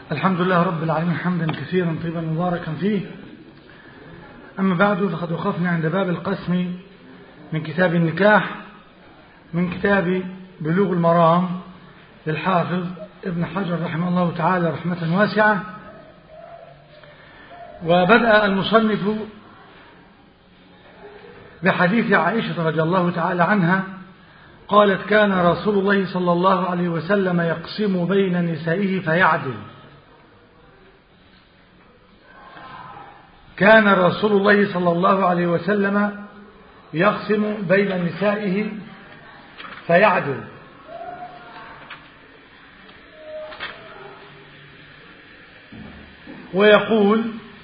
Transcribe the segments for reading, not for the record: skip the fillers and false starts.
الحمد لله رب العالمين حمدا كثيرا طيبا مباركا فيه. أما بعد فقد وقفنا عند باب القسم من كتاب النكاح من كتاب بلوغ المرام للحافظ ابن حجر رحمه الله تعالى رحمة واسعة. وبدأ المصنف بحديث عائشة رضي الله تعالى عنها قالت: كان رسول الله صلى الله عليه وسلم يقسم بين نسائه فيعدل. كان رسول الله صلى الله عليه وسلم يقسم بين نسائه فيعدل. ويقول: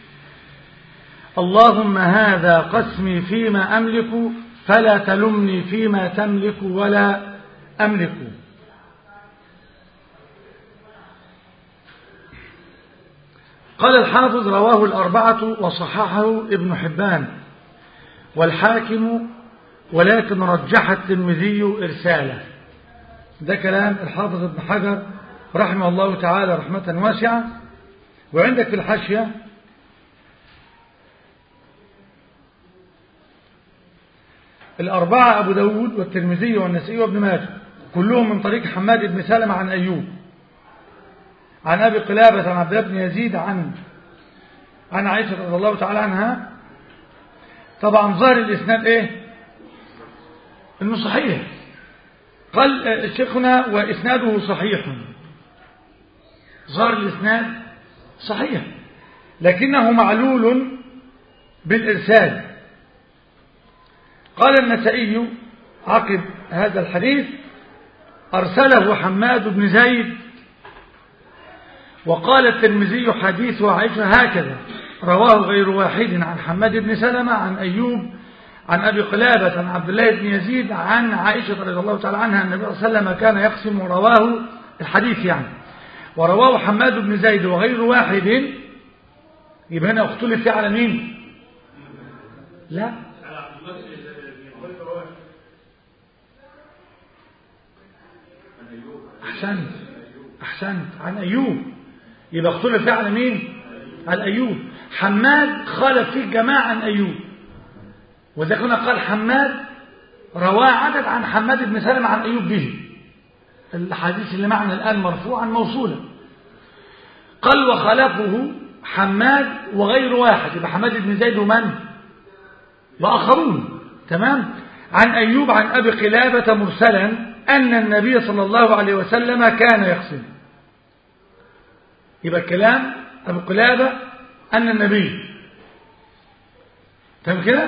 اللهم هذا قسمي فيما أملك فلا تلمني فيما تملك ولا أملك. قال الحافظ: رواه الأربعة وصححه ابن حبان والحاكم ولكن رجح الترمذي إرساله. ده كلام الحافظ ابن حجر رحمه الله تعالى رحمة واسعة. وعندك في الحاشية الأربعة: أبو داود والترمذي والنسائي وابن ماجه، كلهم من طريق حماد بن سلمة عن أيوب عن أبي قلابة عن عبد الله بن يزيد عن عائشة رضي الله تعالى عنها. طبعا ظاهر الإسناد إيه؟ إنه صحيح. قال شيخنا: وإسناده صحيح. ظاهر الإسناد صحيح لكنه معلول بالإرسال. قال النسائي عقب هذا الحديث: أرسله حماد بن زيد. وقال الترمذي: حديث عائشة هكذا رواه غير واحد عن حماد بن سلمة عن أيوب عن أبي قلابة عن عبد الله بن يزيد عن عائشة رضي الله تعالى عنها أن النبي صلى الله عليه وسلم كان يقسم. رواه الحديث يعني ورواه حماد بن زيد وغير واحد. يبقى هنا اختلف فيه على مين؟ لا، أحسنت عن أيوب. يبقى اختلف فيه على مين؟ على أيوب. حماد خالف فيه جماعة عن أيوب، وذا كنا قال حماد رواه عدد عن حماد بن سلمة عن أيوب به الحديث اللي معنا الآن مرفوعا موصولا. قال: وخلفه حماد وغير واحد، يبقى حماد بن زيد ومن؟ وآخرون. تمام. عن أيوب عن أبي قلابة مرسلا أن النبي صلى الله عليه وسلم كان يقسم. يبقى الكلام أبو قلابة أن النبي. تمام كده.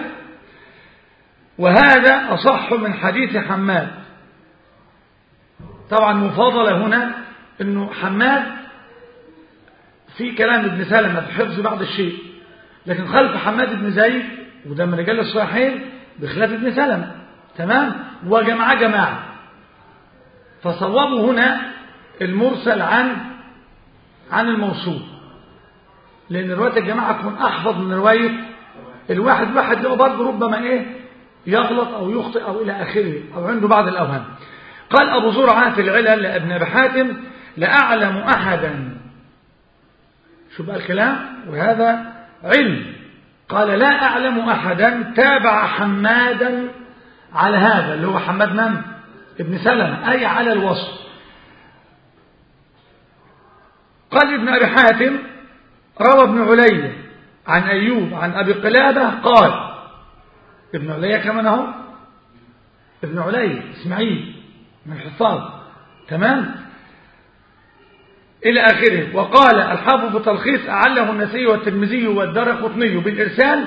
وهذا أصح من حديث حماد. طبعا مفاضلة هنا أنه حماد في كلام ابن سلمة بحفظ بعض الشيء، لكن خلف حماد بن زيد وده من رجال الصحيحين بخلاف ابن سلمة. تمام. وجماعة فصوبوا هنا المرسل عن الموصول، لأن رواية الجماعة تكون أحفظ من رواية الواحد له برضه ربما يغلط أو يخطئ أو إلى آخره أو عنده بعض الأوهام. قال أبو زرعة في العلل لابن أبي حاتم: لأعلم أحدا. شو بقى الكلام؟ وهذا علم. قال: لا أعلم أحدا تابع حمادا على هذا، اللي هو حماد من؟ ابن سلمة، أي على الوصف. قال ابن أبي حاتم: روى ابن علي عن أيوب عن أبي قلابة قال. ابن علي كمان اهو، ابن علي إسماعيل من الحفاظ. تمام. إلى آخره. وقال الحافظ في تلخيص: أعله النسائي والترمذي والدارقطني بالإرسال.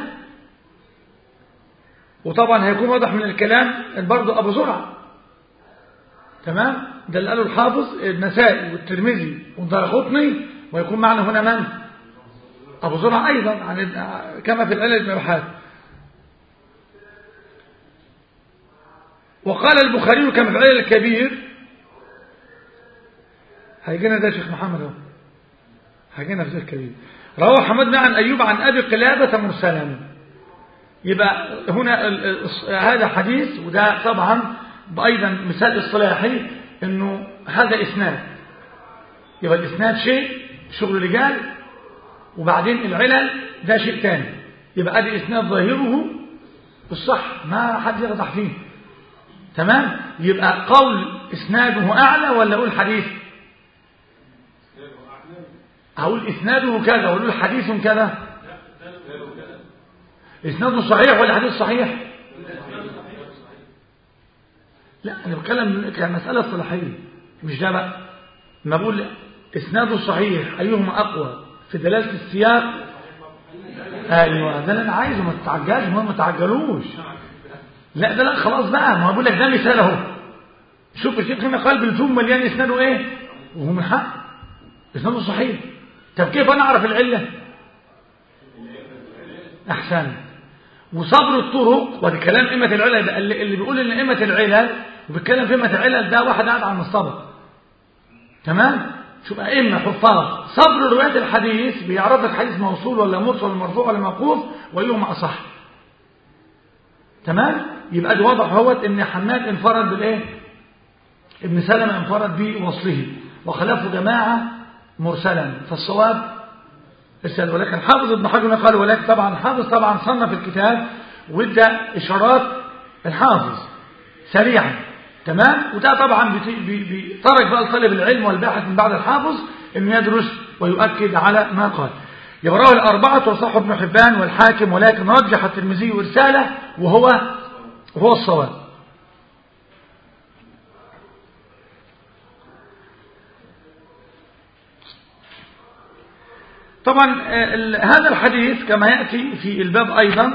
وطبعا هيكون واضح من الكلام برضه أبو زرعة. تمام. ده اللي قاله الحافظ: النسائي والترمذي والدارقطني، ويكون معنا هنا من؟ أبو زرعة أيضا كما في العلل ابن أبي حاتم. وقال البخاري كما في العلل الكبير، هيجينا ده شيخ محمد اهو، هيجينا في الكبير، رواه حماد عن أيوب عن أبي قلابة مرسلا. يبقى هنا هذا حديث، وده طبعا أيضا مثال اصطلاحي انه هذا اسناد. يبقى الاسناد شيء شغل رجال، وبعدين العلل ده شيء تاني. يبقى ادي اسناد ظاهره الصح ما حد يقضح فيه. تمام. يبقى قول اسناده اعلى ولا اقول حديث؟ هقول اسناده كذا ولا اقول حديث كذا؟ اسناده صحيح ولا حديث صحيح؟ لا انا بتكلم كمساله صلاحيه، مش ده بقى. ما بقول اسناده صحيح ايهما اقوى في دلاله السياق. ايوه ده اللي انا عايزه، ما تتعجلش، ما تعجلوش. لا ده لا خلاص بقى، ما بقول لك ده مثال اهو. شوف الشيخ هنا قال بالفم مليان اسناده ايه وهو من حق اسناده صحيح. طب كيف انا اعرف العله؟ احسن. وصبر الطرق، وده كلام ائمه العلل. اللي بيقول ان ائمه العلل وبيتكلم في ائمه العلل ده واحد قاعد على المصطبه. تمام. شوف ائمه حفاظ صبر روايه الحديث بيعرف لك حديث موصول ولا مرسل ولا مرفوع ولا موقوف وايهما اصح. تمام. يبقى ده واضح اهوت ان حماد انفرد بالايه؟ ابن سلمة انفرد بوصله وخلفه جماعه مرسلا، فالصواب ارسال. ولكن حافظ ابن حجر قال، ولكن طبعا حافظ طبعا صنف الكتاب وادى اشارات الحافظ سريعا. تمام. وده طبعا ترك بقى لطالب العلم والباحث من بعد الحافظ انه يدرس ويؤكد على ما قال. يراه الأربعة وصحه ابن حبان والحاكم، ولكن رجح الترمذي ورساله وهو الصواب. طبعا هذا الحديث كما يأتي في الباب أيضا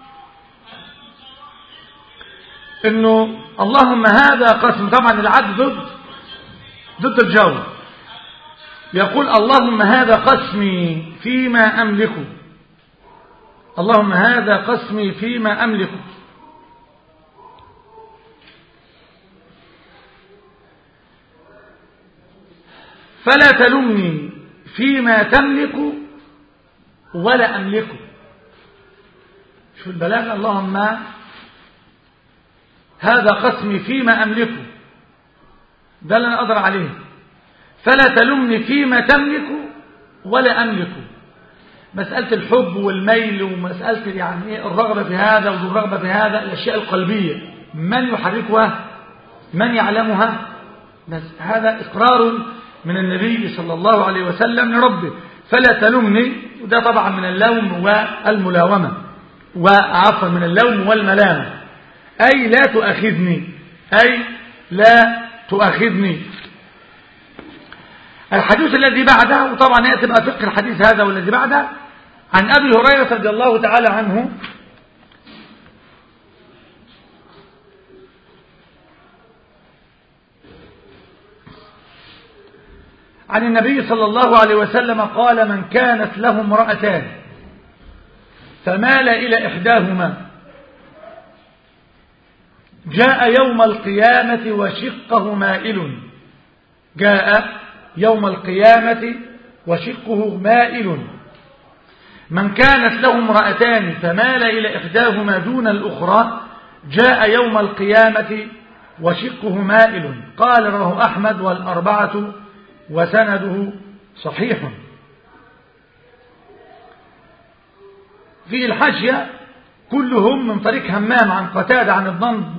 انه اللهم هذا قسم. طبعا العدل ضد الجور. يقول اللهم هذا قسمي فيما أملكه، اللهم هذا قسمي فيما أملكه. فلا تلمني فيما تملك ولا أملكه. شوف البلاغة، اللهم هذا قسمي فيما أملكه، ده اللي أنا أقدر عليه. فلا تلمني فيما تملك ولا أملكه. مسألة الحب والميل ومسألة يعني إيه الرغبة في هذا والرغبة في هذا، الأشياء القلبية من يحركها؟ من يعلمها؟ بس هذا إقرار من النبي صلى الله عليه وسلم لربه. فلا تلمني، وده طبعا من اللوم والملاومة، وعفوا من اللوم والملامة، أي لا تؤاخذني، أي لا تؤاخذني. الحديث الذي بعده، وطبعا يأتي بقى فقه الحديث هذا والذي بعده، عن أبي هريرة رضي الله تعالى عنه عن النبي صلى الله عليه وسلم قال: من كانت له امرأتان فمال إلى إحداهما جاء يوم القيامة وشقه مائل، جاء يوم القيامة وشقه مائل. من كانت له امرأتان فمال إلى إحداهما دون الأخرى جاء يوم القيامة وشقه مائل. قال رواه أحمد والأربعة وسنده صحيح. في الحاشية كلهم من طريق همام عن قتادة عن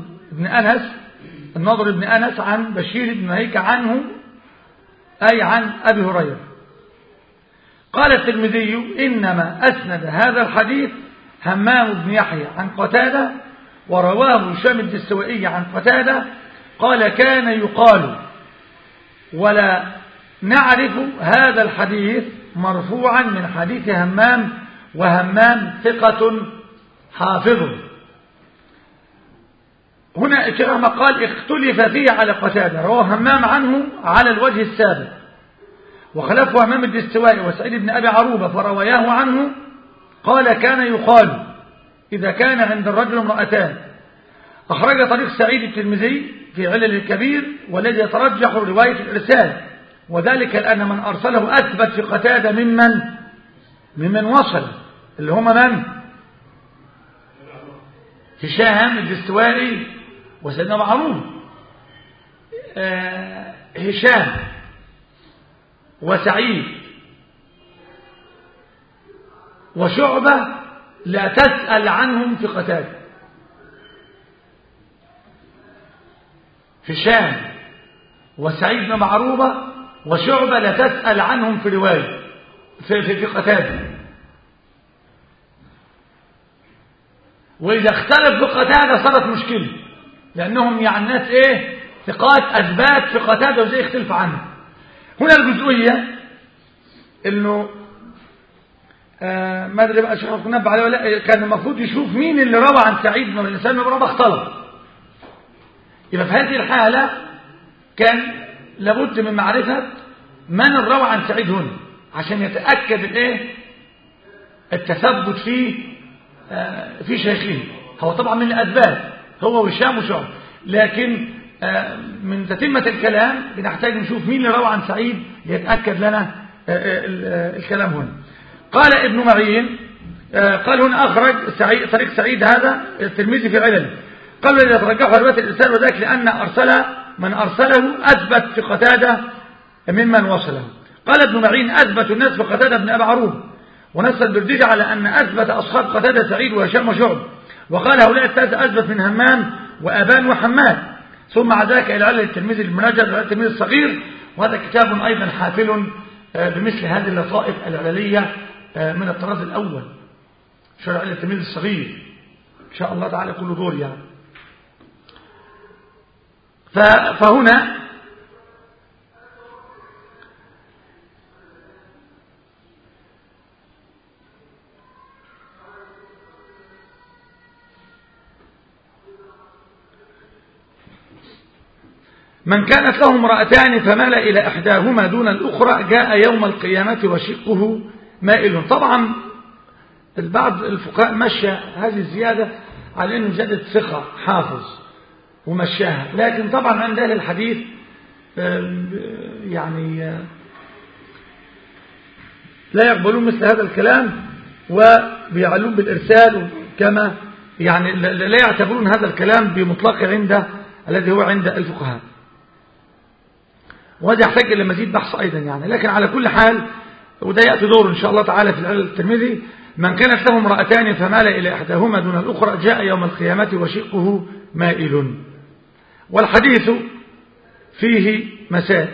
النضر بن أنس عن بشير بن هيك عنه، أي عن أبي هريرة. قال الترمذي: إنما أسند هذا الحديث همام بن يحيى عن قتادة، ورواه هشام الدستوائي عن قتادة قال: كان يقال. ولا نعرف هذا الحديث مرفوعا من حديث همام، وهمام ثقة حافظ. هنا الشيخ أحمد قال: اختلف فيه على قتادة، رواه همام عنه على الوجه السابق، وخلفه همام الدستوائي وسعيد بن أبي عروبة فرواياه عنه قال: كان يقال إذا كان عند الرجل امرأتان. أخرج طريق سعيد الترمذي في علل الكبير، والذي يترجح رواية الإرسال، وذلك لأن من أرسله أثبت في قتادة ممن وصل، اللي هم من؟ هشام الدستوائي وسيدنا معروف. هشام وسعيد وشعبة لا تسأل عنهم في قتادة. هشام وسعيد بن معروبة وشعبة لا تسأل عنهم في رواية في قتادة. وإذا اختلف في قتادة صارت مشكلة، لأنهم يعني الناس إيه ثقات أثبات في قتادة وزي يختلف عنه. هنا الجزئية إنه ما أدري بقى شيخ نبه عليه ولا لا، كان المفروض يشوف مين اللي روى عن سعيد بن الإنسان بن رباح اختلط. يبقى في هذه الحالة كان لابد من معرفة من الروى عن سعيد هنا عشان يتأكد الايه التثبت في شيخه. هو طبعا من الأسباب هو وهشام وشعبة، لكن من تتمة الكلام بنحتاج نشوف مين اللي روى عن سعيد ليتأكد لنا الكلام هنا. قال ابن معين قال هنا أخرج طريق سعيد هذا الترمذي في العلل، قال إذا ترجحوا رواية الإرسال وذلك لأن من أرسله أثبت في قتادة ممن وصله. قال ابن معين أثبت الناس في قتادة بن أبي عروب، ونص البرديجي على أن أثبت أصحاب قتادة سعيد وهشام وشعب، وقال هؤلاء الثلاثة أثبت من همام وأبان وحماد. ثم عزاك إلى علة الترمذي المنجد وعلة الترمذي الصغير، وهذا كتاب أيضا حافل بمثل هذه اللطائف العللية من الطراز الأول، شرع علة الترمذي الصغير إن شاء الله تعالى كل دور يعني. فهنا من كانت له امرأتان فمال إلى إحداهما دون الأخرى جاء يوم القيامة وشقه مائل. طبعا بعض الفقهاء مشى هذه الزيادة على أنه زيادة ثقة حافظ ومشاها، لكن طبعا عند أهل الحديث يعني لا يقبلون مثل هذا الكلام وبيعلون بالإرسال، كما يعني لا يعتبرون هذا الكلام بمطلق الذي هو عند الفقهاء، وهذا يحتاج إلى مزيد بحث أيضا يعني. لكن على كل حال وده يأتي دور إن شاء الله تعالى في العلل الترمذي. من كانت له امرأتان فمال إلى إحداهما دون الأخرى جاء يوم القيامة وشقه مائل. والحديث فيه مسائل.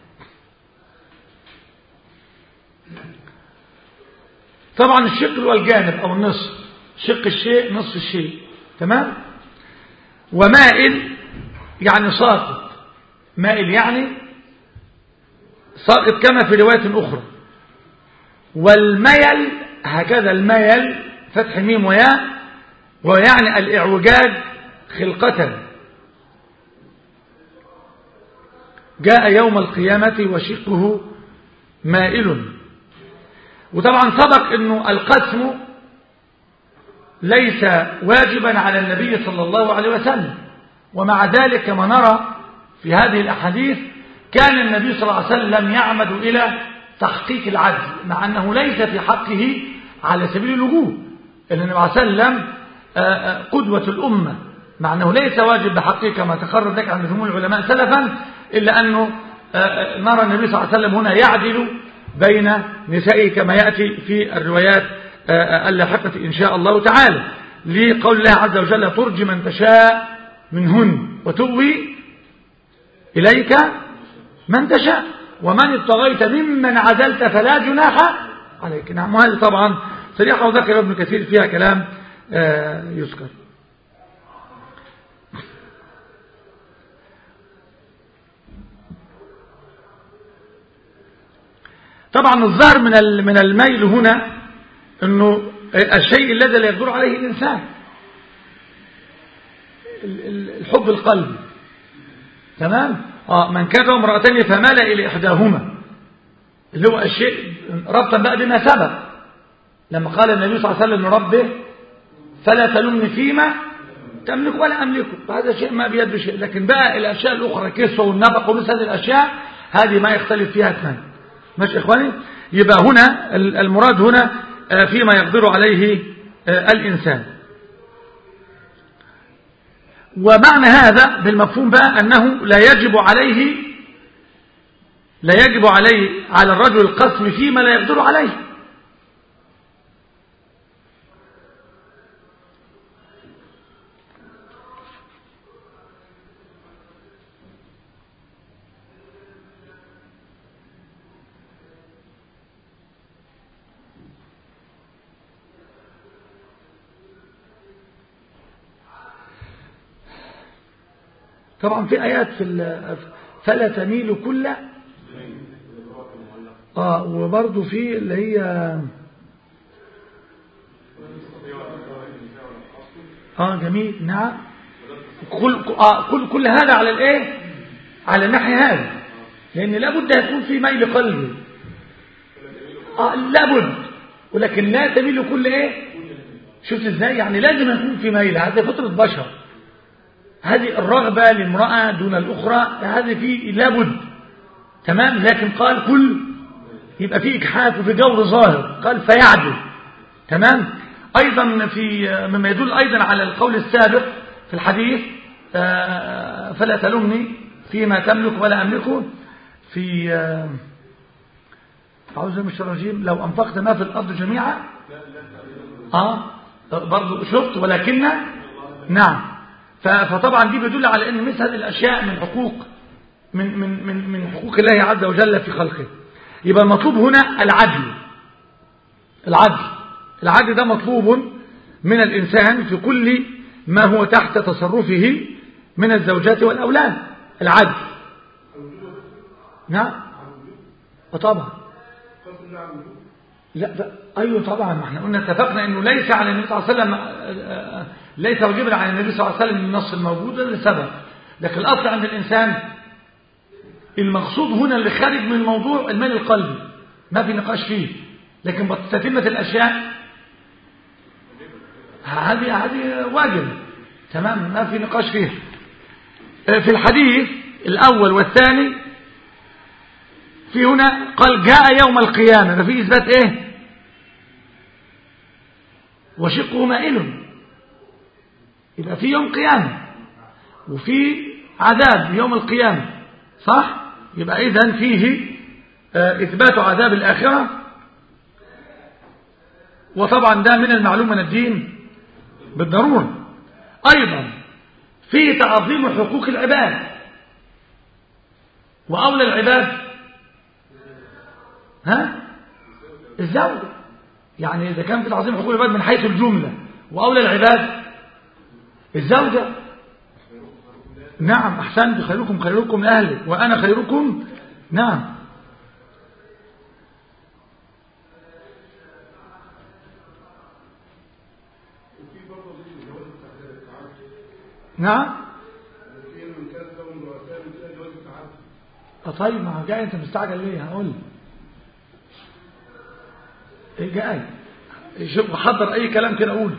طبعا الشق هو الجانب أو النصف، شق الشيء نصف الشيء، تمام. ومائل يعني ساقط، مائل يعني ساقط كما في رواية أخرى. والميل هكذا الميل فتح ميم وياء، ويعني الإعوجاج خلقة. جاء يوم القيامة وشقه مائل. وطبعا سبق أنه القسم ليس واجبا على النبي صلى الله عليه وسلم، ومع ذلك كما نرى في هذه الأحاديث كان النبي صلى الله عليه وسلم يعمد إلى تحقيق العدل، مع أنه ليس في حقه على سبيل الوجوب، إن النبي صلى الله عليه وسلم قدوة الأمة، مع أنه ليس واجب بحقه كما تقرر ذلك عن جمهور العلماء سلفا، إلا أنه نرى النبي صلى الله عليه وسلم هنا يعدل بين نسائه كما يأتي في الروايات اللاحقة إن شاء الله تعالى، لقول الله عز وجل ترجي من تشاء منهن وتؤوي إليك من تشاء ومن ابتغيت ممن عدلت فلا جناح عليك. نعم، وهذه طبعا صريحة وذكر ابن كثير فيها كلام يذكر. طبعا الظاهر من الميل هنا انه الشيء الذي لا يقدر عليه الانسان، الحب القلبي، تمام. من كان له امرأتين فمال الى احداهما، اللي هو الشيء ربطا بقى بما سبق لما قال النبي صلى الله عليه وسلم لربه فلا تلمني فيما تملك ولا املكه، هذا شيء ما بيد شيء. لكن بقى الاشياء الاخرى كسوة والنبق ومثل هذه الاشياء هذه ما يختلف فيها اثنان، ماشي إخواني. يبقى هنا المراد هنا فيما يقدر عليه الإنسان. ومعنى هذا بالمفهوم بقى أنه لا يجب عليه على الرجل القسم فيما لا يقدر عليه، طبعا في آيات فلا تميل كل وبرضه في اللي هي جميل. نعم. كل هذا على الايه، على الناحية هذا، لأن لابد يكون في ميل قلبي لابد، ولكن لا تميل كل ايه. شفت ازاي؟ يعني لازم يكون في ميل، هذه فطرة بشر، هذه الرغبة للمرأة دون الأخرى، هذه في لابد. تمام. لكن قال كل، يبقى في إجحاف وفي جور ظاهر، قال فيعدل. تمام. أيضا في مما يدل أيضا على القول السابق في الحديث فلا تلمني فيما تملك ولا أملكه، في أعوذ بالله من الشيطان الرجيم، لو أنفقت ما في الأرض جميعا برضو شفت، ولكن نعم. فطبعا دي بيدل على أن مثل الأشياء من حقوق من حقوق الله عز وجل في خلقه. يبقى المطلوب هنا العدل ده مطلوب من الإنسان في كل ما هو تحت تصرفه من الزوجات والأولاد. العدل. نعم. طبعا. لا أيوه طبعا، ما احنا قلنا اتفقنا انه ليس على النبي صلى الله عليه وسلم، ليس واجبا على النبي صلى الله عليه وسلم من النص الموجود لسبب، لكن الأصل عند الإنسان المقصود هنا اللي خارج من الموضوع المال القلبي، ما في نقاش فيه، لكن تتمة الأشياء هذه واجب. تمام، ما في نقاش فيه. في الحديث الأول والثاني في هنا قال جاء يوم القيامة، ما في إثبات إيه؟ وشقه مائل، يبقى في يوم قيامة وفي عذاب يوم القيامة، صح؟ يبقى إذن فيه إثبات عذاب الآخرة، وطبعا ده من المعلوم من الدين بالضرورة. أيضا فيه تعظيم حقوق العباد، وأولى العباد الزوجة، يعني إذا كان في تعظيم حقوق العباد من حيث الجملة، وأولى العباد الزوجة. نعم أحسنت، خيركم لأهله وأنا خيركم. نعم. نعم. طيب ما جاي، انت مستعجل ليه؟ هقول ايه جاي، شوف بحضر اي كلام كده اقول.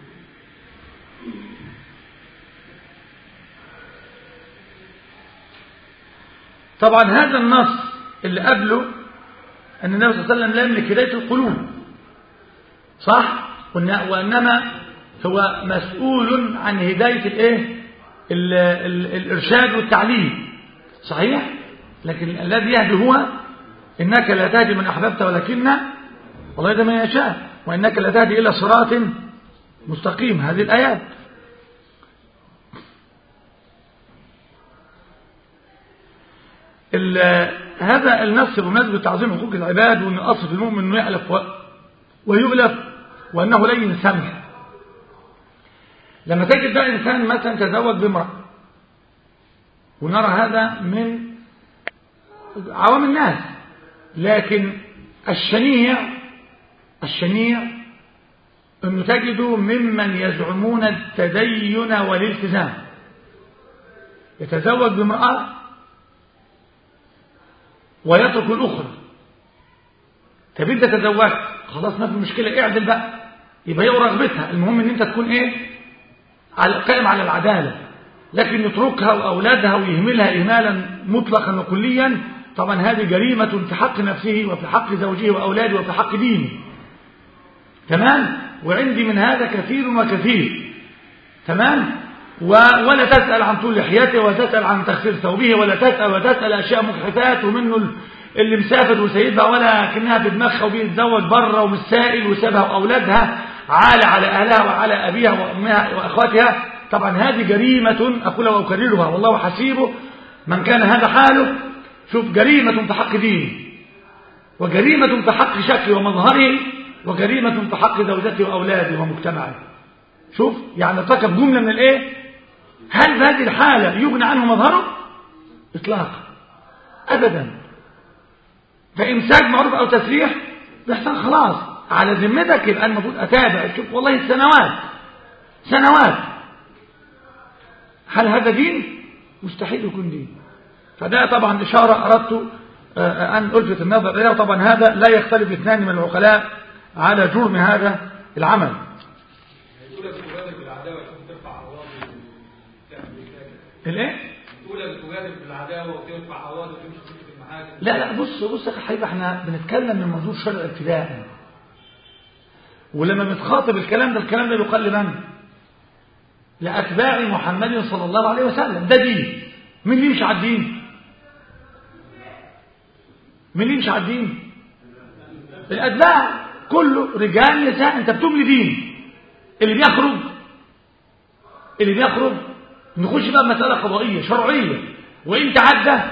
طبعا هذا النص اللي قبله ان النبي صلى الله عليه وسلم لا يملك هداية القلوب، صح؟ وانما هو مسؤول عن هداية الايه، الارشاد والتعليم، صحيح؟ لكن الذي يهدي هو انك لا تهدي من احببت ولكن الله يهدي من يشاء وانك لا تهدي الى صراط مستقيم. هذه الايات. هذا النص بمناسبة تعظيم حقوق العباد، وان اصل في المؤمن انه يألف ويؤلف، وانه لين سمح. لما تجد بقى انسان مثلا تزوج بامرأة، ونرى هذا من عوام الناس، لكن الشنيع انه تجد ممن يزعمون التدين والالتزام يتزوج بامرأة ويترك الأخرى. طب انت تزوجت خلاص ما في مشكلة، اعدل بقى، يبقى هي رغبتها، المهم ان انت تكون ايه، قائم على العدالة. لكن يتركها وأولادها ويهملها إهمالا مطلقا وكليا، طبعا هذه جريمة في حق نفسه وفي حق زوجه وأولاده وفي حق دينه. تمام. وعندي من هذا كثير وكثير. تمام. ولا تسأل عن طول لحيته، ولا تسأل عن تخسير ثوبه، ولا تسأل أشياء مجحفات، ومنه اللي مسافر وسيدها ولا كأنها بدماغها وبيتزوج بره ومش سائل وسابها وأولادها عالة على أهلها وعلى أبيها وأمها وأخواتها. طبعا هذه جريمة أقولها وأكررها، والله حسيبه من كان هذا حاله. شوف، جريمة في حق دينه، وجريمة في حق شكله ومظهره، وجريمة في حق زوجته وأولاده ومجتمعه. شوف يعني ارتكب جملة من الايه، هل في هذه الحالة يغني عنه مظهره؟ إطلاقا أبدا. فإمساك معروف أو تسريح بيحصل خلاص على ذمتك، يبقى المفروض أتابع شوف والله سنوات. هل هذا دين؟ مستحيل يكون دين. فده طبعا إشارة أردت أن ألفت النظر إليه. وطبعا هذا لا يختلف اثنان من العقلاء على جرم هذا العمل. الايه؟ بتجادل بالعداوه وترفع قواضي وتمشي في المحاكم. لا بص يا حبيبي، احنا بنتكلم من منظور شرع ابتداء، ولما بنتخاطب الكلام ده بيقال لمن؟ لأتباع محمد صلى الله عليه وسلم. ده دين. مين اللي يمشي على الدين؟ الأتباع كله، رجال نساء. انت بتملي دين. اللي بيخرج نخش بقى مسألة قضائية شرعية، وإن تعدى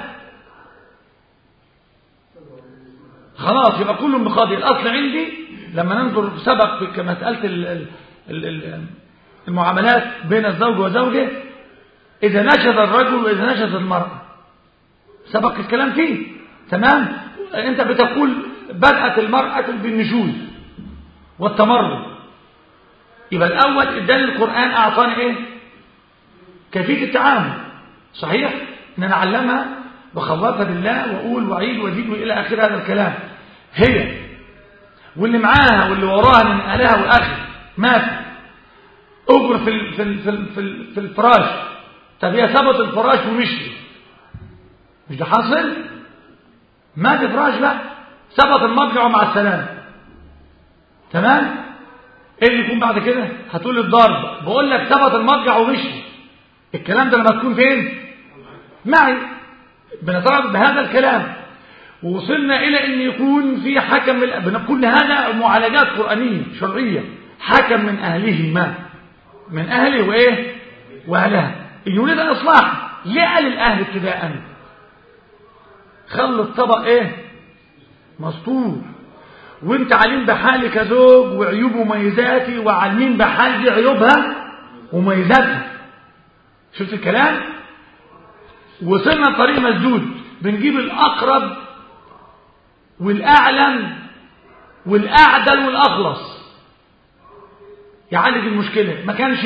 خلاص يبقى كله بقاضي. الأصل عندي لما ننظر سبق في مسألة المعاملات بين الزوج وزوجه، إذا نشد الرجل وإذا نشد المرأة، سبق الكلام فيه تمام. أنت بتقول بدأت المرأة بالنشوز والتمرد، يبقى الأول إداني القرآن أعطاني إيه؟ كيفية التعامل. صحيح ان انا اعلمها وخوفها بالله واقول وعيد وزيد والى اخر هذا الكلام، هي واللي معاها واللي وراها من اهلها واخر مات اجر في الفراش. طب هي ثبت الفراش ومشي، مش ده حاصل؟ مات فراش بقى، ثبت المضجع ومع السلامه تمام. ايه اللي يكون بعد كده؟ هتقول لي الضرب. بقول لك ثبت المضجع ومشي. الكلام ده لما تكون فين؟ معي. بنتعرض بهذا الكلام ووصلنا إلى أن يكون في حكم كل هذا معالجات قرآنية شرعية. حكم من أهله، ما من أهله وإيه وأهلها، يريد الإصلاح. ليه للأهل ابتداء؟ خلوا الطبق إيه مسطور، وانت عليم بحالي كزوج وعيوب وميزاتي، وعالمين بحال دي عيوبها وميزاتها. شفت الكلام؟ وصلنا طريق مسدود، بنجيب الأقرب والأعلم والأعدل والأخلص يعالج المشكلة. ما كانش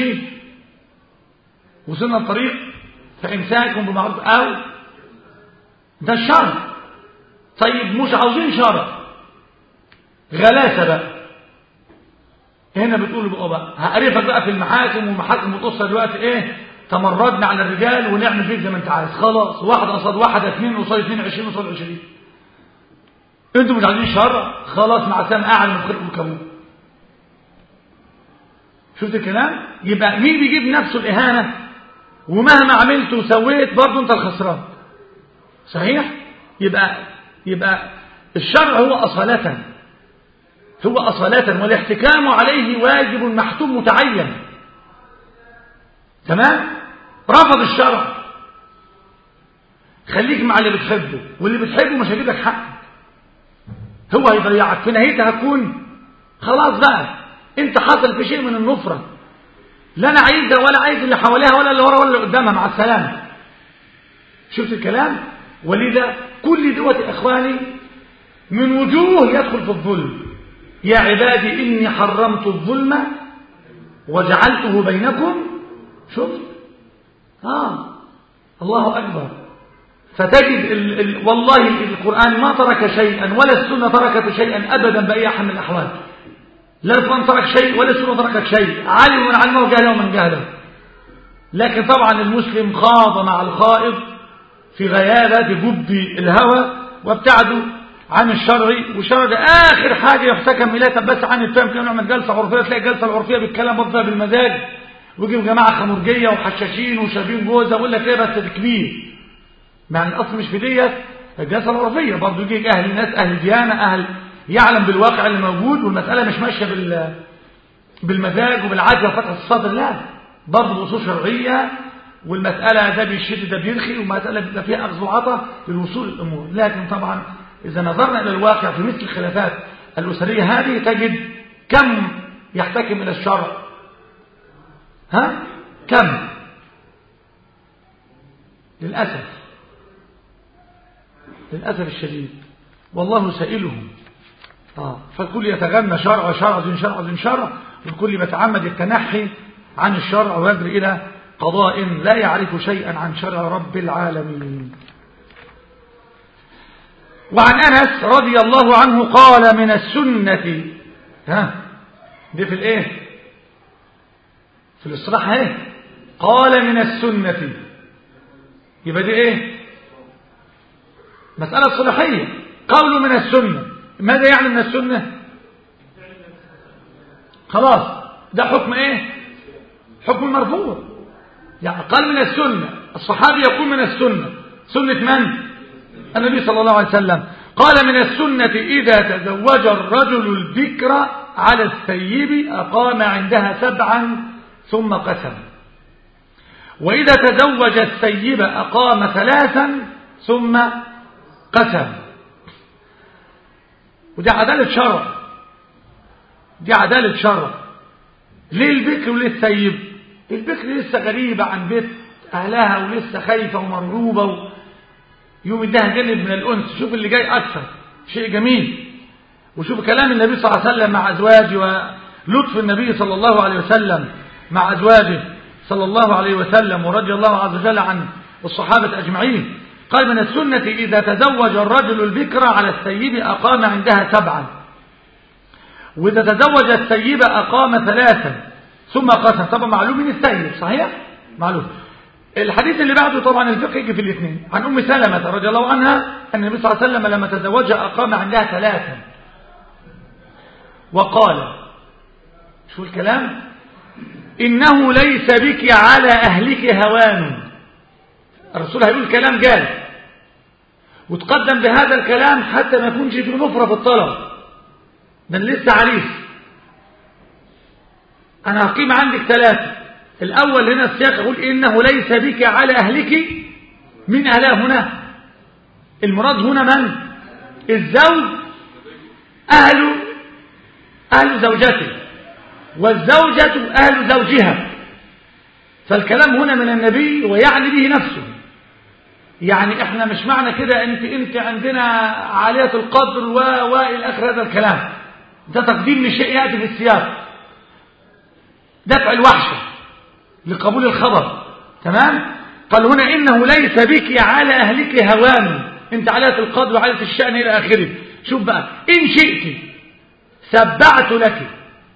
وصلنا الطريق فإمساكم بمعروف أو ده الشرع. طيب مش عاوزين شرع، غلاسة بقى. هنا بتقول بقى هقرفك بقى في المحاكم ومحاكم القصة دلوقتي ايه؟ تمردنا على الرجال ونعمل فيك زي ما انت عايز. خلاص واحد قصاد واحد، اثنين قصاد اثنين، 20 قصاد 20. انتوا مش عايزين شرع، خلاص مع السلامه اعلى من خلقكم كابوس. شفت الكلام؟ يبقى مين بيجيب نفسه الاهانه؟ ومهما عملت وسويت برضه انت الخسران. صحيح؟ يبقى الشرع هو أصالة والاحتكام عليه واجب محتوم متعين. تمام؟ رفض الشرع، خليك مع اللي بتحبه، واللي بتحبه مش هيجيب لك حق، هو هيضيعك. في نهايتها هتكون خلاص بقى انت حصل في شيء من النفرة، لا انا عايز ده ولا عايز اللي حواليها ولا اللي ورا ولا اللي قدامها، مع السلامة. شفت الكلام؟ ولذا كل دوت اخواني من وجوه يدخل في الظلم. يا عبادي اني حرمت الظلم وجعلته بينكم. شفت؟ الله اكبر. فتجد والله القرآن ما ترك شيئا ولا السنة تركت شيئا ابدا بأي حال من الاحوال. لا القرآن ترك شيء ولا السنة تركت شيء، علم من علمه وجهله من جهله. لكن طبعا المسلم خاض مع الخائض في غيابة جب الهوى وابتعدوا عن الشرع، والشرع ده آخر حاجة يحتكم إليها. بس عن الفهم كانوا نعمل جلسة عرفية، تلاقي الجلسة العرفية بالكلام برضه بالمزاج، ويجيب جماعة خمرجية وحشاشين وشابين جوزة ويقول لك ايه بس تكبير. مع الأصل مش في ديت الجلسة العرفية، برضه يجي أهل ناس أهل ديانة أهل يعلم بالواقع اللي موجود، والمسألة مش ماشية بالمزاج وبالعجلة وفتح الصدر، لا برضه بأصول شرعية، والمسألة ده بيشد ده بيرخي، والمسألة بيبقى فيها أخذ وعطاء للوصول للأمور. لكن طبعا إذا نظرنا إلى الواقع في مثل الخلافات الأسرية هذه تجد كم يحتكم إلى الشرع، كم للأسف الشديد، والله سائلهم. فالكل يتغنى شرع شرع دين شرع دين شرع، والكل يتعمد التنحي عن الشرع ويجري إلى قضاء لا يعرف شيئا عن شرع رب العالمين. وعن أنس رضي الله عنه قال من السنة، دي في الايه، في الاصطلاح ايه، قال من السنة، يبقى دي ايه، مسألة صلاحية. قول من السنة، ماذا يعني من السنة؟ خلاص ده حكم ايه، حكم مرفوع. يعني قال من السنة، الصحابي يقول من السنة، سنة من؟ النبي صلى الله عليه وسلم. قال من السنة إذا تزوج الرجل البكر على الثيب أقام عندها 7 ثم قسم، وإذا تزوج الثيب أقام 3 ثم قسم. ودي عدالة شرع، دي عدالة شرع. ليه البكر وليه الثيب؟ البكر لسه غريبة عن بيت أهلها ولسه خايفة ومرغوبة يوم ادها جانب من الأنس. شوف اللي جاي أكثر شيء جميل، وشوف كلام النبي صلى الله عليه وسلم مع أزواجه ولطف النبي صلى الله عليه وسلم مع أزواجه صلى الله عليه وسلم، ورضي الله عز وجل عن الصحابة أجمعين. قال من السنة إذا تزوج الرجل البكر على الثيب أقام عندها 7، وإذا تزوج الثيب أقام 3 ثم قسم. طبعا معلوم من الثيب، صحيح معلوم. الحديث اللي بعده طبعا الفقه يجي في الاثنين. عن أم سلمة رضي الله عنها أن النبي صلى الله عليه وسلم لما تزوجها أقام عندها 3 وقال، شو الكلام، إنه ليس بك على أهلك هوان. الرسول هيقول كلام جاد، وتقدم بهذا الكلام حتى ما يكونش في نفرة في الطلب، ده لسه عريس، أنا هقيم عندك 3. الأول هنا السياق يقول إنه ليس بك على أهلك، من أهلها هنا؟ المراد هنا من؟ الزوج، أهل زوجته، والزوجة أهل زوجها. فالكلام هنا من النبي ويعني به نفسه. يعني احنا مش معنى كده انت عندنا عالية القدر والى اخر هذا الكلام، ده تقديم لشيء يأتي في السياق، دفع الوحشة لقبول الخبر. تمام. قال هنا إنه ليس بك على أهلك هوان، انت عالية القدر وعالية الشأن إلى آخره. شوف بقى، إن شئت سبعت لك،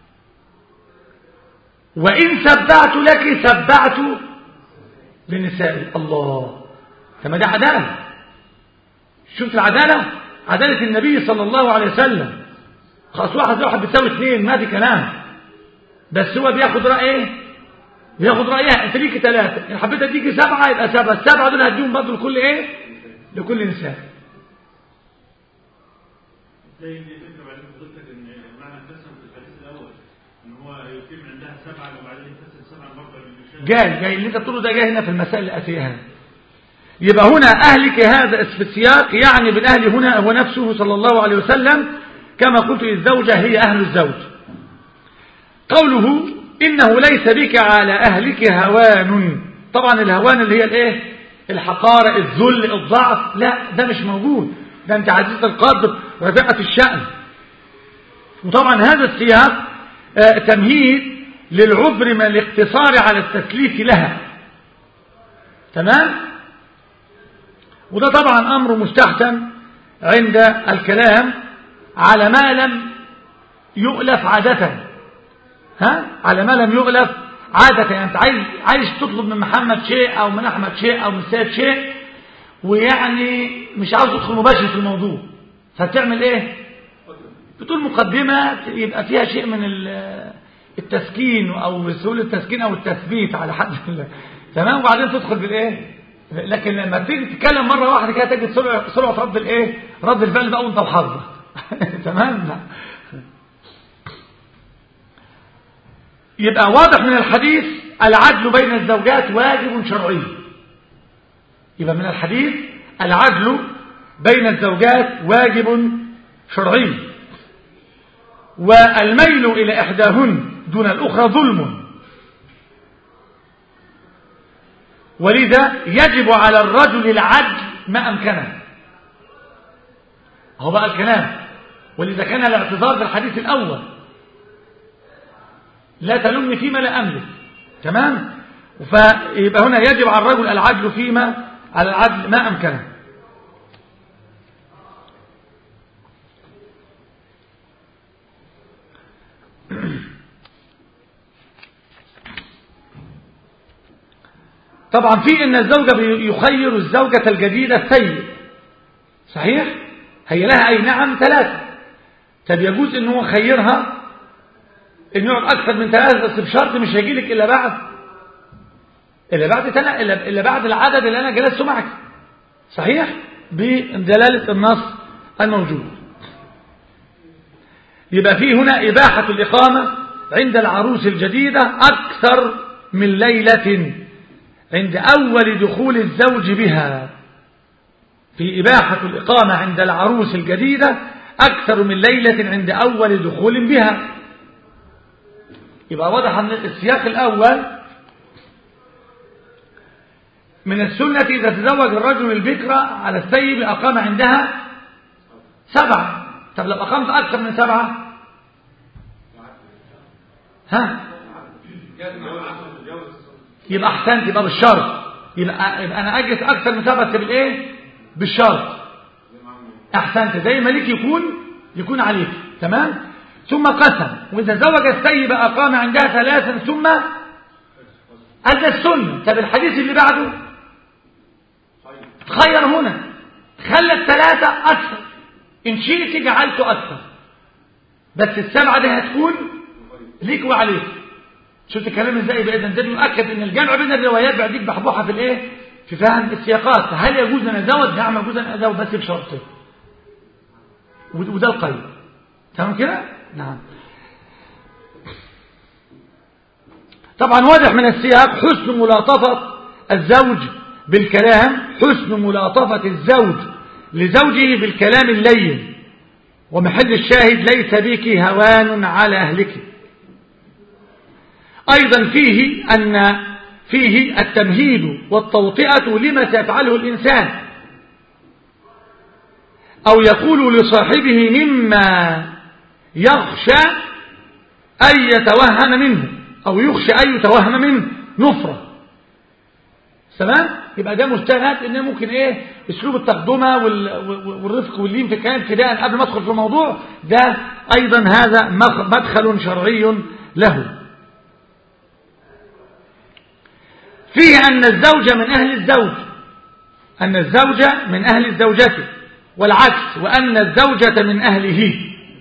وإن سبعت لك سبعت لنسائي. الله، كما ده عدالة. شفت العدالة، عدالة النبي صلى الله عليه وسلم. خلاص واحد بتساوي 2، ما في كلام، بس هو بياخد رأيه، بياخد رأيها. انت ليك 3، ان حبيت اديك 7 يبقى 7، ال7 دول هديهم برضه لكل ايه، لكل انسان. زي دي فكرة بعدين حضرتك ان معنى القسم في الحديث الاول ان هو يقيم عندها 7 وبعدين يقسم 7 برضه. جاي اللي انت بتقوله ده جاي هنا في المسائل الآتية. يبقى هنا أهلك هذا في السياق يعني بالأهل هنا هو نفسه صلى الله عليه وسلم، كما قلت الزوجة هي أهل الزوج. قوله إنه ليس بك على أهلك هوان، طبعا الهوان اللي هي الايه، الحقارة، الذل، الضعف، لا ده مش موجود، ده انت عزيزة القدر رفيعة الشأن. وطبعا هذا السياق تمهيد للعبر من الاقتصار على التسليف لها. تمام. وده طبعا أمر مستحسن عند الكلام على ما لم يؤلف عادة، على ما لم يؤلف عادة. يعني انت عايز تطلب من محمد شيء او من احمد شيء او من سيد شيء، ويعني مش عاوز تدخل مباشر في الموضوع، فتعمل ايه، بتقول مقدمة يبقى فيها شيء من التسكين او سهولة التسكين او التثبيت على حد الله. تمام. وبعدين تدخل بالايه. لكن لما تيجي تتكلم مرة واحدة كده تجد سرعة رد الايه، رد الفعل بقى وانت وحظك. تمام. لا. يبقى واضح من الحديث العدل بين الزوجات واجب شرعي. يبقى من الحديث العدل بين الزوجات واجب شرعي، والميل إلى إحداهن دون الأخرى ظلم. ولذا يجب على الرجل العدل ما أمكنه. هو بقى الكلام. ولذا كان الاعتذار في الحديث الأول لا تلمني فيما لا أملك. تمام. فيبقى هنا يجب على الرجل العدل فيما على العدل ما أمكنه. طبعا في ان الزوجة يخير الزوجة الجديدة السيد. صحيح. هي لها اي نعم 3. طب يجوز ان هو خيرها ان يقعد اكثر من 3 بس بشرط مش هيجيلك الا بعد العدد اللي انا جلست معك. صحيح. بدلالة النص الموجود. يبقى فيه هنا اباحة الاقامة عند العروس الجديدة اكثر من ليلة عند أول دخول الزوج بها. في إباحة الإقامة عند العروس الجديدة أكثر من ليلة عند أول دخول بها. يبقى واضح أن السياق الأول من السنة إذا تزوج الرجل البكرة على الثيب أقام عندها 7. طب لو أقامت أكثر من 7 يبقى احسنت. يبقى بالشرط. يبقى انا اجلس اكثر من 7 بالايه؟ بالشرط. احسنت. زي ما ليك يكون عليك. تمام. ثم قسم. واذا زوج السيب اقام عندها 3 ثم ادى السنه. طب الحديث اللي بعده خير هنا خلى 3 اكثر. ان شئت جعلته اكثر بس 7 دي هتكون ليك وعليك. شفت الكلام ازاي؟ باذن ده يؤكد ان الجمع بين الروايات بعديك بحبوحه في الايه؟ في فهم السياقات. هل يجوز ان ازود؟ نعم يجوز ان ازود بس بشرطين. وده القيد. تمام كده؟ نعم. طبعا واضح من السياق حسن ملاطفه الزوج بالكلام، حسن ملاطفه الزوج لزوجه بالكلام اللين. ومحل الشاهد ليس بك هوان على اهلك. أيضا فيه التمهيد والتوطئة لما سيفعله الإنسان أو يقول لصاحبه مما يخشى أن يتوهم منه أو يخشى أن يتوهم منه نفرة. تمام. يبقى ده مجتهد إن ممكن أسلوب التقدمة والرفق واللين في الكلام ابتداء قبل ما أدخل في الموضوع ده أيضا هذا مدخل شرعي له. فيه أن الزوج من أهل الزوج، أن الزوجة من أهل الزوجة والعكس، وأن الزوجة من أهله،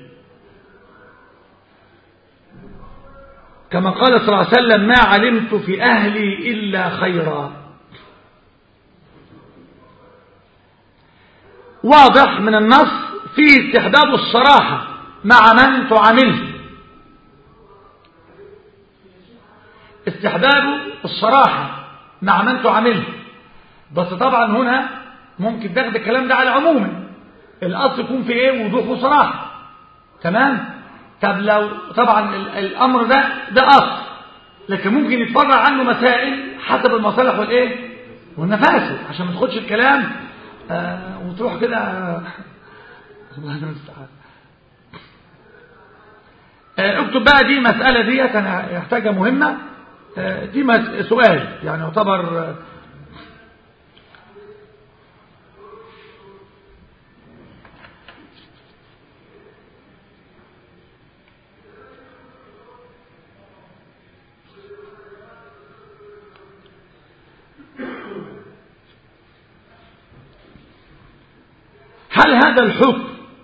كما قال صلى الله عليه وسلم: ما علمت في أهلي إلا خيرا. واضح من النص فيه استحباب الصراحة مع من تعامله. استحباب الصراحة مع من تعامله. بس طبعا هنا ممكن تاخد الكلام ده على عموما. الأصل يكون في وضوح وصراحة. تمام. طب لو طبعا الأمر ده أصل، لكن ممكن يتفرع عنه مسائل حسب المصالح والنفاسد، عشان ما تاخدش الكلام وتروح كده الله المستعان. اكتب بقى دي مسألة ديت أنا يحتاجها مهمة. دي سؤال يعني يعتبر هل هذا الحكم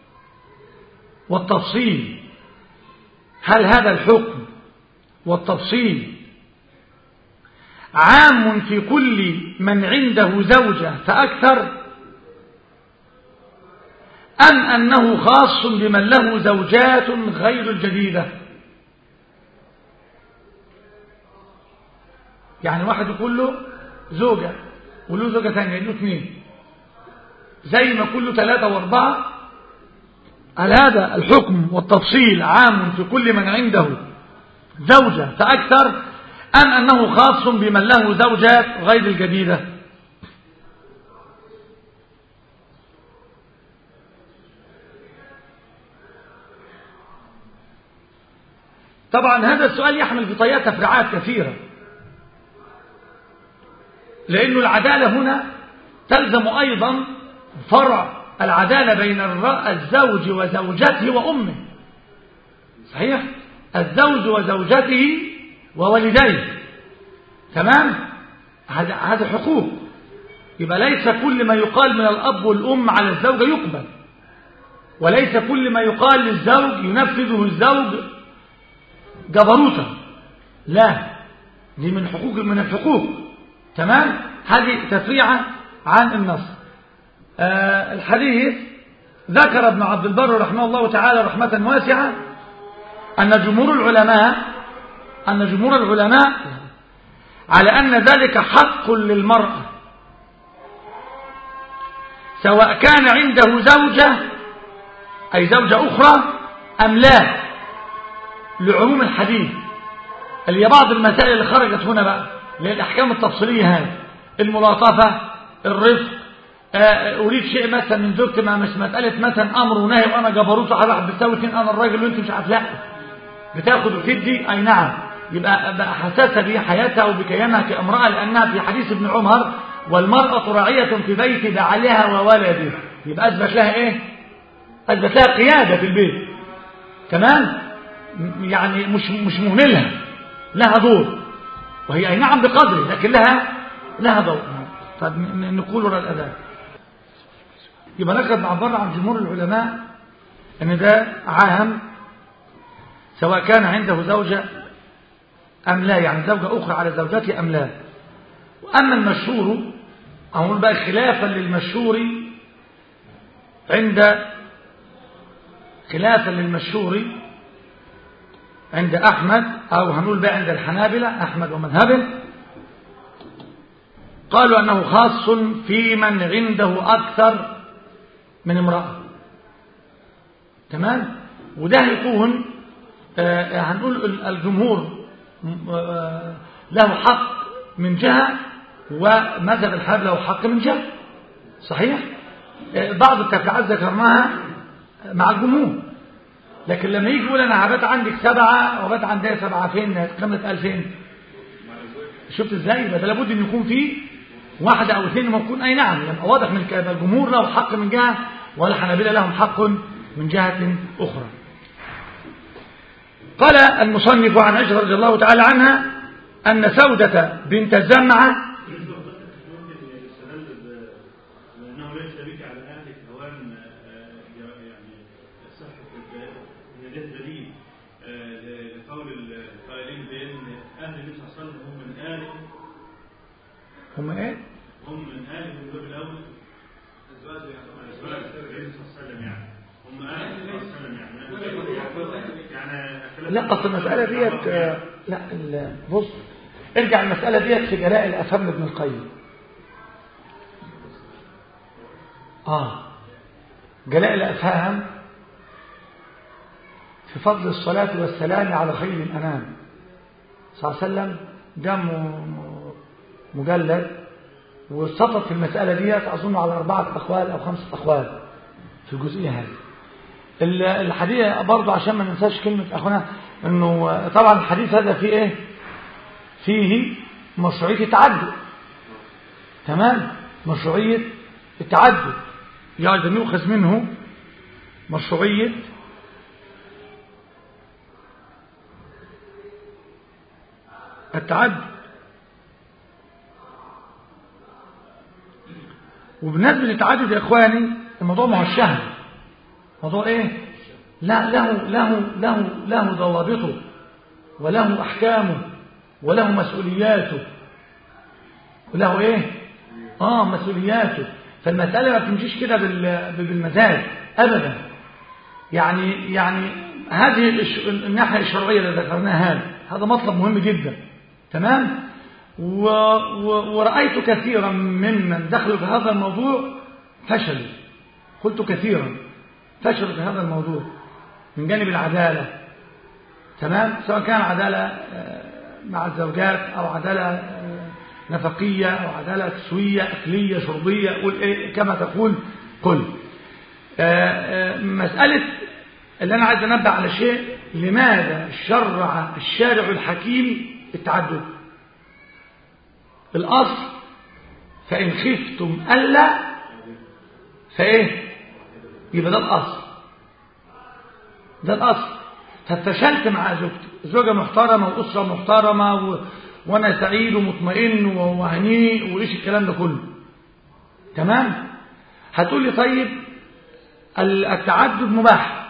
والتفصيل عام في كل من عنده زوجة فأكثر، أم أنه خاص بمن له زوجات غير الجديدة؟ يعني واحد يقول له زوجة وله زوجة ثانية له 2 زي ما كله 3 و4. هل هذا الحكم والتفصيل عام في كل من عنده زوجة فأكثر، أم أنه خاص بمن له زوجات غير الجديدة؟ طبعا هذا السؤال يحمل في طيات تفريعات كثيرة، لأن العدالة هنا تلزم أيضا فرع العدالة بين الزوج وزوجته وأمه. صحيح؟ الزوج وزوجته وولديه. تمام؟ هذا حقوق. يبقى ليس كل ما يقال من الأب والأم على الزوجة يقبل، وليس كل ما يقال للزوج ينفذه الزوج جبروتا. لا، دي من الحقوق. تمام؟ هذه تفريعة عن النص. الحديث ذكر ابن عبد البر رحمه الله تعالى رحمة واسعة أن جمهور العلماء على أن ذلك حق للمرأة سواء كان عنده زوجة أي زوجة أخرى أم لا، لعموم الحديث. اللي بعض المسائل اللي خرجت هنا بقى اللي هي الأحكام التفصيلية، هذه الملاطفة، الرفق، أريد شيء مثلا من زوجتي، ما مش مسألة مثلا أمر ونهي وأنا جبروت وحد بتساوي اتنين، أنا الراجل وأنت مش عارف، لا، بتاخد وتدي. أي نعم، يبقى حساسة بحياتها وبكيانها كامرأة، لأنها في حديث ابن عمر والمرأة راعية في بيت بعلها وولده. يبقى أثبت لها إيه؟ أثبت لها قيادة في البيت. تمام؟ يعني مش مهملها، لها دور، وهي أي نعم بقدره لكن لها دور. فنقول وراء الأذان. يبقى نقد نعبر عن جمهور العلماء أن ده عام سواء كان عنده زوجة أم لا، يعني زوجة أخرى على زوجته أم لا. وأما المشهور، أقول بقى خلافا للمشهور عند أحمد، أو هنقول بقى عند الحنابلة، أحمد ومذهبه، قالوا أنه خاص في من عنده أكثر من امرأة. تمام؟ وده يكون هنقول الجمهور له حق من جهة، ومذهب الحنابلة له حق من جهة. صحيح؟ بعض التفريعات ذكرناها مع الجمهور، لكن لما يجي يقول أنا هبات عندك 7 وبات عندها 7 فين؟ قيمة 2000. شفت ازاي؟ يبقى ده لابد ان يكون فيه واحدة او اثنين ممكن. اي نعم، يبقى واضح من كده الجمهور له حق من جهة والحنابلة لهم حق من جهة اخرى. قال المصنف عن عائشة رضي الله تعالى عنها ان سودة بنت زمعة هم ايه؟ هم من آل من باب الأول أزواج النبي صلى الله عليه وسلم، يعني هم آل النبي صلى الله عليه وسلم. يعني لا، أصل المسألة ديت لا، بص، ارجع المسألة ديت في جلاء الأفهام ابن القيم. جلاء الأفهام في فضل الصلاة والسلام على خير الأنام صلى الله عليه وسلم، ده مجلد، والسطر في المسألة دي أظن على 4 أقوال أو 5 أقوال في الجزئية هذه. الحديث برضو عشان ما ننساش كلمة أخونا، أنه طبعا الحديث هذا فيه إيه؟ فيه مشروعية التعدد. تمام؟ مشروعية التعدد، يعني يؤخذ منه مشروعية التعدد. وبالنسبة للتعدد يا إخواني، الموضوع ما هو الشهر، موضوع إيه؟ لا، له ضوابطه وله أحكامه وله مسؤولياته وله إيه؟ مسؤولياته. فالمسألة ما بتمشيش كده بالمزاج أبدا. يعني هذه الناحية الشرعية اللي ذكرناها هذا مطلب مهم جدا. تمام؟ ورأيت كثيرا ممن دخلوا في هذا الموضوع فشلوا. قلت كثيرا فشلوا في هذا الموضوع من جانب العدالة. تمام؟ سواء كان عدالة مع الزوجات أو عدالة نفقية أو عدالة كسوية أكلية شربية، قول إيه كما تقول قل. مسألة اللي أنا عايز أنبه على شيء، لماذا شرع الشارع الحكيم التعدد؟ الأصل فإن خفتم ألا فإيه؟ يبقى ده الأصل، ده الأصل. ففشلت مع زوجتي، زوجة محترمة وأسرة محترمة وأنا سعيد ومطمئن وهنيء وإيش الكلام ده كله تمام. هتقول لي طيب التعدد مباح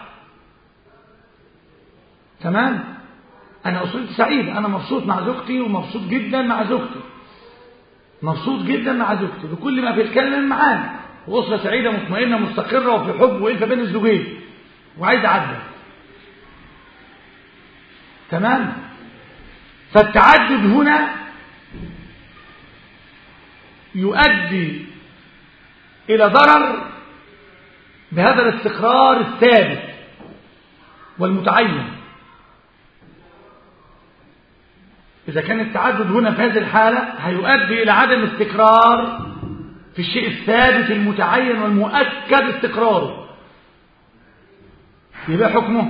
تمام، أنا أسرتي سعيدة، أنا مبسوط مع زوجتي ومبسوط جدا مع زوجتي، مبسوط جدا مع زوجتي بكل ما بيتكلم معانا، وأسرة سعيدة مطمئنة مستقرة وفي حب وإلفة بين الزوجين، وعايز أعدل تمام. فالتعدد هنا يؤدي إلى ضرر بهذا الاستقرار الثابت والمتعين. إذا كان التعدد هنا في هذه الحالة هيؤدي إلى عدم استقرار في الشيء الثابت المتعين والمؤكد استقراره، يبقى حكمه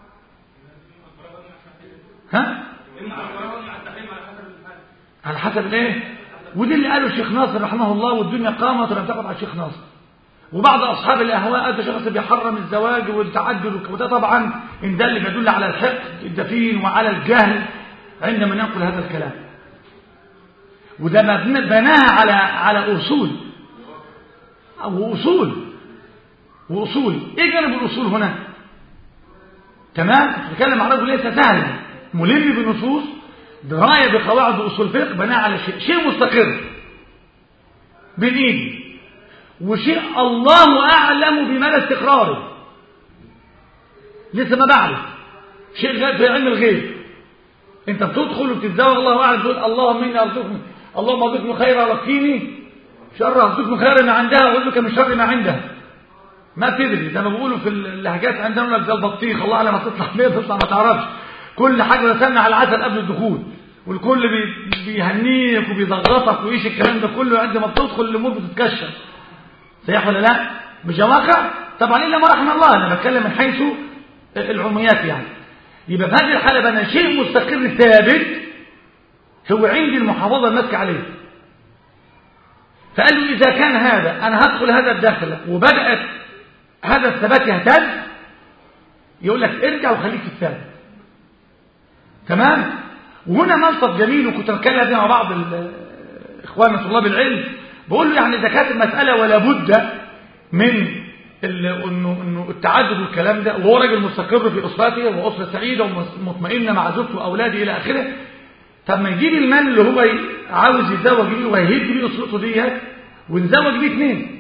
ها؟ على حسب الايه؟ ودي اللي قاله الشيخ ناصر رحمه الله، والدنيا قامت ولم تقم على الشيخ ناصر. وبعض اصحاب الاهواء قال ده شخص بيحرم الزواج والتعدد، وده طبعا ان ده اللي بيدل على الحقد الدفين وعلى الجهل عندما ننقل هذا الكلام. وده بناها على اصول واصول. ايه جانب الاصول هنا؟ تمام. بتكلم عن رجل ليس سهلا، ملم بنصوص، درايه بقواعد واصول فقه، بناء على شيء مستقر بين ايدي، وشيء الله اعلم بمدى استقراره، لسه ما بعرف شيء غير في علم الغيب. انت بتدخل وبتتزوج الله اعلم، تقول اللهم اني ارزقني، اللهم ارزقني خيرا ولقيني شر، ارزقني خيرا ما عندها واقول لك من شر ما عندها. ما تدري، زي ما بيقولوا في اللهجات عندنا لك زي البطيخ، الله اعلم هتطلع ليه تطلع ما تعرفش. كل حاجه رسمنا على العسل قبل الدخول، والكل بيهنيك وبيضغطك وايش الكلام ده كله، عندما بتدخل الامور بتتكشف. صحيح ولا لا؟ مش واقع طبعا الا ما رحم الله، انا بتكلم من حيث العموميات يعني. يبقى في هذه الحاله بقى شيء مستقر ثابت هو عندي المحافظه الماسكه عليه. فقال له اذا كان هذا انا هدخل هذا الدخله وبدات هذا الثبات يهتز، يقول لك ارجع وخليك في الثابت تمام. وهنا منطق جميل، وكنت بتكلم فيه مع بعض اخواننا طلاب العلم، بقول له يعني اذا كانت المساله ولا بد من انه التعدد والكلام ده، وهو راجل مستقر في اسرته واسره سعيده ومطمئنه مع زوجته واولاده الى اخره، طب ما يجيب المال اللي هو عاوز يتزوج بيه ويهد بيه اسرته ديت ونزوج بيه اثنين.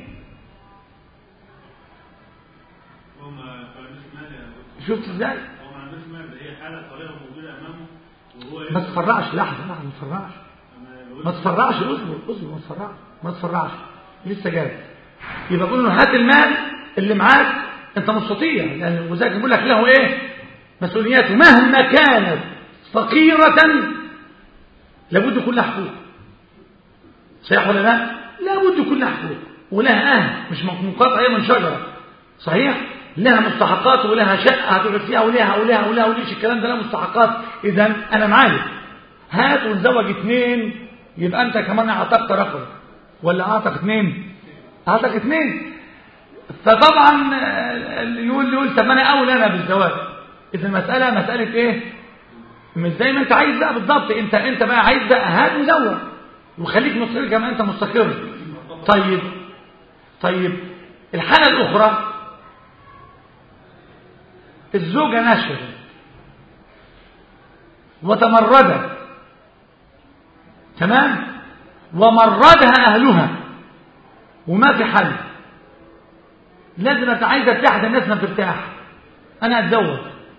شفت ازاي؟ هو ما عندوش مال، هي حاله طريقه موجوده امامه وهو ما تفرعش، لحظه ما تفرعش، اصبر ما تفرعش لسه جاي. يبقى بقول له هات المال اللي معاك، انت مستطيع يعني، وذاك بيقول لك له ايه مسؤولياته مهما كانت فقيره لابد يكون لها حقوق. صحيح ولا لا؟ لابد يكون لها حقوق ولها اهل، مش منقطعه من شجره. صحيح؟ لها مستحقات ولها شقه هتقعد فيها ولها وليش الكلام ده، لها مستحقات. اذا انا معايا هات ونزوج اثنين، يبقى انت كمان اعتقت رقم ولا اعتق اثنين؟ اعتق اثنين. فطبعا يقول طب انا اولى انا بالزواج. اذا المساله مساله ايه؟ مش زي ما انت عايز بقى بالضبط، انت بقى عايز بقى هات وزوج وخليك مستقر كمان انت مستقر. طيب الحاله الاخرى، الزوجه نشرت وتمردت تمام، ومردها اهلها وما في حل، لازم انت عايز ارتاح، الناس ما بترتاح، انا اتزوج.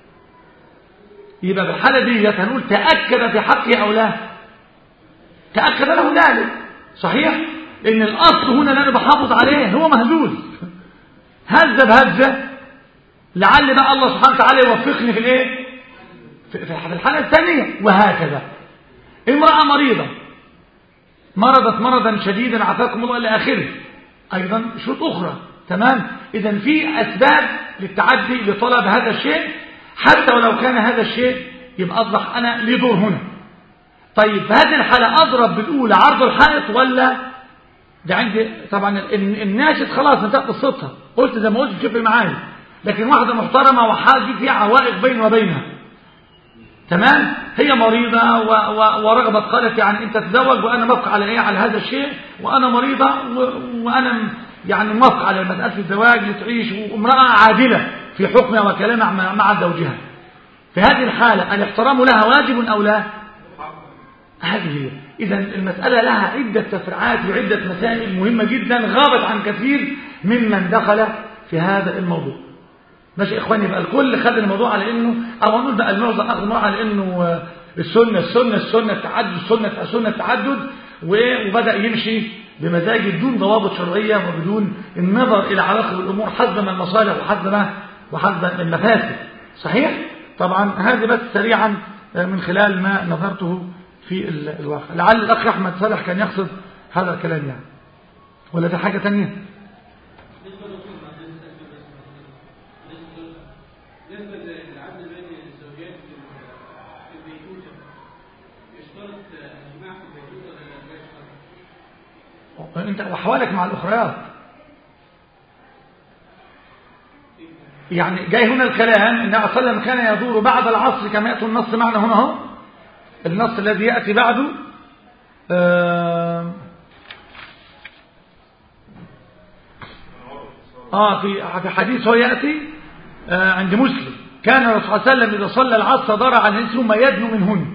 يبقى بالحاله دي هنقول تاكد في حقه او لا؟ تاكد له ذلك. صحيح؟ لان الاصل هنا اللي انا بحافظ عليه هو مهزوز، هزه بهزه، لعل بقى الله سبحانه وتعالى يوفقني في الايه؟ في الحاله الثانيه، وهكذا. امرأة مريضة مرضت مرضا شديدا عافاكم الله إلى آخره، أيضا شروط أخرى. تمام. إذا في أسباب للتعدي لطلب هذا الشيء، حتى ولو كان هذا الشيء يبقى أصبح أنا لي دور هنا. طيب في هذه الحالة أضرب بالأولى عرض الحائط ولا ده عندي؟ طبعا الناشد خلاص انتهت قصتها، قلت زي ما قلت تفرق معايا، لكن واحدة محترمة وحاجة فيها عوائق بيني وبينها. تمام. هي مريضة ورغبت قالت يعني انت تتزوج وانا موافق على ايه، على هذا الشيء، وانا مريضة وانا يعني موافق على مسألة الزواج لتعيش، وامرأة عادلة في حكمها وكلامها مع زوجها. في هذه الحالة الاحترام لها واجب او لا؟ هذه هي. إذا المسألة لها عدة تفرعات وعدة مسائل مهمة جدا غابت عن كثير ممن دخل في هذا الموضوع. ماشي إخواني؟ بقى الكل خد الموضوع على إنه، أو نقول بقى المعظم أخذ الموضوع على إنه السنة التعدد، السنة التعدد، وبدأ يمشي بمزاجه بدون ضوابط شرعية وبدون النظر إلى عواقب الأمور حسب ما المصالح وحسب المفاسد. صحيح؟ طبعا هذه بس سريعا من خلال ما نظرته في الواقع. لعل الأخ أحمد صالح كان يقصد هذا الكلام يعني، ولا ده حاجة تانية؟ بالنسبة للعدل بين الزوجات في البيتوتة، يشترط الجماع في البيتوتة ولا لا يشترط؟ انت وحوالك مع الأخريات يعني جاي هنا الكلام ان النبي صلى الله عليه وسلم كان يدور بعد العصر كما يأتي النص معنا هنا اهو. النص الذي يأتي بعده في حديث هو يأتي عند مسلم، كان الرسول صلى الله عليه وسلم إذا صلى العصر ضرع عن الناس ثم يدنو منهن،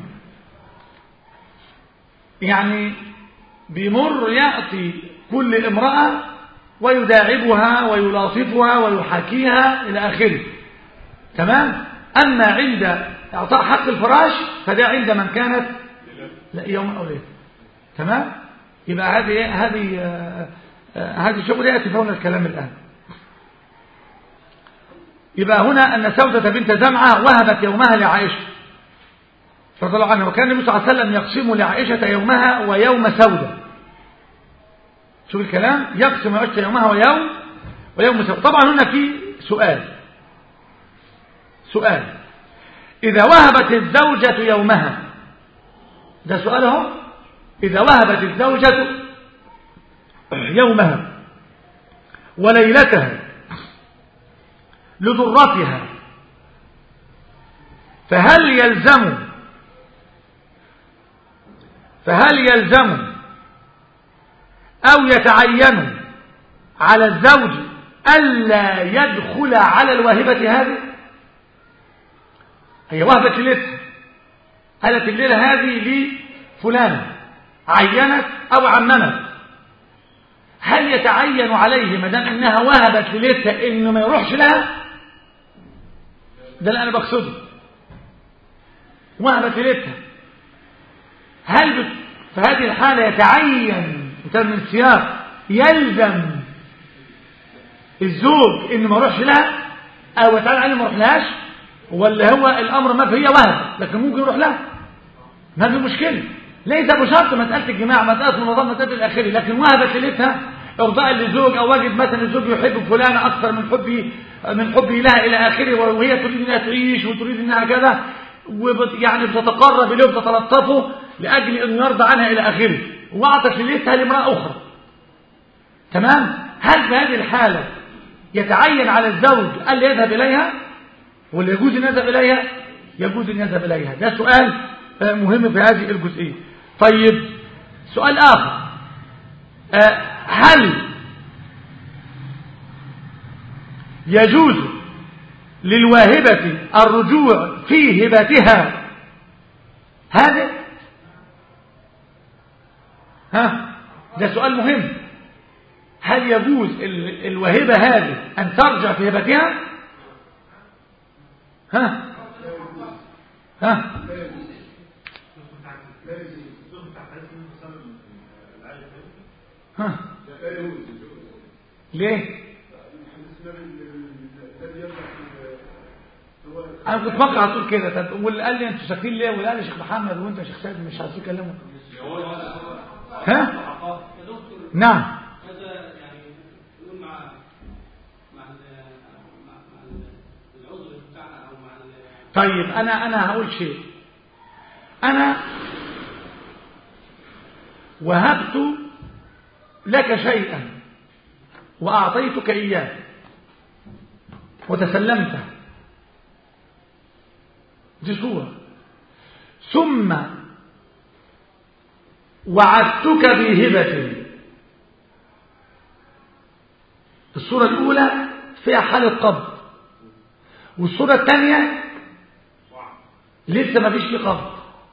يعني بيمر يأتي كل امرأة ويداعبها ويلاطفها ويحاكيها إلى آخره. تمام. أما عند إعطاء حق الفراش فده عند من كانت يوم أو ليلة. تمام. يبقى هذه الشغل يأتي فهنا الكلام الآن. يبقى هنا أن سودة بنت زمعة وهبت يومها لعائشة رضي الله عنها، وكان النبي صلى الله عليه وسلم يقسم لعائشة يومها ويوم سودة. شوف الكلام، يقسم عائشة يومها ويوم سودة. طبعا هنا في سؤال إذا وهبت الزوجة يومها، ده سؤاله، إذا وهبت الزوجة يومها وليلتها لضرتها، فهل يلزم أو يتعين على الزوج ألا يدخل على الواهبة هذه؟ هي وهبت ليلتها، قالت الليلة هذه لفلانة، عينت أو عممت، هل يتعين عليه ما دام انها وهبت ليلتها انه ما يروحش لها؟ ده اللي انا بقصده. وهبت ليلتها، هل في هذه الحالة يتعين من السياق يلزم الزوج انه ما يروحش لها او يتعين عليه ما يروحلهاش، ولا هو الامر ما فيه وهب لكن ممكن يروح لها؟ ما في مشكلة، ليس بشرط مسألة الجماع، مسألة منظمة، مسألة الآخري، لكن وهبت ليلتها إرضاء للزوج، أو وجد مثلا الزوج يحب فلانة أكثر من حبه لها إلى آخره، وهي تريد أنها تعيش وتريد أنها كذا، يعني بتتقرب إليه وتتلطفه لأجل أن يرضى عنها إلى آخره، وأعطت ليلتها لامرأة أخرى. تمام. هل في هذه الحالة يتعين على الزوج ألا يذهب إليها، ولا يجوز أن يذهب إليها؟ يجوز أن يذهب إليها. ده سؤال مهم في هذه الجزئية. طيب سؤال آخر، هل يجوز للواهبة الرجوع في هبتها هذا؟ ده سؤال مهم. هل يجوز الواهبة هذه أن ترجع في هبتها؟ ليه؟ هو انا كنت بقرا على طول كده. طب واللي قال لي انتوا ساكتين ليه؟ واللي قال لي شيخ محمد وانت يا شيخ سيد مش عايزين تكلموا. ها؟ نعم. هذا يعني يقول مع العذر بتاعنا او مع طيب انا هقول شيء. انا وهبت لك شيئا واعطيتك اياه وتسلمته، دي صورة. ثم وعدتك بهبة، الصورة الأولى فيها حالة قبض، والصورة الثانية لسه ما فيش فيه قبض.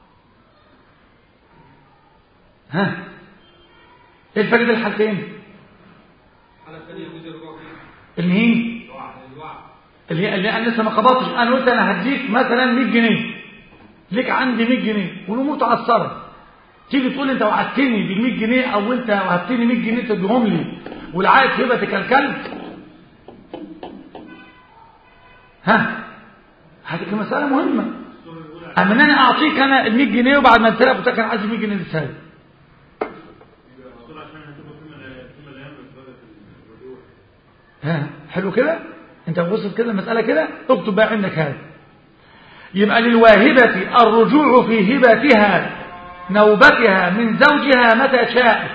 ها ايه الفرق بين الحالتين؟ الحالة الثانية يجوز الرجوع فيها المين؟ اللي انا لسه ما قبضتش. انا قلت انا هديك مثلا 100 جنيه، ليك عندي 100 جنيه والامور متعثره، تيجي تقول انت وعدتني بال 100 جنيه او انت وهبتني 100 جنيه تديهم لي والعائد هبتك الكلب. هذه مساله مهمه. اما ان انا اعطيك انا ال 100 جنيه وبعد ما انتهي قلت لك انا عايز 100 جنيه لسه. حلو كده. انت وصلت كده المساله كده، اكتب بقى عندك هذا. يبقى للواهبه الرجوع في هبتها نوبتها من زوجها متى شاء،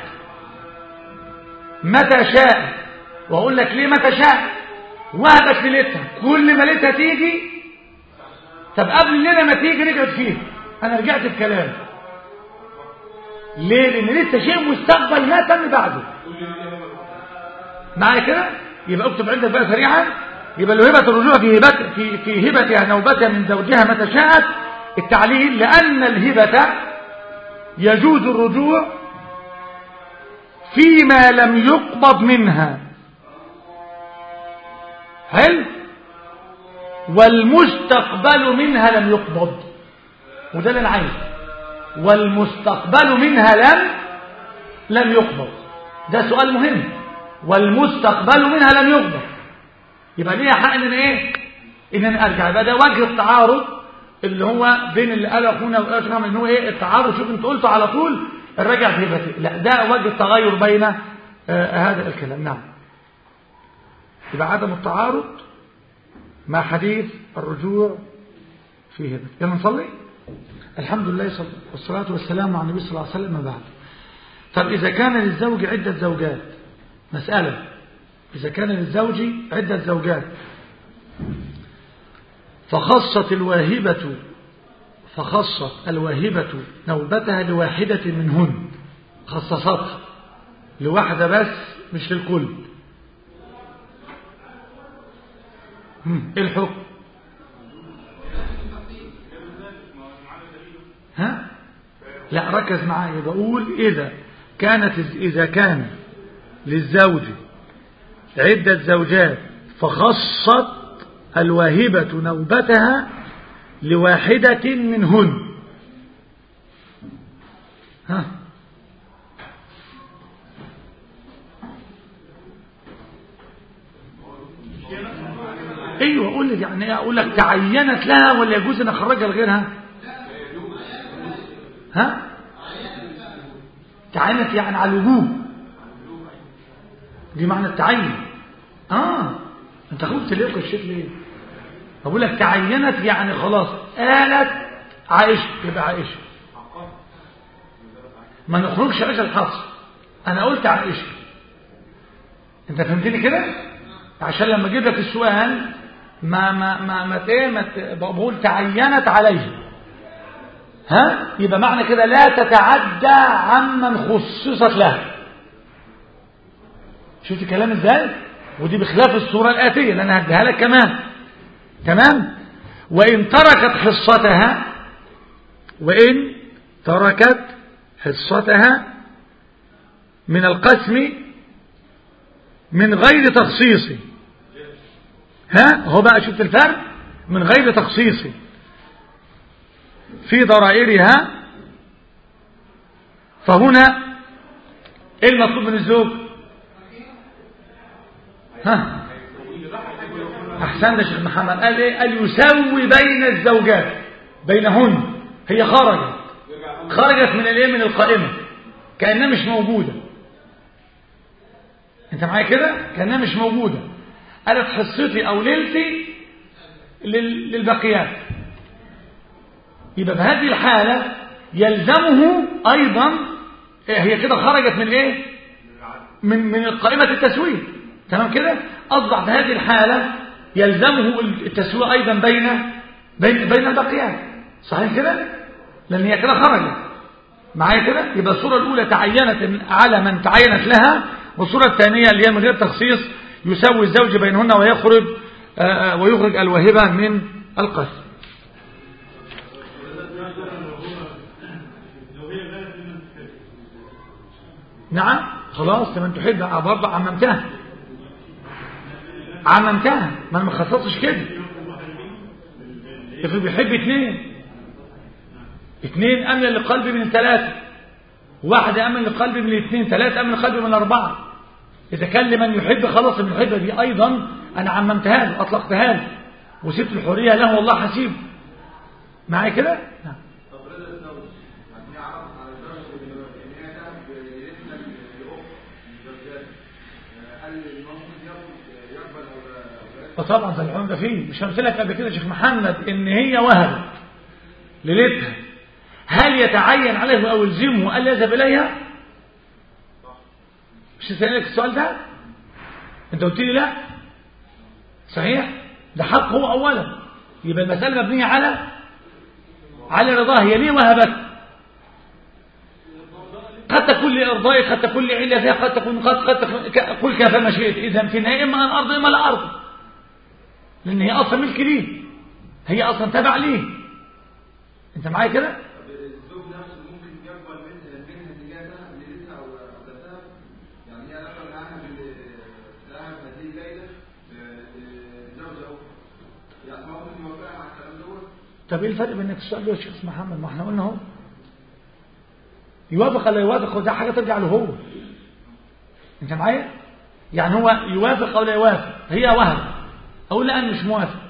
متى شاء. واقول لك ليه متى شاء؟ وهبت ليلتها، كل ما ليلتها تيجي. طب قبل الليله ما تيجي رجعت فيها، انا رجعت في كلامي ليه؟ لان لسه شيء مستقبل ما تم بعده. معايا كده؟ يبقى اكتب عندك بقى سريعا. يبقى الهبة الرجوع في هبتها نوبتها من زوجها متى شاءت. التعليل لأن الهبة يجوز الرجوع فيما لم يقبض منها. حلو. والمستقبل منها لم يقبض، وده اللي انا عايزه. والمستقبل منها لم يقبض، ده سؤال مهم. والمستقبل منها لم يقبض، يبقى ليه حق ان ايه؟ ان انا ارجع. يبقى ده وجه التعارض اللي هو بين اللي قال اخونا واخونا ان هو ايه التعارض. شوف انت قلته على طول الرجع في هبته، لا ده وجه التغير بين هذا الكلام. نعم. يبقى عدم التعارض مع حديث الرجوع في هبته. يلا نصلي. الحمد لله والصلاة والسلام على النبي صلى الله عليه وسلم. ما بعد. طب إذا كان للزوج عدة زوجات، مسألة، إذا كان للزوج عدة زوجات فخصت الواهبة نوبتها لواحدة منهن، خصصتها لواحدة بس مش للكل، ايه الحكم؟ لا ركز معايا. بقول إذا كان للزوج عدة زوجات فخصت الواهبة نوبتها لواحدة منهن. ايوه قول لي يعني اقول لك تعينت لها ولا يجوز ان اخرجها لغيرها؟ تعينت يعني على الوجوب، دي معنى التعين. انت خفت ليه الشيء ليه؟ بقول لك تعينت يعني خلاص قالت عائشة، يبقى عائشة. ما نخرجش عائشة الحصر، انا قلت عائشة. انت فهمتني كده؟ عشان لما اجيب لك السؤال ما بقول تعينت عليه، يبقى معنى كده لا تتعدى عمن خصصت لها. شفت الكلام ازاي؟ ودي بخلاف الصورة الآتية اللي انا هديها لك كمان. تمام. وإن تركت حصتها من القسم من غير تخصيص، هو بقى شفت الفرق؟ من غير تخصيص في ضرائرها، فهنا ايه المطلوب من الزوج؟ أحسن يا شيخ محمد. قال إيه؟ قال يسوي بين الزوجات بينهن. هي خرجت من الايه؟ من القائمة كأنها مش موجودة. انت معايا كده؟ كأنها مش موجودة. قالت حصتي او ليلتي للبقيات. يبقى بهذه الحالة يلزمه ايضا، هي كده خرجت من ايه؟ من قائمة التسوية. تمام كده؟ اصبح بهذه الحالة يلزمه التسوية ايضا بين البقيات. صحيح كده؟ لان هي كده خرجت معايا كده. يبقى الصورة الاولى تعينت على من تعينت لها، والصورة الثانية اللي هي من غير تخصيص يسوي الزوج بينهن ويخرج الواهبة من القسم. نعم خلاص لمن تحب برضه عممتها ما انا ما خصصتش كده. افرض بيحب اثنين امن لقلبي من 3، واحد امن لقلبي من 2، 3 امن لقلبي من 4. اذا كان لمن يحب خلاص المحبه دي ايضا انا عممتها له اطلقتها له وسبت الحريه له والله حسيب معايا كده. نعم. طبعا ده الحكم ده فيه. مش قلت لك قبل كده يا شيخ محمد ان هي وهبت ليلتها، هل يتعين عليه او يلزمه ان يذهب اليها؟ مش سألك السؤال ده؟ انت قلت لي لا. صحيح ده حق هو اولا. يبقى المسألة مبنية على رضاه. هي ليه وهبت؟ قد تكون لإرضائك، قد تكون لعلتها، قد تكون قل كيف ما شئت. إذا في النهاية إما أن أرض إما لا أرض، لأن هي أصلا ملك ليه، هي أصلا تبع ليه. أنت معايا كده؟ الزوج نفسه ممكن يقبل منها نياتها ليلتها او عادتها، يعني هي دخل معاها ذهب هذه الليله لزوجها، يعني ما ممكن يوافقها على الكلام دوت. طب ايه الفرق بين السؤال ده يا شيخ محمد؟ ما احنا قلنا اهو يوافق ولا يوافق، وده حاجه ترجع له هو. انت معايا؟ يعني هو يوافق او لا يوافق، هي وهب او لا انا مش موافق.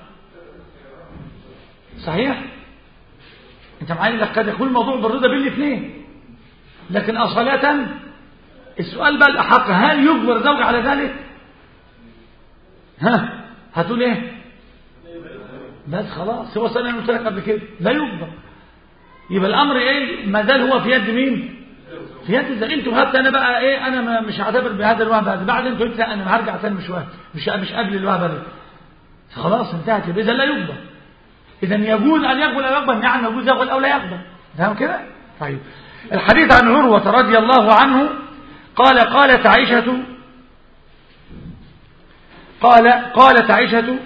صحيح؟ انت معايا؟ لك قد يكون الموضوع بالرضا بين الاثنين، لكن اصالة السؤال بقى الاحق، هل يجبر الزوج على ذلك؟ هتقول ايه؟ بس خلاص هو سنة قلت لك قبل كده لا يجبر. يبقى الامر ايه؟ ما زال هو في يد مين؟ في يد الزوج. انتوا هات انا بقى ايه؟ انا مش هعتبر بهذا الوهب بعد انتوا قلت لا انا هرجع ثاني مش وهب، مش قبل الوهب ده. خلاص انتهت. يبقى اذا لا يجبر. إذا يجوز أن يقبل أو يقبل. يعني يجوز يقبل أو لا يقبل. فاهم كده؟ طيب الحديث عن عروة رضي الله عنه قالت عائشة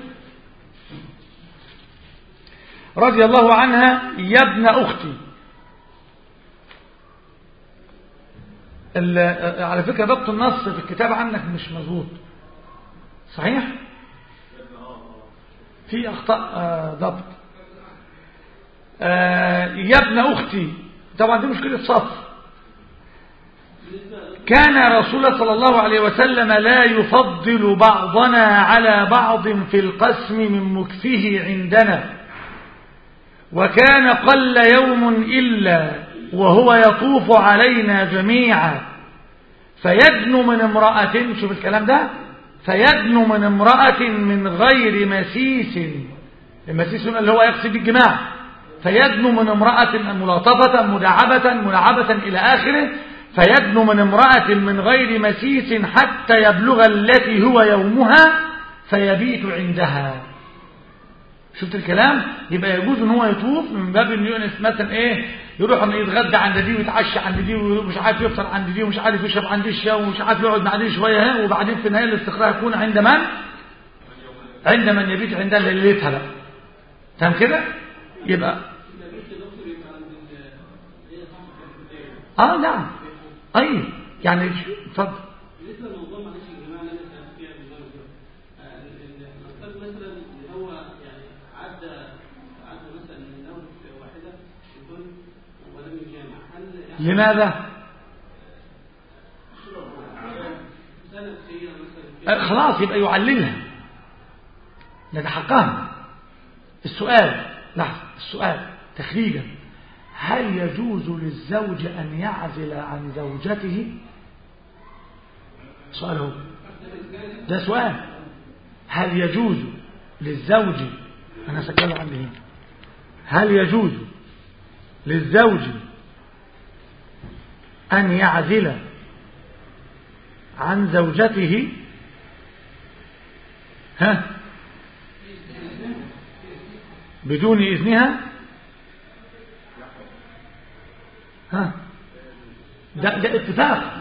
رضي الله عنها يا ابن أختي. على فكرة ضبط النص في الكتاب عنك مش مظبوط. صحيح؟ في أخطاء ضبط. يا ابن أختي، طبعا دي مشكلة صف. كان رسول الله صلى الله عليه وسلم لا يفضل بعضنا على بعض في القسم من مكثه عندنا، وكان قل يوم إلا وهو يطوف علينا جميعا فيدنو من امرأة، شوف الكلام ده، فيدنو من امرأة من غير مسيس. المسيس اللي هو يقصد الجماع. فيدنو من امرأة ملاطفة ملاعبة إلى آخره. فيدنو من امرأة من غير مسيس حتى يبلغ التي هو يومها فيبيت عندها. شفت الكلام؟ يبقى يجوز ان هو يطوف من باب ان يونس مثلا ايه، يروح انه يتغدى عند دي ويتعشى عند دي ومش عارف يفطر عند دي ومش عارف يشرب عند الشاي ومش عارف يقعد مع دي شويه وبعدين في النهايه الاستقرار يكون عند من يبيت عندها ليلتها بقى. تمام كده؟ يبقى نعم اي يعني اتفضل. بالنسبه للموضوع معلش يا جماعه انا سالت فيها مثلا ان هو يعني عدى مثلا من نوم واحده يكون ولم يجامع، هل لماذا؟ سنه مثلا خلاص يبقى يعللها. ده حقها. السؤال، لحظة، السؤال تخريجا: هل يجوز للزوج أن يعزل عن زوجته؟ سؤال هو ده سؤال. هل يجوز للزوج، أنا سأتكلم عن هنا، هل يجوز للزوج أن يعزل عن زوجته بدون إذنها؟ ده اتفاق.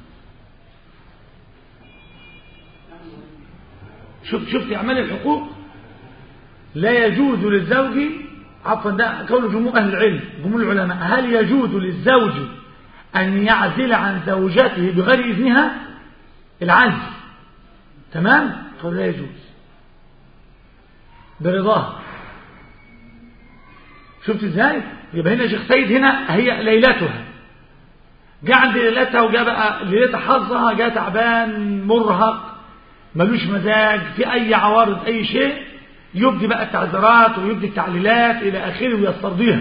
شفت أعمال الحقوق. لا يجوز للزوج، عفوا ده قول جمهور أهل العلم، جمهور العلماء، هل يجوز للزوج أن يعزل عن زوجته بغير إذنها؟ العزل تمام؟ قالوا لا يجوز برضاها. شفت ازاي؟ يبقى هنا شيخ سيد هنا هي ليلتها، جاء عند ليلتها وجاء بقى ليلتها حظها، جاء تعبان مرهق ملوش مزاج في أي عوارض أي شيء، يبدي بقى التعذيرات ويبدي التعليلات إلى آخره ويسترضيها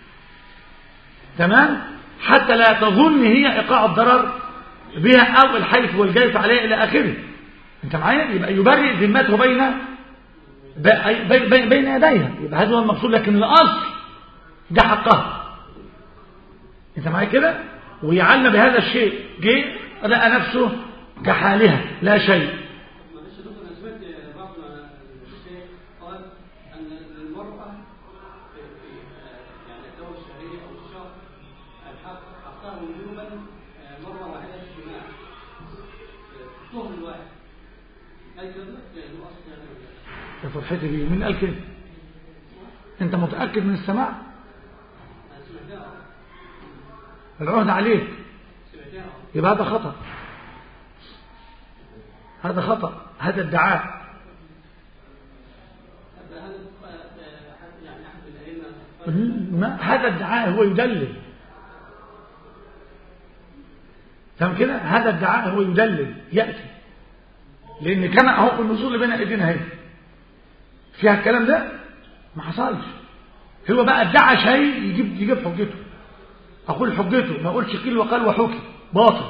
تمام، حتى لا تظن هي إيقاع الضرر بها أو الحيف والجيف عليها إلى آخره. أنت معايا؟ يبقى يبرئ ذمته بين يديها، يبقى هذا هو المقصود. لكن الأصل ده حقها. أنت معايا كده؟ ويعلم بهذا الشيء، جه لقى نفسه كحالها لا شيء. يا فرحتي بيه، مين قال كده؟ انت متأكد من السماع؟ العهد عليك، يبقى هذا خطأ، هذا خطأ، هذا ادعاء. هذا ادعاء هو يدلل، فهم كده؟ هذا ادعاء هو يدلل يأتي، لأن كان اهو النصوص اللي بين ايدينا اهي فيها الكلام ده ما حصلش. هو بقى ادعى شيء يجيب حجته. اقول حجته، ما اقولش قيل وقال وحكي باطل.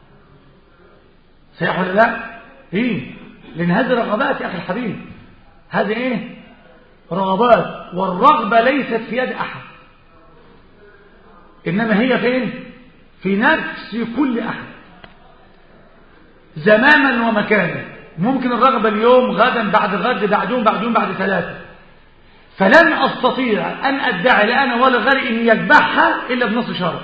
صحيح ولا لا؟ ايه؟ لان هذه رغبات يا اخي الحبيب، هذه ايه؟ رغبات، والرغبه ليست في يد احد، انما هي فين؟ في نفس كل احد زمانا ومكانا. ممكن الرغبة اليوم، غدا، بعد غد، بعد يوم، بعد يوم، بعد ثلاثة. فلن أستطيع أن أدعي لا أنا ولا غيري أن يجبعها إلا بنص شرع.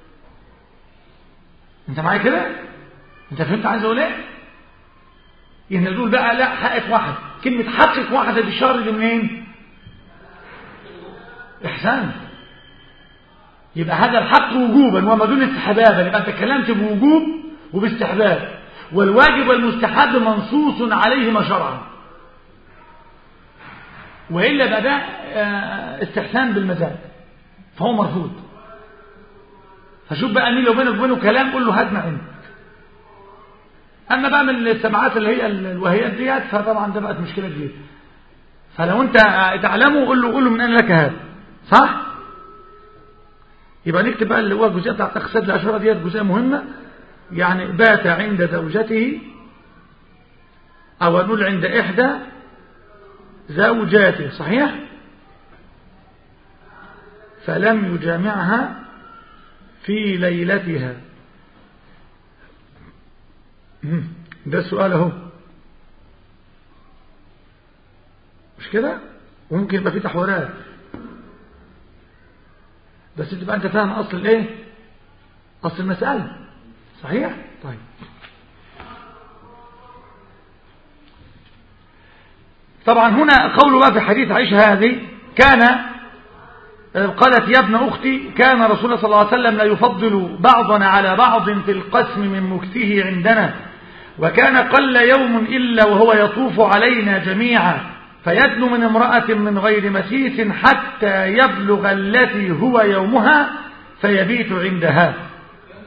أنت معايا كده؟ أنت فهمت عايز أقول إيه؟ إن دول بقى لا حقك واحد، كلمة حقك واحدة دي الشرع دي منين؟ إحسان. يبقى هذا الحق وجوبا وما دون استحبابا، يبقى أنت اتكلمت بوجوب وباستحباب، والواجب والمستحب منصوص عليهما شرعا، وإلا بقى ده استحسان بالمزاج فهو مرفوض. فشوف بقى مين لو بينك وبينه كلام قول له هات ما عندك. أما بقى من السماعات اللي هي الوهيات ديت فطبعا ده بقت مشكلة كبيرة. فلو أنت تعلمه قول له من أين لك هذا، صح؟ يبقى نكتب بقى اللي هو الجزئية بتاعت تقصيد العشرة ديت جزئية مهمة. يعني بات عند زوجته، أو نقول عند إحدى زوجاته، صحيح؟ فلم يجامعها في ليلتها. ده السؤال اهو، مش كده؟ وممكن يبقى في تحويرات، بس تبقى أنت فاهم أصل الإيه؟ أصل المسألة، صحيح؟ طيب. طبعا هنا قول بقى في حديث عائشة هذه، قالت يا ابن أختي كان رسول الله صلى الله عليه وسلم لا يفضل بعضنا على بعض في القسم من مكته عندنا، وكان قل يوم إلا وهو يطوف علينا جميعا فيدنو من امرأة من غير مسيس حتى يبلغ التي هو يومها فيبيت عندها.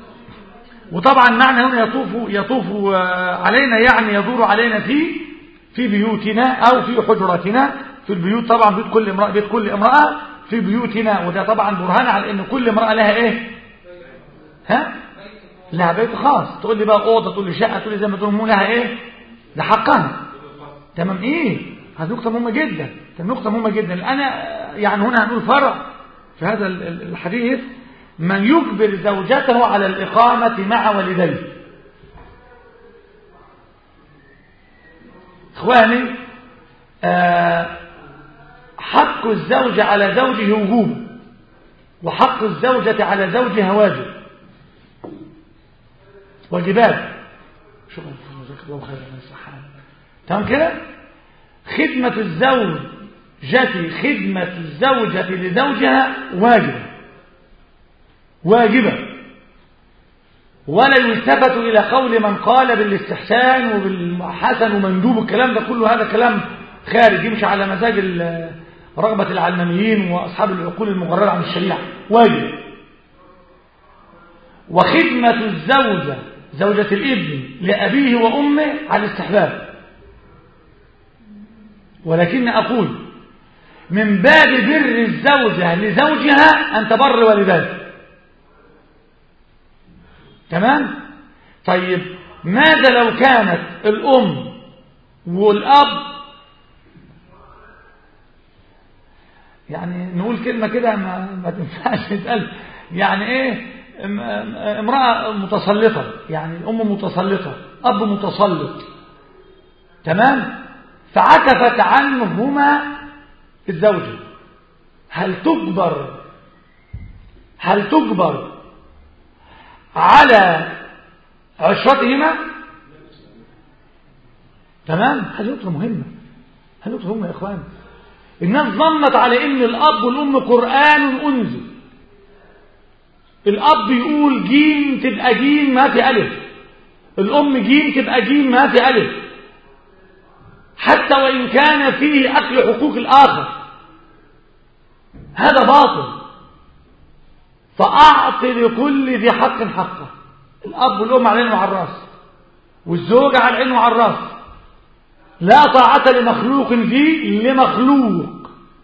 وطبعا معنى هنا يطوف علينا يعني يدور علينا في بيوتنا أو في حجراتنا، في البيوت طبعا بيت كل امرأة، بيت كل امرأة في بيوتنا، وده طبعا برهان على ان كل امرأة لها ايه؟ ها؟ لها بيت خاص. تقول لي بقى اوضه، تقول لي شقه، تقول لي زي ما تقول لها ايه؟ ده حقها. تمام. ايه هذه نقطه مهمه جدا، نقطه مهمه جدا. انا يعني هنا هنقول فرع في هذا الحديث: من يجبر زوجته على الاقامه مع والديه. اخواني، حق الزوج على زوجه وجوب، وحق الزوجة على زوجها واجب، واجبات. شكرا جزاك الله خيرا يا صحابي. تمام كده. خدمة الزوجة لزوجها واجبة، ولا يلتفت إلى قول من قال بالاستحسان وبالحسن ومندوب. الكلام ده كله هذا كلام خارج، يمشي على مزاج رغبة العلمانيين وأصحاب العقول المغررة عن الشريعة. واجب. وخدمة زوجة الابن لأبيه وأمه على الاستحباب، ولكن أقول من باب بر الزوجة لزوجها أن تبر والديه. تمام. طيب ماذا لو كانت الأم والأب، يعني نقول كلمة كده ما تنفعش تتقال، يعني ايه، امرأة متسلطة، يعني أم متسلطة، أب متسلط، تمام، فعكفت عنهما الزوجة، هل تجبر على عشرتهما؟ تمام. هذه نقطة مهمة، يا إخوان. الناس ظنت على ان الاب والام قرآن انزل، الاب يقول جيم تبقى جيم ما في الف، الام جيم تبقى جيم ما في الف، حتى وان كان فيه اكل حقوق الاخر، هذا باطل. فاعط لكل ذي حق حقه. الاب والام على العين وعلى الراس، والزوجه على العين وعلى الراس. لا طاعة لمخلوق لمخلوق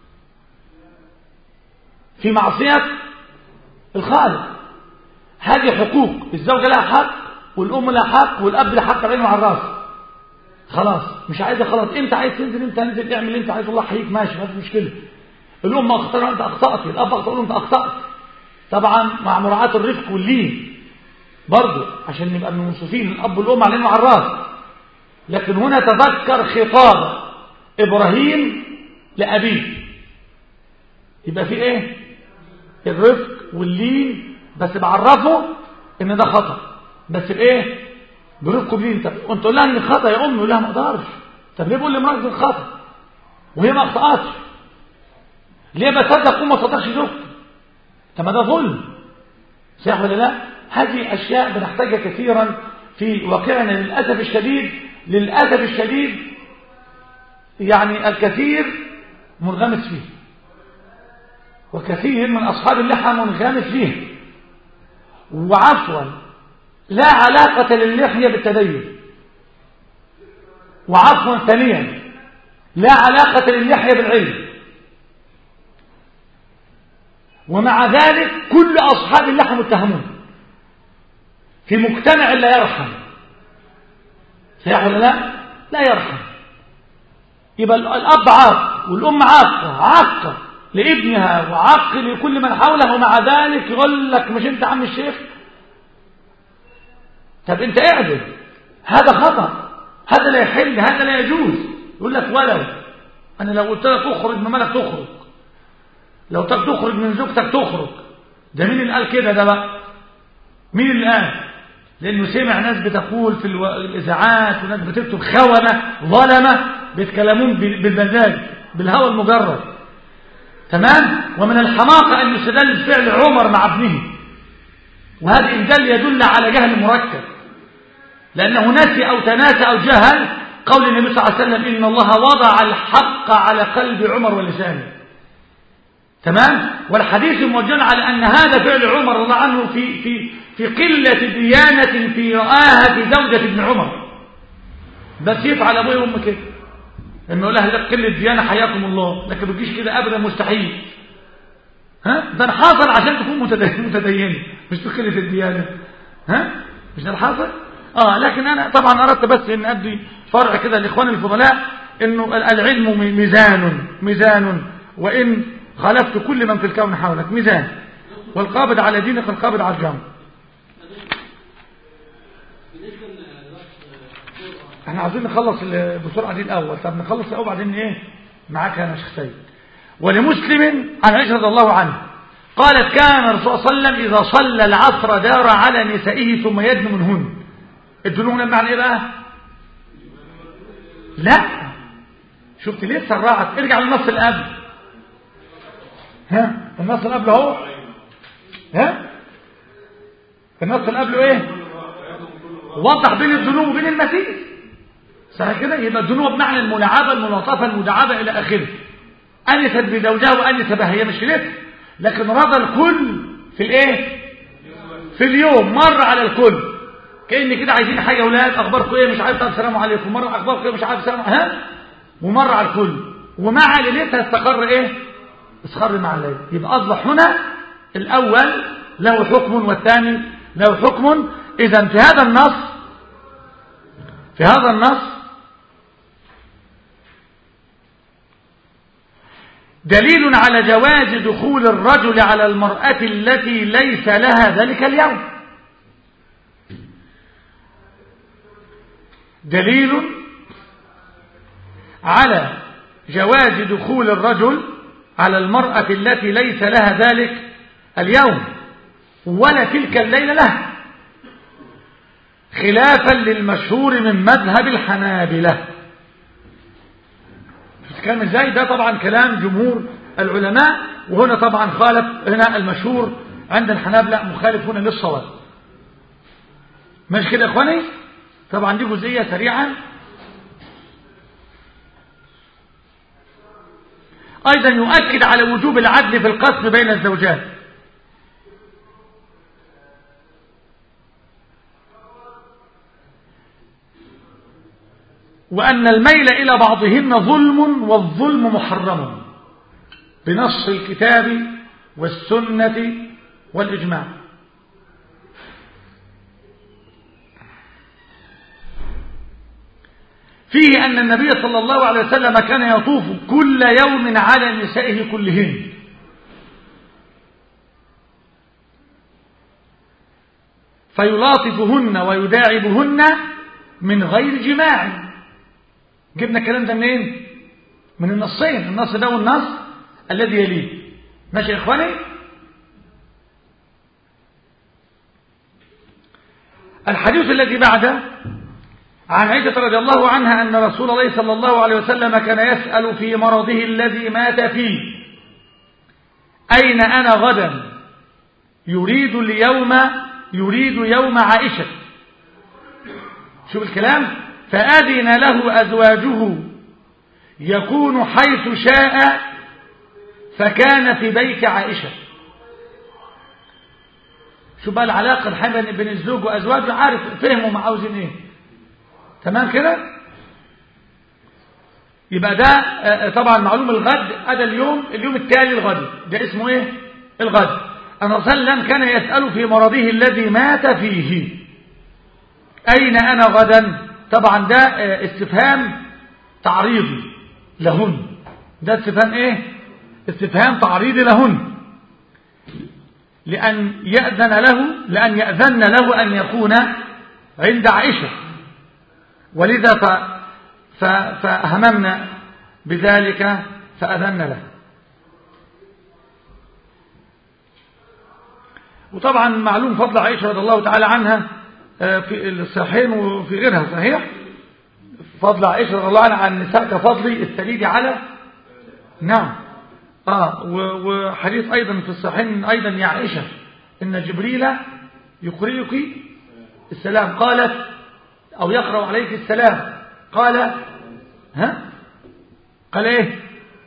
في معصية الخالق. هذه حقوق، الزوجة لها حق، والأم لها حق، والأب لها حق، العين وعلى الراس. خلاص مش عايزة، خلاص انت عايز تنزل، انت نزل، اعمل اللي انت عايزه، الله يحييك، ماشي، ما في مشكلة. الأم أخطأت، انت أخطأت، الأب أخطأ، انت أخطأت، طبعا مع مراعاة الرفق واللين برضه عشان نبقى من المنصفين. الأب والأم على العين وعلى الراس. لكن هنا تذكر خطاب إبراهيم لأبيه، يبقى في ايه؟ الرفق واللين، بس بعرفه ان ده خطأ، بس بايه؟ برفق وبلين. طب انت تقول لها ان خطأ يا امي، يقول لها ما اقدرش. طب ليه بقول لمراتي الخطأ وهي ما اخطأتش؟ ليه بصدق ام ما تصدقش زوجتي؟ طب ما ده ظلم، صح ولا لا؟ هذه اشياء بنحتاجها كثيرا في واقعنا للاسف الشديد، يعني الكثير منغمس فيه، وكثير من أصحاب اللحى منغمس فيه. وعفوا لا علاقة للحية بالتدين، وعفوا ثانيا لا علاقة للحية بالعلم. ومع ذلك كل أصحاب اللحى متهمون في مجتمع لا يرحم، صحيح ولا لا؟ لا يرحم. يبقى الأب عاق والأم عاقة لابنها وعق لكل من حوله، ومع ذلك يقول لك مش انت عم الشيخ. طب انت اعدل، هذا خطأ، هذا لا يحل، هذا لا يجوز. يقول لك ولو انا لو قلت لك تخرج من مالك تخرج، لو تخرج من زوجتك تخرج. ده مين اللي قال كده؟ ده بقى مين اللي قال؟ لانه سمع ناس بتقول في الاذاعات، وناس بتكتب خونة ظلمة بيتكلمون بالمزاج بالهوى المجرد. تمام. ومن الحماقة أن يستدل فعل عمر مع ابنه، وهذا إن يدل على جهل مركب، لأنه نسي أو تناسى أو جهل قول النبي صلى الله عليه وسلم إن الله وضع الحق على قلب عمر ولسانه. تمام. والحديث موجه على أن هذا فعل عمر رضي الله عنه في قلة ديانة في رآها في زوجة ابن عمر، بس يفعل أبوه وأمه كده. لما يقول لها قله ديانه حياكم الله، لكن ما تجيش كده ابدا، مستحيل. ده الحاصل عشان تكون متدينه، مش قله الديانه. مش ده الحاصل. لكن انا طبعا اردت بس ان ادي فرع كده لاخواني الفضلاء، انه العلم ميزان، وان خالفت كل من في الكون حولك ميزان، والقابض على دينك القابض على الجمر. احنا عايزين نخلص بسرعه دي الاول. طب نخلص الاول بعدين ايه معاك يا شيخ سيد. ولمسلم عن عائشة رضي الله عنها قالت كان الرسول صلى الله عليه وسلم إذا صلى العصر دار على نسائه ثم يدنو منهن. الدنو هنا بمعنى ايه بقى؟ لا، شفت ليه سرعت؟ ارجع للنص اللي قبل. النص اللي قبله اهو. النص اللي قبله ايه؟ وضح بين الدنو وبين المسيس، صحيح كده؟ يبقى الدنو بمعنى الملاعبه، الملاطفه، المداعبه الى اخره. انست بزوجها وانس بها، هي مش لسه، لكن رضى الكل في الايه؟ في اليوم مر على الكل، كأن كده عايزين حاجه يا اولاد، اخباركم ايه؟ مش عارف، السلام عليكم. مره اخباركم ايه؟ مش عارف، سلام ومر على الكل، ومع ليلتها استقر ايه؟ استقر مع الليل. يبقى اصبح هنا الاول له حكم والثاني له حكم. اذا في هذا النص دليل على جواز دخول الرجل على المرأة التي ليس لها ذلك اليوم. دليل على جواز دخول الرجل على المرأة التي ليس لها ذلك اليوم ولا تلك الليلة لها، خلافا للمشهور من مذهب الحنابلة. الكلام ازاي؟ ده طبعا كلام جمهور العلماء، وهنا طبعا خالف هنا المشهور عند الحنابلة، مخالف هنا للصواب. ماشي كده يا اخواني؟ طبعا دي جزئية سريعا. ايضا يؤكد على وجوب العدل في القسم بين الزوجات. وأن الميل إلى بعضهن ظلم، والظلم محرم بنص الكتاب والسنة والإجماع. فيه أن النبي صلى الله عليه وسلم كان يطوف كل يوم على نسائه كلهن، فيلاطفهن ويداعبهن من غير جماع. جبنا الكلام ده منين؟ من النصين، النص ده والنص الذي يليه. ماشي يا اخواني؟ الحديث الذي بعده عن عائشة رضي الله عنها أن رسول الله صلى الله عليه وسلم كان يسأل في مرضه الذي مات فيه: أين أنا غدا؟ يريد يوم عائشة. شوف الكلام، فأذن له أزواجه يكون حيث شاء، فكان في بيت عائشة. شوف بقى العلاقة الحميمة بين الزوج وأزواجه، عارف فهموا ما عاوزين ايه. تمام كده؟ يبقى ده طبعا معلوم الغد، هذا اليوم التالي الغد، ده اسمه ايه؟ الغد. أن صلى الله عليه وسلم كان يسأل في مرضه الذي مات فيه: أين أنا غدا؟ طبعا ده استفهام تعريضي لهن. ده استفهام ايه؟ استفهام تعريضي لهن، لأن يأذن له أن يكون عند عائشة، ولذا فهممنا بذلك فأذن له. وطبعا معلوم فضل عائشة رضي الله تعالى عنها في الصحيحين وفي غيرها صحيح، فضل عائشة رضي الله عنها عن النساء كفضل الثريد على نعم. وحديث أيضا في الصحيحين أيضا: يا عائشة إن جبريل يقرئك السلام، قالت أو يقرأ عليك السلام، قال قال إيه؟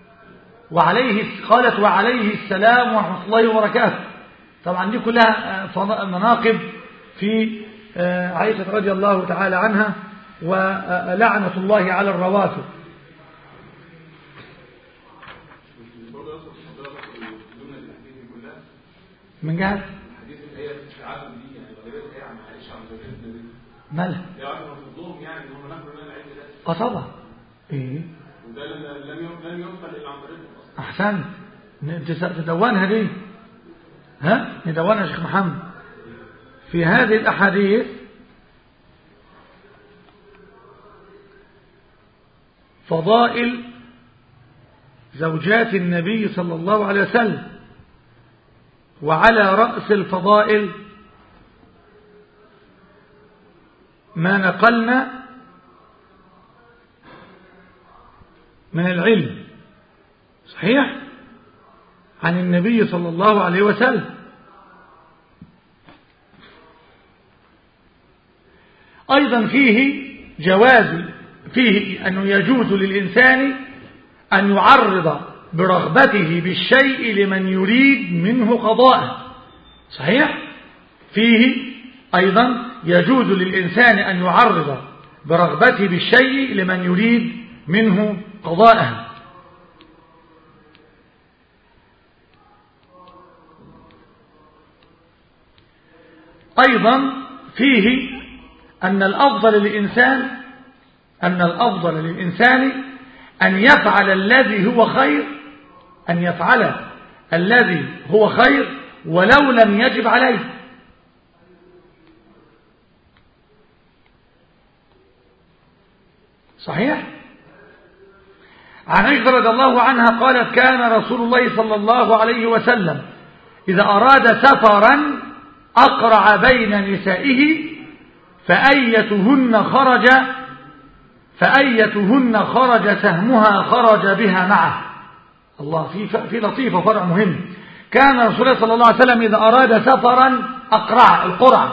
قالت وعليه السلام ورحمة الله وبركاته. طبعا دي كلها مناقب في عائشة رضي الله تعالى عنها، ولعنة الله على الروافض. من جهة الحديث اللي هي في العدل دي يعني غالبا هي عن عائشة عن زوجات النبي مالها؟ هي واحدة مفضلهم يعني ان هم نقلوا لنا العلم ده. طبعا. ايه وده لم ينقل الا عن طريقهم اصلا. احسنت. تدونها دي، ها ندونها يا شيخ محمد. في هذه الاحاديث فضائل زوجات النبي صلى الله عليه وسلم، وعلى رأس الفضائل ما نقلنا من العلم صحيح عن النبي صلى الله عليه وسلم. أيضا فيه أنه يجوز للإنسان أن يعرض برغبته بالشيء لمن يريد منه قضاءه صحيح. فيه أيضا يجوز للإنسان أن يعرض برغبته بالشيء لمن يريد منه قضاءه. أيضا فيه أن الأفضل للإنسان أن يفعل الذي هو خير ولو لم يجب عليه. صحيح. عن عائشة رضي الله عنها قالت كان رسول الله صلى الله عليه وسلم إذا أراد سفرا أقرع بين نسائه فأيتهن خرج سهمها خرج بها معه. الله، في لطيفة فرع مهم. كان رسول الله صلى الله عليه وسلم إذا أراد سفرا أقرع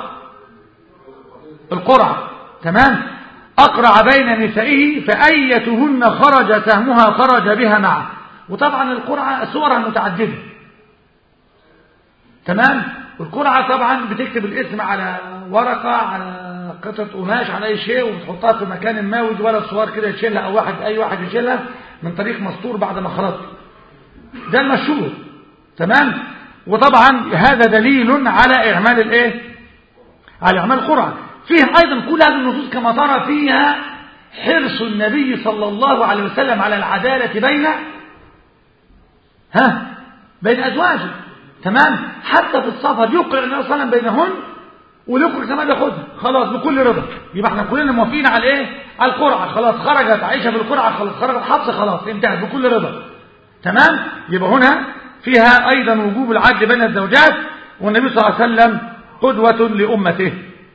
القرع تمام، أقرع بين نسائه فأيتهن خرج سهمها خرج بها معه. وطبعا القرعة صورها متعددة تمام. والقرعة طبعا بتكتب الاسم على ورقة، على قطعة قماش، على أي شيء، وبتحطها في مكان ما، ويجي ولد صغير كده يشيلها أو أي واحد يشيلها من طريق مسطور بعد ما خلصت. ده المشهور تمام. وطبعا هذا دليل على على إعمال القرعة. فيه أيضا كل هذه النصوص كما ترى فيها حرص النبي صلى الله عليه وسلم على العدالة بين أزواجه تمام. حتى في السفر يقرأ النبي صلى الله عليه وسلم بينهن، ويقرأ كمان ياخدها خلاص بكل رضا. يبقى احنا كلنا موافقين على على القرعة. خلاص خرجت عائشة بالقرعة، خلاص خرجت حفصة، خلاص انتهت بكل رضا تمام. يبقى هنا فيها أيضا وجوب العدل بين الزوجات، والنبي صلى الله عليه وسلم قدوة لأمته.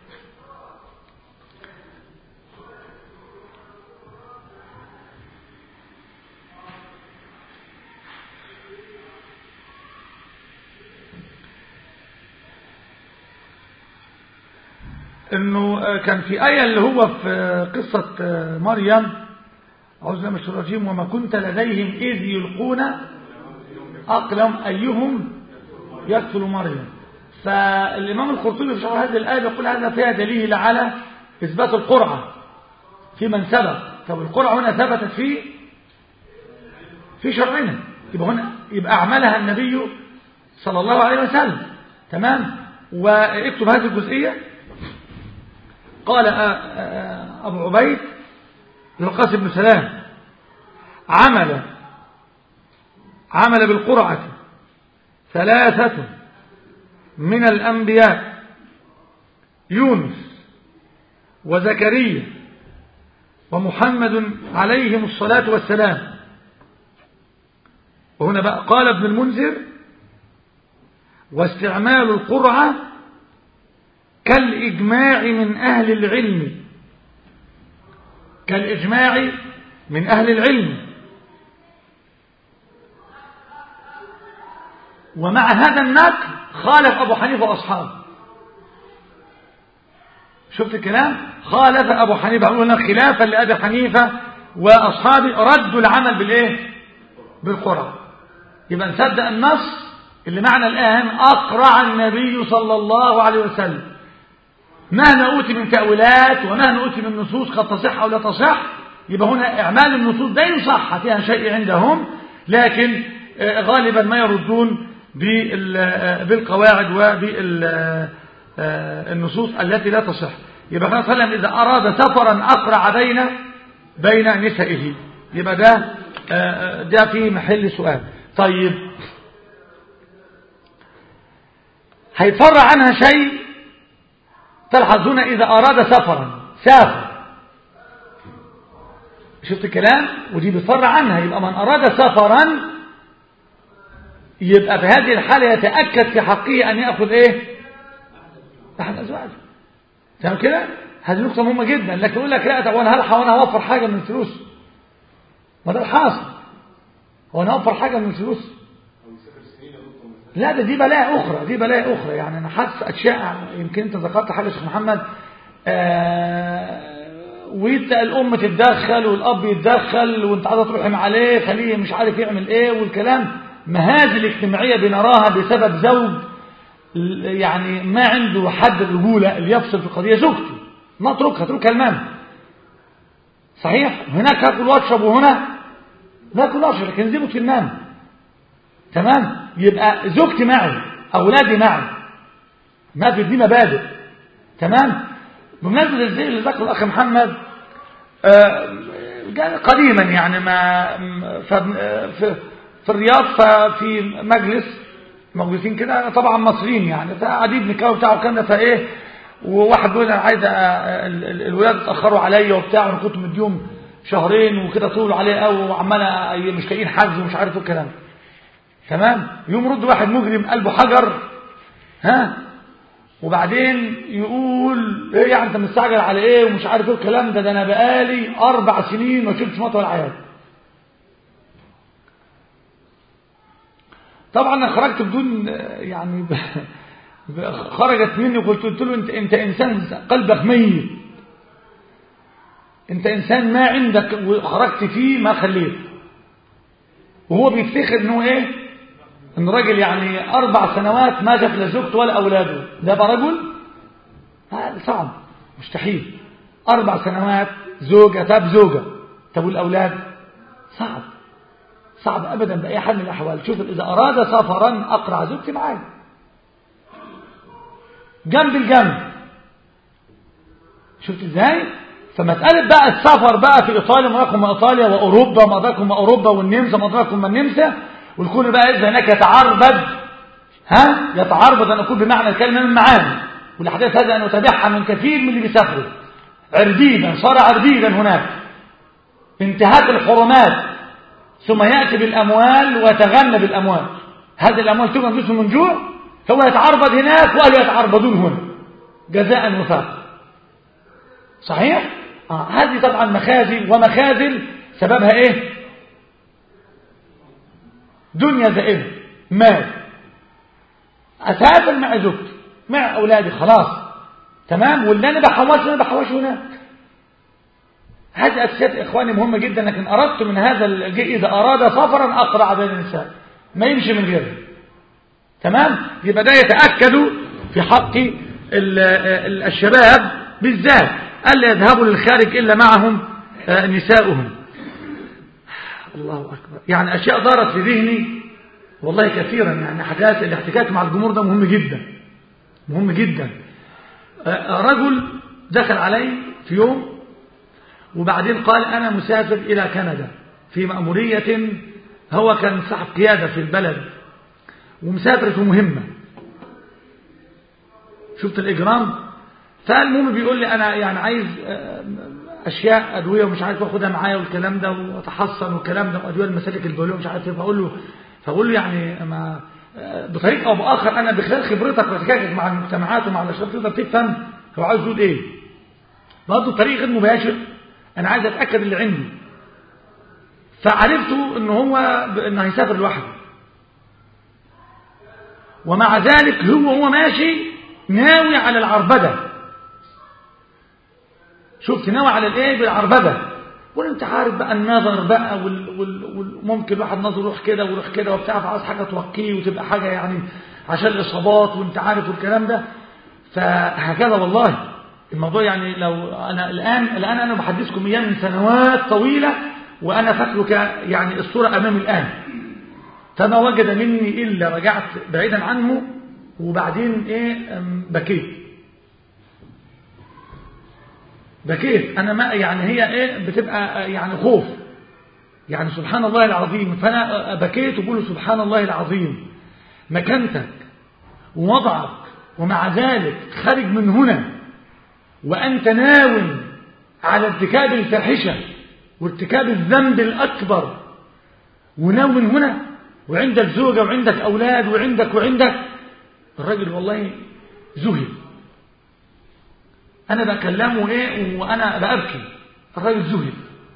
انه كان في آية اللي هو في قصة مريم، أعوذ بالله من الشيطان الرجيم، وما كنت لديهم إذ يلقون أقلم أيهم يقتل مريم. فالإمام القرطبي في شرح هذه الآية يقول هذا فيها دليل على إثبات القرعة في من سبق. طب القرعة هنا ثبتت في شرعنا، يبقى أعملها النبي صلى الله عليه وسلم تمام. واكتب هذه الجزئية. قال أبو عبيد القاسم بن سلام عمل بالقرعة 3 من الأنبياء يونس وزكريا ومحمد عليهم الصلاة والسلام. وهنا بقى قال ابن المنذر واستعمال القرعة كالإجماع من أهل العلم. ومع هذا النقل خالف أبو حنيفة وأصحابه. شفت الكلام؟ خالف أبو حنيفة، قلنا خلافا لأبي حنيفة وأصحابه ردوا العمل بالقرعة. يبقى نصدق النص اللي معنى الآن أقرع النبي صلى الله عليه وسلم. مهما أوتي من تأويلات ومهما أوتي من نصوص قد تصح أو لا تصح، يبقى هنا إعمال النصوص ده إن صح فيها شيء عندهم، لكن غالبا ما يردون بالقواعد وبالنصوص التي لا تصح. يبقى النبي صلى الله عليه وسلم إذا أراد سفرا أقرع بين نسائه، يبقى ده في محل سؤال. طيب هيتفرع عنها شيء تلحظون، إذا أراد سفرا سافر، شفت الكلام، ودي بيتفرع عنها. يبقى من أراد سفرا يبقى في هذه الحالة يتأكد في حقه أن يأخذ إيه؟ أحد أزواجه. تمام كده؟ هذه نقطة مهمة جدا. لكن يقول لك لا، طب وأنا هلحق وأنا هوفر حاجة من الفلوس، ما ده الحاصل، هو أنا هوفر حاجة من الفلوس؟ لا، دي بلاء أخرى، دي بلاء أخرى. يعني أنا حاسس أشياء، يمكن أنت ذكرت حاجة يا شيخ محمد، والأم تتدخل والأب يتدخل وأنت عايز تروحي عليه، خليه مش عارف يعمل إيه، والكلام مهازل الاجتماعية بنراها بسبب زوج يعني ما عنده حد الرجولة اللي يفصل في القضية. زوجتي ما اتركها المام، صحيح، هناك هاكل واشرب وهنا ناكل واشرب، لكن زيبك في المام. تمام، يبقى زوجتي معي، أولادي معي، ما في دي مبادئ. تمام. بمناسبة الزي اللي ذكره الأخ محمد قديما، يعني ما في الرياض، ففي مجلس موجودين كده طبعا مصريين، يعني فقاعدين بنتكلم بتاعه كده، فايه وواحد بيقول انا عايز الولاد اتاخروا عليا وبتاع، وانا كنت مديهم شهرين وكده طولوا عليه قوي، وعماله مش لاقيين حجز ومش عارف الكلام. تمام. يوم رد واحد مجرم قلبه حجر، وبعدين يقول ايه يعني انت مستعجل على ايه ومش عارف ايه الكلام ده انا بقالي 4 سنين ما شفتش مطوى العيال. طبعا انا خرجت بدون يعني خرجت مني وقلت له انت انسان قلبك ميت، انت انسان ما عندك، وخرجت فيه ما خليت. وهو بيفتخر انه ايه، ان راجل يعني 4 سنوات ما جاب لا زوجته ولا اولاده، ده بقى رجل؟ صعب، مستحيل. 4 سنوات زوجة، طب زوجة، طب والاولاد؟ صعب ابدا باي حال من الاحوال. شوف، اذا اراد سفرا اقرع زوجتي معايا جنب الجنب. شفت ازاي؟ فمساله بقى السفر بقى في ايطاليا ما أدراكم ما ايطاليا، واوروبا ما أدراكم ما اوروبا، والنمسا ما أدراكم ما النمسا، والكل بقى اذا هناك يتعربد ان يكون بمعنى الكلمه من معاني. والاحداث هذا انا اتابعها من كثير من اللي بيسافروا عربيدا، صار عربيدا هناك، انتهاك الحرمات، ثم ياتي بالاموال ويتغنى بالاموال. هذه الاموال تغنى جزء من جوع، هو يتعربد هناك واهله يتعربدون هنا جزاء وفاق. صحيح؟ هذه طبعا مخازي ومخازل، سببها ايه؟ دنيا زائده، مال. اسافر مع زوجتي مع اولادي خلاص، تمام، واللي انا بحوشه هناك. هذه اساسيات اخواني مهمه جدا. لكن اردت من هذا اذا اراد سفرا اقرع بين النساء، ما يمشي من غيره. تمام. يبقى ده يتاكد في حق الشباب بالذات الا يذهبوا للخارج الا معهم نساؤهم. الله اكبر. يعني اشياء دارت في ذهني والله كثيرا، يعني حاجات الاحتكاك مع الجمهور ده مهم جدا، مهم جدا. رجل دخل علي في يوم وبعدين قال أنا مسافر إلى كندا في مأمورية، هو كان صاحب قيادة في البلد ومسافر في مهمة. شفت الإجرام. فالمهم بيقول لي أنا يعني عايز أشياء أدوية ومش عارف أخدها معايا والكلام ده، وأتحصن والكلام ده، وأدوية المسالك البولية ومش عارف إيه. فأقول له يعني ما بطريقة أو بآخر أنا بخلال خبرتك واحتكاكك مع المجتمعات ومع الأشخاص تقدر تفهم هو عايز يقول إيه. برضه بطريقة غير مباشر أنا عايز أتأكد اللي عندي. فعرفته إنه هيسافر لوحده، ومع ذلك هو ماشي ناوي على العربدة. شفت ناوي على الإيه؟ بالعربدة. وانت عارف بقى النظر بقى وممكن واحد نظر يروح كده ويروح كده وبتاع، فعايز حاجة توقيه وتبقى حاجة يعني عشان الإصابات وانت عارف والكلام ده. فهكذا والله الموضوع. يعني لو أنا الآن أنا بحدثكم إياه من سنوات طويلة، وأنا فاكرك يعني الصورة أمامي الآن. فما وجد مني إلا رجعت بعيدا عنه، وبعدين بكيت أنا، ما يعني هي بتبقى يعني خوف، يعني سبحان الله العظيم. فأنا بكيت وبقول سبحان الله العظيم، مكانتك ووضعك، ومع ذلك خارج من هنا وأنت ناوم على ارتكاب الفاحشة وارتكاب الذنب الأكبر، وناوم من هنا، وعندك زوجة وعندك أولاد وعندك الراجل والله ذهل. أنا بكلمه وأنا بأبكي، الراجل ذهل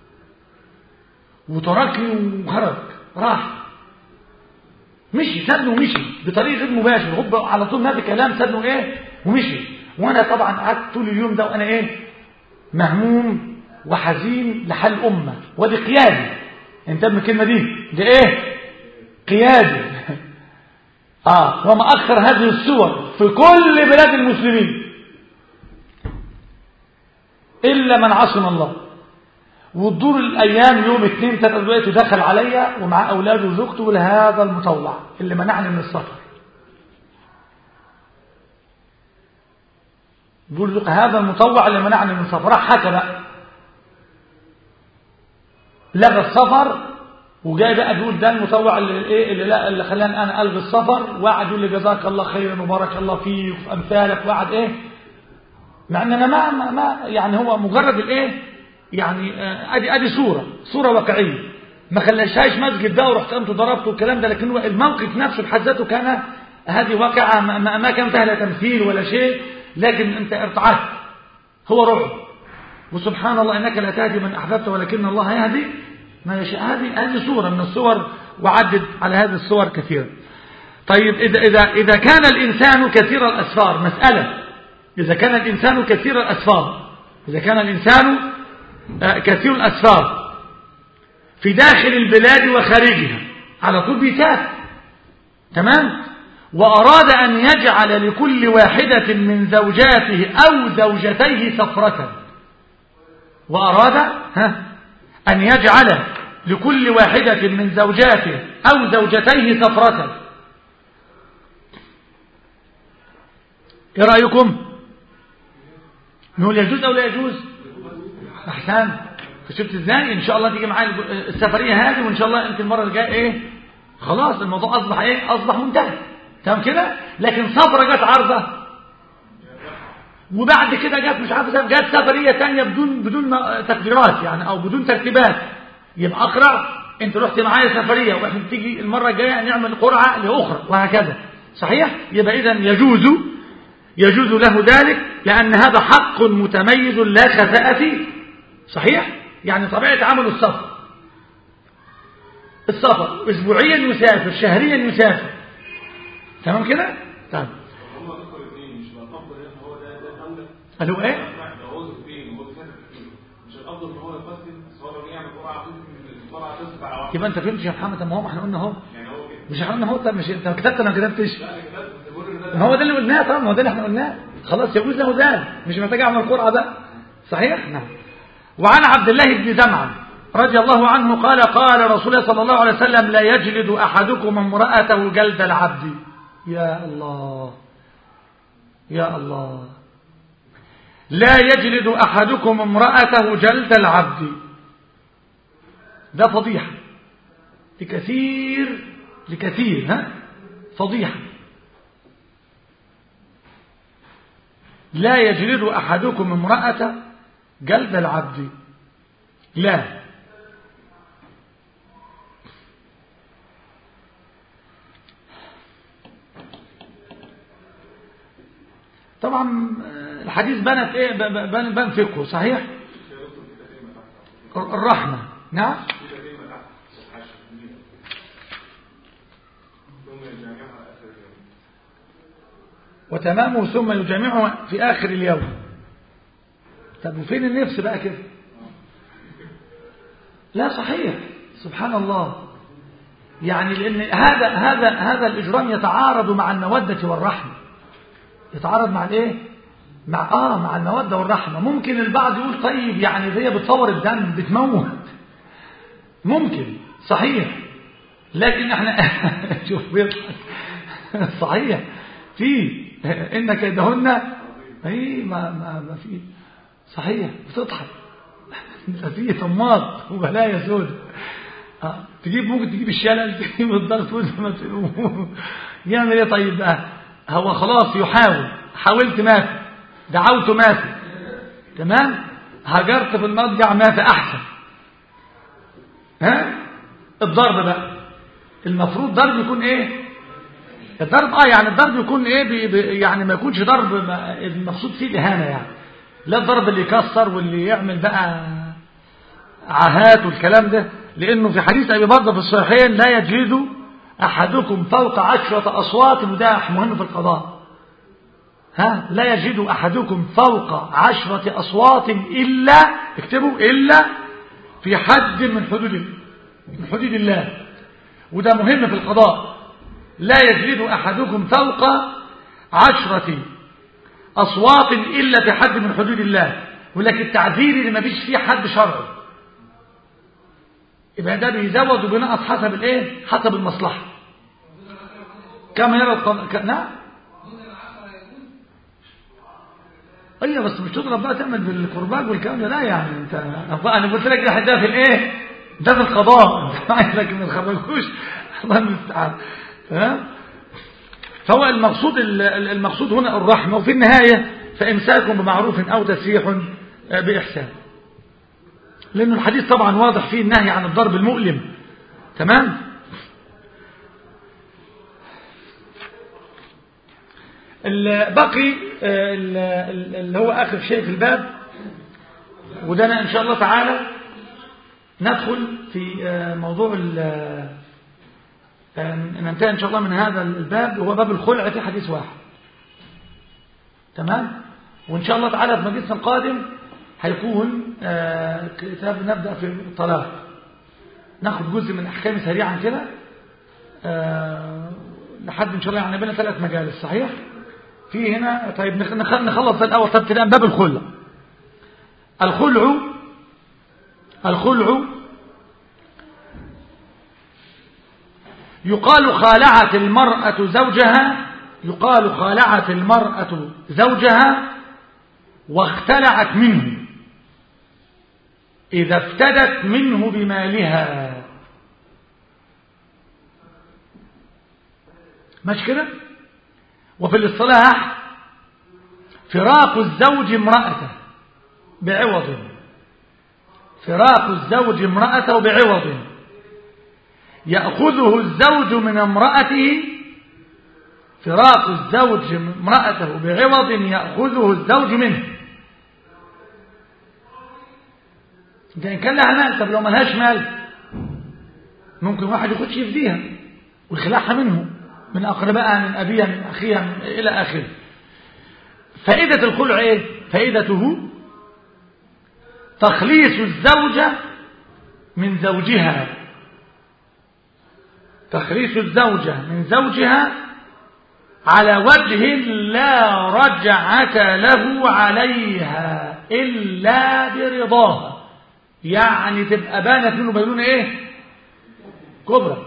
وتركني وخرج راح مشي، سابني ومشي بطريق غير مباشر، هوب على طول ما في كلام، سابني ومشي. وانا طبعا قعدت طول اليوم ده وانا مهموم وحزين لحال الامه، ودي قيادي. انت من الكلمه دي قيادي. وما اكثر هذه الصور في كل بلاد المسلمين الا من عصم الله. وتدور الايام، يوم 2 3 دلوقتي دخل عليا ومع اولاده وزوجته لهذا المطوع اللي منعني من السفر. بيقول هذا المطوع اللي منعني من السفر، راح حكى بقى لغى السفر، وجاي بقى بيقول ده المطوع اللي خلاني انا الغي السفر، وقعد يقول لي جزاك الله خيرا وبارك الله فيك وفي امثالك، وقعد مع ان انا ما يعني هو مجرد يعني ادي صوره واقعيه، ما خلاشهاش مسجد ده ورحت قمت ضربته والكلام ده، لكن هو الموقف نفسه بحد ذاته كان هذه واقعه ما كان فيها لا تمثيل ولا شيء، لكن انت ارتعدت، هو رعب. وسبحان الله انك لا تهدي من احببت ولكن الله يهدي ما يشاء. هذه صوره من الصور، وعدد على هذه الصور كثيرا. طيب اذا كان الانسان كثير الاسفار، مساله اذا كان الانسان كثير الاسفار، اذا كان الانسان كثير الأسفار في داخل البلاد وخارجها، على طول بيتات، تمام، وأراد أن يجعل لكل واحدة من زوجاته أو زوجتيه سفرة، وأراد أن يجعل لكل واحدة من زوجاته أو زوجتيه سفرة، إيه رأيكم؟ نقول يجوز أو لا يجوز؟ أحسن. شفت ازاي؟ ان شاء الله تيجي معايا السفريه هذه، وان شاء الله انت المره الجايه خلاص الموضوع اصبح اصبح منتهي، تمام كده. لكن سفره جت عارضه، وبعد كده جت مش عارف جت سفريه ثانيه بدون تقديرات يعني، او بدون ترتيبات، يبقى اقرع انت رحت معايا سفريه، واحنا تيجي المره الجايه نعمل قرعه لاخرى، وهكذا. صحيح؟ يبقى اذا يجوز له ذلك، لان هذا حق متميز لا خفاء فيه. صحيح؟ يعني طبيعة عمل السفر اسبوعيا يسافر، شهريا يسافر، تمام كده؟ تمام. هم ذكروا الاثنين، مش الافضل ان هو ده الاولى؟ قالوا هو الاثنين هو بيسافر كتير، مش الافضل ان هو يقسم صوره يعمل قرعه تصبح على واحد. يبقى انت فهمتش يا محمد؟ ما هو احنا قلنا اهو، يعني هو كده مش احنا قلنا اهو. طب مش انت كتبت ولا ما كتبتش؟ لا كتبت. ما هو ده اللي قلناه. طبعا ما هو ده اللي احنا قلناه. خلاص يجوز له ذلك، مش محتاج اعمل قرعه بقى. صحيح؟ نعم. وعن عبد الله بن زمعة رضي الله عنه قال قال رسول الله صلى الله عليه وسلم لا يجلد أحدكم امرأته جلد العبد. يا الله يا الله، لا يجلد أحدكم امرأته جلد العبد. ده فضيحة لكثير فضيحة. لا يجلد أحدكم امرأته جلد العبد، لا. طبعا الحديث بنت بن فقه. صحيح؟ الرحمة. نعم. وتمامه ثم يجامعه في آخر اليوم. طب وفين النفس بقى كده؟ لا صحيح، سبحان الله. يعني لأن هذا الإجرام يتعارض مع المودة والرحمة. يتعارض مع الايه؟ مع المودة والرحمة. ممكن البعض يقول طيب يعني زي بتصور الدم بتموت، ممكن صحيح، لكن احنا شوف بيضحك صحيح في ان كيدهن اي ما في صحيح بتضحك في طماط وبلايا سود ممكن تجيب الشلل تجيب الضغط يعمل ايه طيب بقى هو خلاص يحاول حاولت ما في دعوت ما في تمام هجرت في المضجع ما في احسن الضرب بقى المفروض ضرب يكون ايه الضرب يعني الضرب يكون ايه يعني ما يكونش ضرب المقصود فيه الاهانه يعني لا الضرب اللي يكسر واللي يعمل بقى عاهات والكلام ده لانه في حديث ابي برده في الصحيحين لا يجلد احدكم فوق 10 اصوات وده مهم في القضاء لا يجد احدكم فوق 10 اصوات الا اكتبوا الا في حد من حدود الله وده مهم في القضاء لا يجلد أحدكم فوق 10 أصوات إلا في حد من حدود الله ولكن التعذير اللي ما فيش فيه حد شرعي يبقى ده بيزود وبينقص حسب الايه حسب المصلحة كما يرى القضاء نعم ايوه بس مش تضرب بقى تعمل بالقرباج والكلام ده لا يعني انت انا قلت لك ده في الايه ده في القضاء انت عايزك ما تخرجوش الله المستعان فهو المقصود هنا الرحمة وفي النهاية فإمساك بمعروف أو تسريح بإحسان لأن الحديث طبعا واضح فيه النهي عن الضرب المؤلم تمام بقي اللي هو آخر شيء في الباب ودنا إن شاء الله تعالى ندخل في موضوع ننتهي إن شاء الله من هذا الباب وهو باب الخلع في حديث واحد تمام وإن شاء الله تعالى في مجلسنا القادم هيكون كتاب نبدأ في الطلاق ناخد جزء من أحكام سريعا كده لحد إن شاء الله يعني بينا 3 مجالس صحيح في هنا طيب نخلص الأول طب كده باب الخلع الخلع يقال خالعت المرأة زوجها واختلعت منه إذا افتدت منه بمالها مش كده وفي الاصطلاح فراق الزوج امرأته بعوض يأخذه الزوج من امرأته فراق الزوج امرأته بعوض يأخذه الزوج منه ده إن كان لها مال طب لو ملهاش مال ممكن واحد يخش يفديها ويخلعها منه من أقربائها من أبيها من أخيها إلى آخره فائدة الخلع إيه؟ فائدته تخليص الزوجة من زوجها على وجه لا رجعة له عليها إلا برضاها يعني تبقى بانت منه بينونة إيه كبرى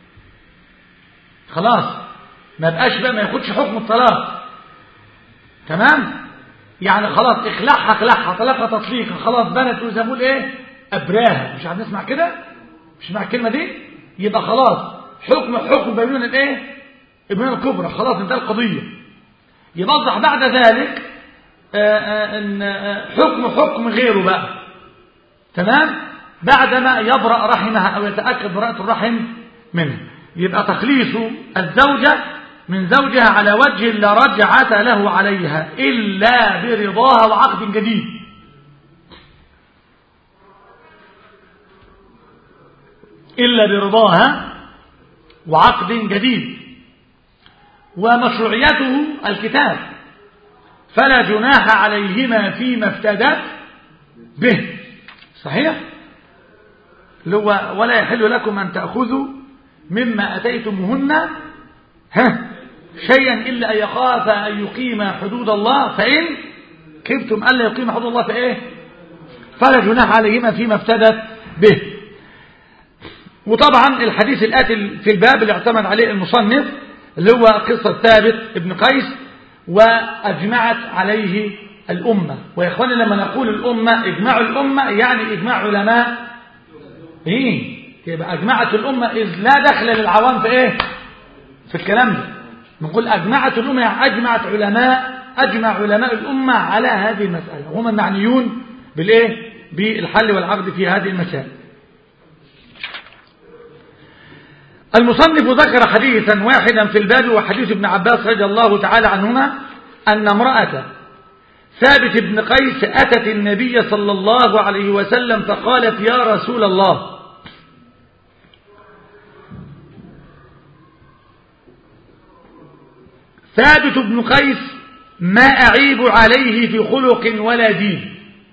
خلاص ما بقاش بقى ما ياخدش حكم الطلاق تمام يعني خلاص اخلعها طلقها تطليقها خلاص بانت وزمول ايه ابراها مش هنسمع كده مش مع الكلمه دي يبقى خلاص حكم بينونة الايه البينونة الكبرى خلاص انتهى القضيه يوضح بعد ذلك ان حكم غيره بقى تمام بعدما يبرأ رحمها او يتأكد براءة الرحم منه يبقى تخليص الزوجة من زوجها على وجه لا رجعة له عليها إلا برضاها وعقد جديد ومشروعيته الكتاب فلا جناح عليهما فيما افتدت به صحيح ولا يحل لكم أن تأخذوا مما أتيتمهن شيئا إلا أن يخاف أن يقيم حدود الله فإن خفتم ألا يقيم حدود الله فإيه فلا جناح عليهما فيما افتدت به وطبعا الحديث الآتي في الباب اللي اعتمد عليه المصنف اللي هو قصة ثابت ابن قيس وأجمعت عليه الأمة. ويا إخواني لما نقول الأمة إجماع الأمة يعني إجماع علماء يبقى أجمعت الأمة إذ لا دخل للعوام في إيه في الكلام ده. نقول أجمعت الأمة يعني أجمع علماء الأمة على هذه المسألة وهم المعنيون بالإيه بالحل والعقد في هذه المسائل. المصنف ذكر حديثا واحدا في الباب وحديث ابن عباس رضي الله تعالى عنهما أن امرأة ثابت بن قيس أتت النبي صلى الله عليه وسلم فقالت يا رسول الله ثابت بن قيس ما أعيب عليه في خلق ولا دين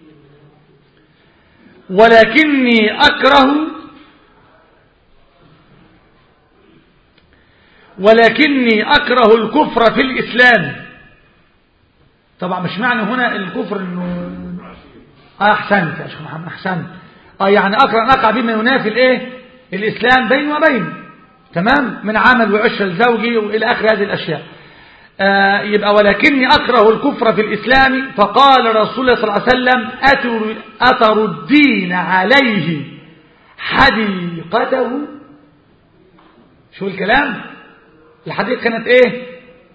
ولكني أكره الكفر في الإسلام. طبعا مش معنى هنا الكفر انه احسنت يا شيخ محمد احسنت يعني اكره ان اقع بما ينافي الايه الاسلام بين وبين تمام من عمل وعشره لزوجي والى اخر هذه الاشياء. يبقى ولكني اكره الكفر في الاسلام فقال رسول الله صلى الله عليه وسلم اتردين عليه حديقته. شو الكلام الحديقه كانت ايه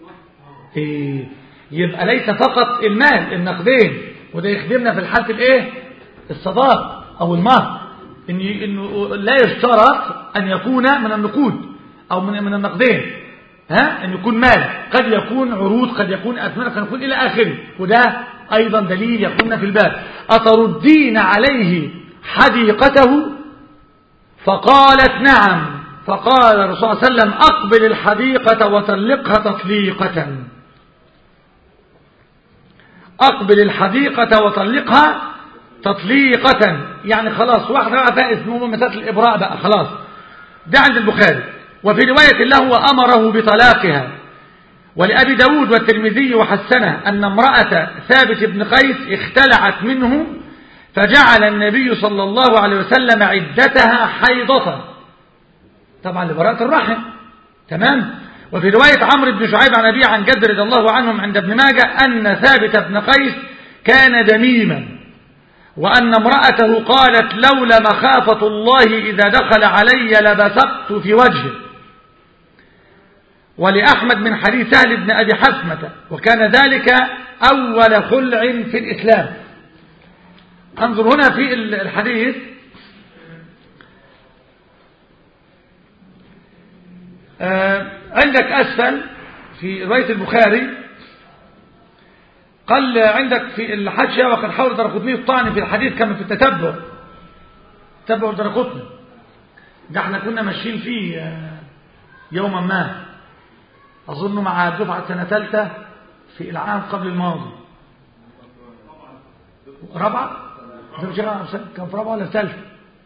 يبقى ليس فقط المال النقدين وده يخدمنا في الحالة الايه الصداق او المهر انه لا يشترط ان يكون من النقود او من النقدين ان يكون مال قد يكون عروض قد يكون اثمان قد يكون الى اخره وده ايضا دليل يقولنا في الباب. اتردين عليه حديقته فقالت نعم فقال الرسول صلى الله عليه وسلم اقبل الحديقة وطلقها تطليقة. أقبل الحديقة وطلقها تطليقة يعني خلاص واحدة بقى فيها اسمه مسألة الإبراء بقى خلاص ده عند البخاري. وفي رواية له وأمره بطلاقها. ولأبي داود والترمذي وحسنه أن امرأة ثابت بن قيس اختلعت منه فجعل النبي صلى الله عليه وسلم عدتها حيضة طبعا لبراءة الرحم تمام. وفي رواية عمرو بن شعيب عن أبيه عن جد رضي الله عنهم عند ابن ماجه أن ثابت بن قيس كان دميما وأن امرأته قالت لولا مخافة الله إذا دخل علي لبصقت في وجهه. ولأحمد من حديث سهل بن أبي حثمة وكان ذلك أول خلع في الإسلام. انظر هنا في الحديث عندك أسفل في رواية البخاري قال عندك في الحاشية وقد حاول درقطني الطعن في الحديث كما في التتبع تتبع درقطني ده احنا كنا ماشيين فيه يوما ما أظن مع دفعة سنة ثالثة في العام قبل الماضي رابعة كان في رابعة ولا في ثالثة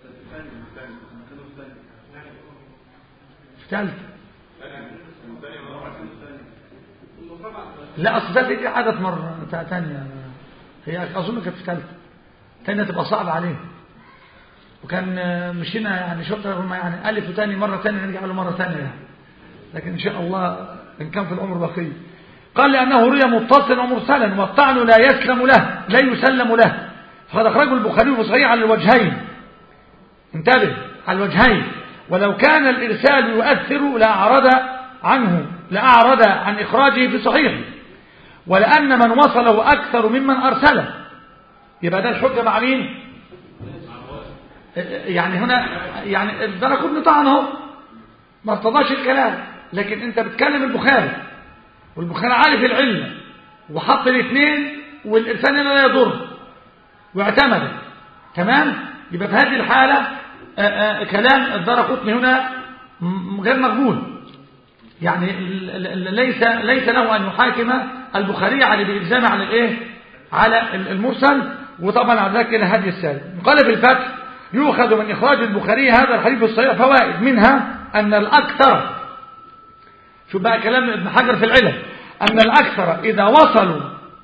في ثالثة لا أصل ثالثة دي عادت مرة ثانية هي أظن كانت في ثالثة ثانية تبقى صعبة عليه وكان مشينا يعني شطر يعني ألف وثاني مرة ثانية نرجع له مرة ثانية يعني. لكن إن شاء الله إن كان في العمر بقي. قال لأنه روي متصلا ومرسلا والطعن لا يسلم له لا يسلم له فقد أخرجه البخاري في صحيح على الوجهين انتبه على الوجهين. ولو كان الإرسال يؤثر لأعرض عن إخراجه في صحيحه ولأن من وصله أكثر ممن أرسله يبقى ده الحجة مع مين يعني هنا يعني الدرقطني طعنه ما ارتضاش الكلام لكن انت بتكلم البخاري والبخاري عارف العلة وحط الاثنين والإرسال لا يضر واعتمد تمام. يبقى في هذه الحالة كلام الدرقطني هنا غير مقبول يعني ليس له أن يحاكم البخاري على بإلزام على الايه على المرسل وطبعا على ذلك إلى هذه السالة. قال في الفتح يؤخذ من إخراج البخاري هذا الحديث الصحيح فوائد منها أن الأكثر شو بقى كلام ابن حجر في العلم أن الأكثر إذا وصلوا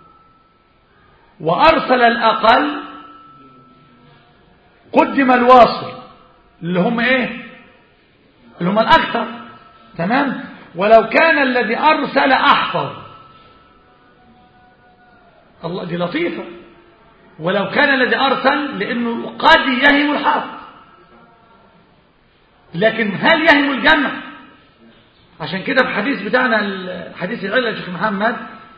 وأرسل الأقل قدم الواصل اللي هم إيه اللي هم الأكثر. تمام. ولو كان الذي أرسل أحفظ، الله دي لطيفة، ولو كان الذي أرسل، لأنه قد يهم الحافظ، لكن هل يهم الجمع؟ عشان كده في الحديث بتاعنا الحديث العلة يا شيخ محمد،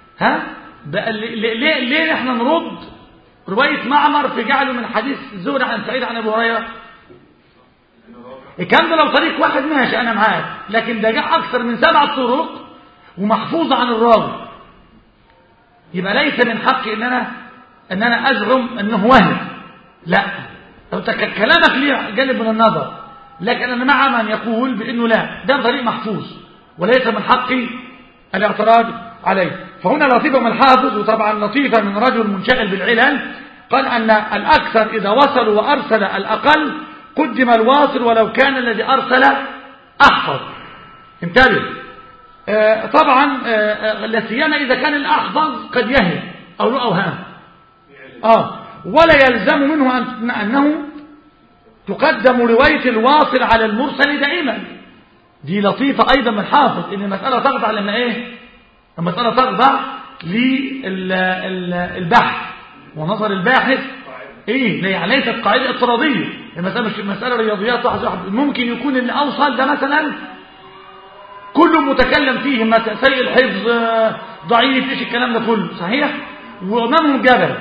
ليه احنا نرد رواية معمر في جعله من حديث زهري عن سعيد عن ابو هريره؟ الكلام ده لو طريق واحد ماشي انا معاك، لكن ده جاء اكثر من 7 طرق ومحفوظة عن الراوي، يبقى ليس من حقي ان انا ازعم انه وهم. لا، لو كلامك ليه جانب من النظر، لكن انا مع من يقول بانه لا، ده طريق محفوظ وليس من حقي الاعتراض عليه. فهنا لطيفة من الحافظ، وطبعا لطيفة من رجل منشغل بالعلل، قال أن الأكثر إذا وصلوا وأرسل الأقل قدم الواصل ولو كان الذي أرسل أحفظ. انتبه. طبعا لا سيما إذا كان الأحفظ قد يهم أو له أوهام، ولا يلزم منه أنه تقدم رواية الواصل على المرسل دائما. دي لطيفة أيضا من الحافظ، إن المسألة تخضع لما إيه؟ المسألة تخضع للبحث ونظر الباحث. إيه؟ ليست قاعدة افتراضية، المسألة مش مسألة رياضيات واحد. ممكن يكون اللي أوصل ده مثلا كله متكلم فيه، مثلا سيء الحفظ، ضعيف، إيش الكلام ده كله صحيح، وأمامهم جبل.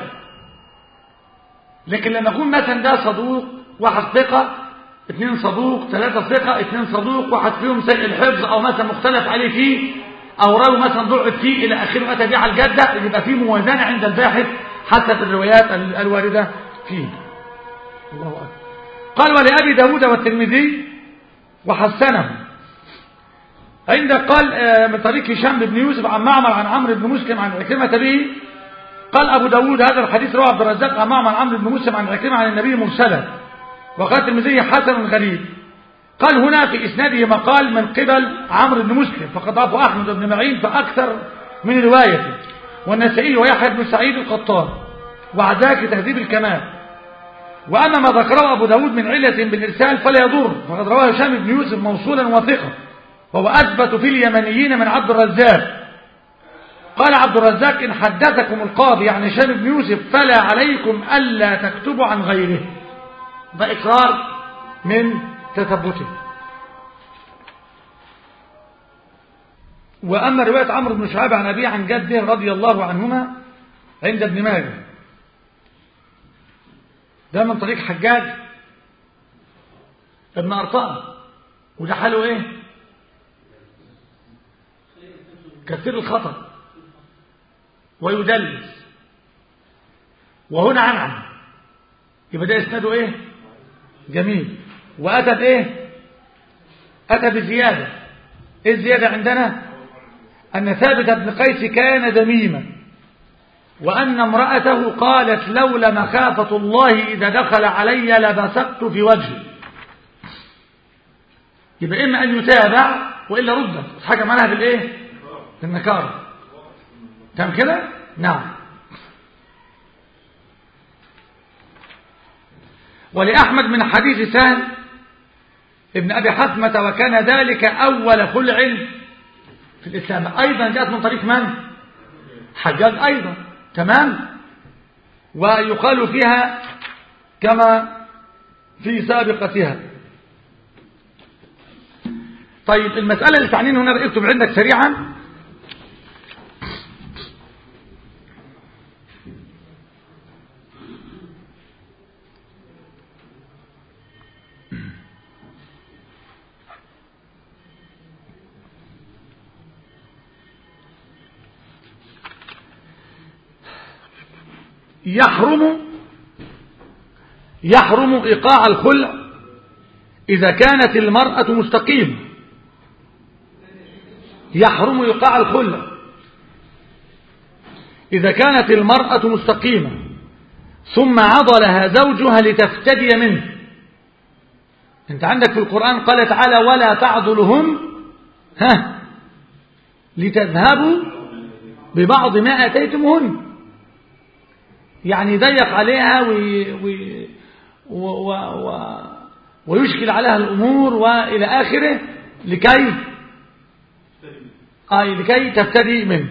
لكن لما يكون مثلا ده صدوق، واحد ثقة، 2 صدوق، 3 ثقة، 2 صدوق، واحد فيهم سيء الحفظ أو مثلا مختلف عليه فيه، أو راوي مثلا ضعف فيه إلى آخره، أتى به على الجدة، يبقى فيه موازنة عند الباحث حسب الروايات الواردة فيه. الله أكبر. قال ولأبي داود والترمذي وحسنه عند قال من طريق هشام بن يوسف عن معمر عن عمرو بن مسلم عن عكرمة به. قال أبو داود هذا الحديث رواه عبد الرزاق عن معمر عن عمرو بن مسلم عن عكرمة عن النبي مرسلا، وقال الترمذي حسن غريب. قال هنا في إسناده مقال من قبل عمرو بن مسلم، فقد ضعفه أحمد بن معين فأكثر من روايته، والنسائي ويحيى بن سعيد القطان وعداك تهذيب الكمال. وأما ما ذكره أبو داود من علة بالإرسال فلا يضر، فقد رواه هشام بن يوسف موصولا وثقة، وهو أثبت في اليمنيين من عبد الرزاق. قال عبد الرزاق إن حدثكم القاضي يعني هشام بن يوسف فلا عليكم ألا تكتبوا عن غيره. ده إقرار من تثبته. وأما رواية عمرو بن شعيب عن أبيه عن جده رضي الله عنهما عند ابن ماجه، ده من طريق حجاج ابن أرطان، وده حاله إيه؟ كثير الخطأ ويدلس، وهنا عنعن، يبقى ده إسناده إيه؟ جميل. وأتى بإيه؟ أتى بزيادة. إيه الزيادة عندنا؟ أن ثابت بن قيس كان دميما، وأن امرأته قالت لولا مخافة الله إذا دخل علي لبصقت في وجهي. يبقى إما أن يتابع وإلا رده، حاجة معناها بالإيه؟ بالنكارة. تمام كده؟ نعم. ولأحمد من حديث سهل ابن أبي حثمة وكان ذلك أول خلع في الإسلام، أيضا جاءت من طريق من؟ حجاج أيضا. تمام. ويقال فيها كما في سابقتها. طيب المسألة اللي تعنين هنا اكتب عندك سريعا. يحرم إيقاع الخلع إذا كانت المرأة مستقيمة. يحرم إيقاع الخلع إذا كانت المرأة مستقيمة ثم عضلها زوجها لتفتدي منه. انت عندك في القرآن قال تعالى ولا تعضلهم لتذهبوا ببعض ما أتيتمهن، يعني ضيق عليها ويشكل عليها الأمور وإلى آخره، لكي تفتدي منه.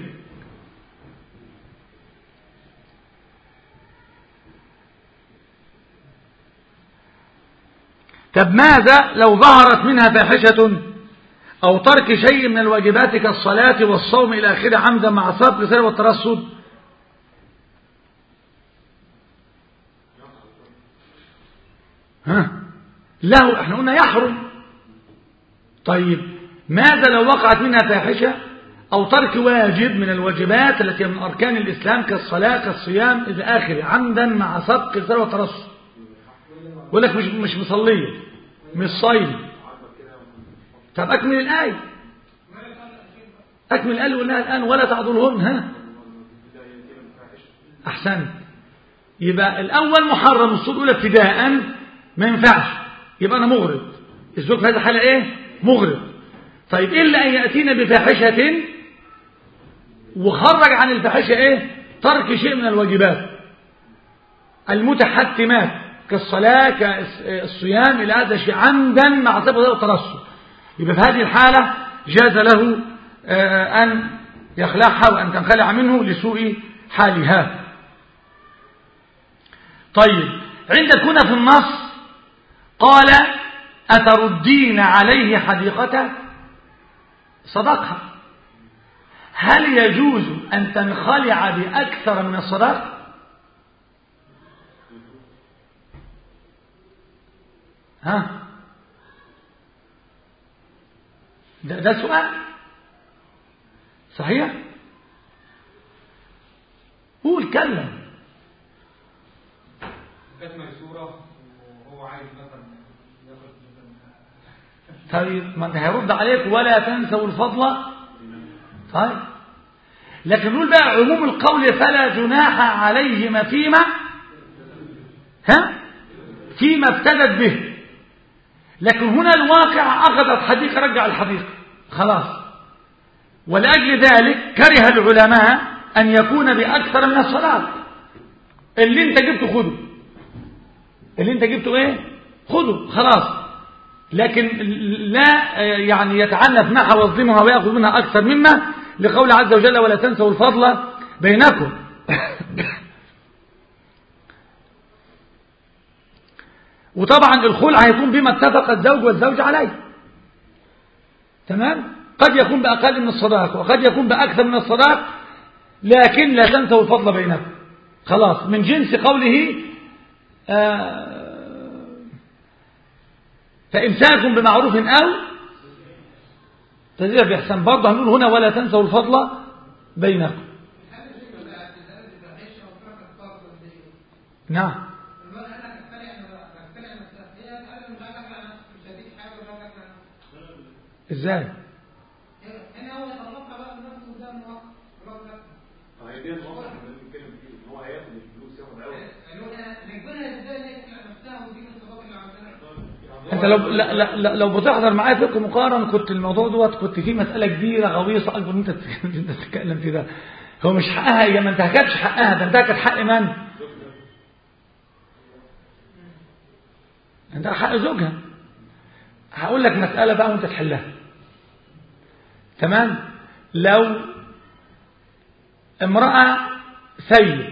طب ماذا لو ظهرت منها فاحشة أو ترك شيء من الواجبات كالصلاة والصوم إلى آخره عمدا مع سبق السهو والترصد؟ له احنا قلنا يحرم. طيب ماذا لو وقعت منها فاحشة أو ترك واجب من الواجبات التي من أركان الإسلام كالصلاة كالصيام إلى آخره عمدا مع سبق السهو والترصد؟ يقول لك مش مصلية مش صايم. طب أكمل الآية، أكمل الآية وقلناها الآن ولا تعضلهن. أحسن. يبقى الأول محرم الصوت الأولى ابتداء ما ينفعش، يبقى أنا مغرض. الزوج في هذه الحالة إيه؟ مغرض. طيب إلا أن يأتينا بفاحشة وخرج عن الفاحشة إيه؟ ترك شيء من الواجبات المتحتمات كالصلاة كالصيام إلى هذا الشيء عمدا مع سبب الترصد، يبقى في هذه الحالة جاز له أن يخلعها وأن تنخلع منه لسوء حالها. طيب عندك هنا في النص قال أتردين عليه حديقته؟ صدقها. هل يجوز أن تنخلع بأكثر من الصداق؟ ده سؤال صحيح. هو اتكلم كانت ميسورة وهو عايز مثلا ياخد طيب ما انت هيرد عليك ولا تنسوا الفضل. طيب لكن نقول بقى عموم القول فلا جناح عليهما فيما ابتدت به. لكن هنا الواقع أخذت حديقة رجع الحديقة خلاص، ولأجل ذلك كره العلماء أن يكون بأكثر من الصلاة. اللي انت جبته خده، اللي انت جبته ايه خده خلاص، لكن لا يعني يتعنف معها ويظلمها ويأخذ منها أكثر مما لقول عز وجل ولا تنسوا الفضل بينكم. وطبعا الخلع هيكون بما اتفق الزوج والزوج عليه. تمام. قد يكون بأقل من الصداق وقد يكون بأكثر من الصداق، لكن لا تنسوا الفضل بينكم خلاص، من جنس قوله فإمساك بمعروف أو تزيد بإحسان. برضه هنقول هنا ولا تنسوا الفضل بينكم. نعم. ازاي؟ انت لو بتحضر معايا فقه مقارن كنت الموضوع دوت كنت فيه مسألة كبيرة غويصة اكبر من انت تتكلم في ده. هو مش حقها، هي ما انتهكتش حقها، ده انتهكت حق من؟ انت حق زوجها. هقول لك مسألة بقى وانت تحلها. تمام. لو امرأة سيد،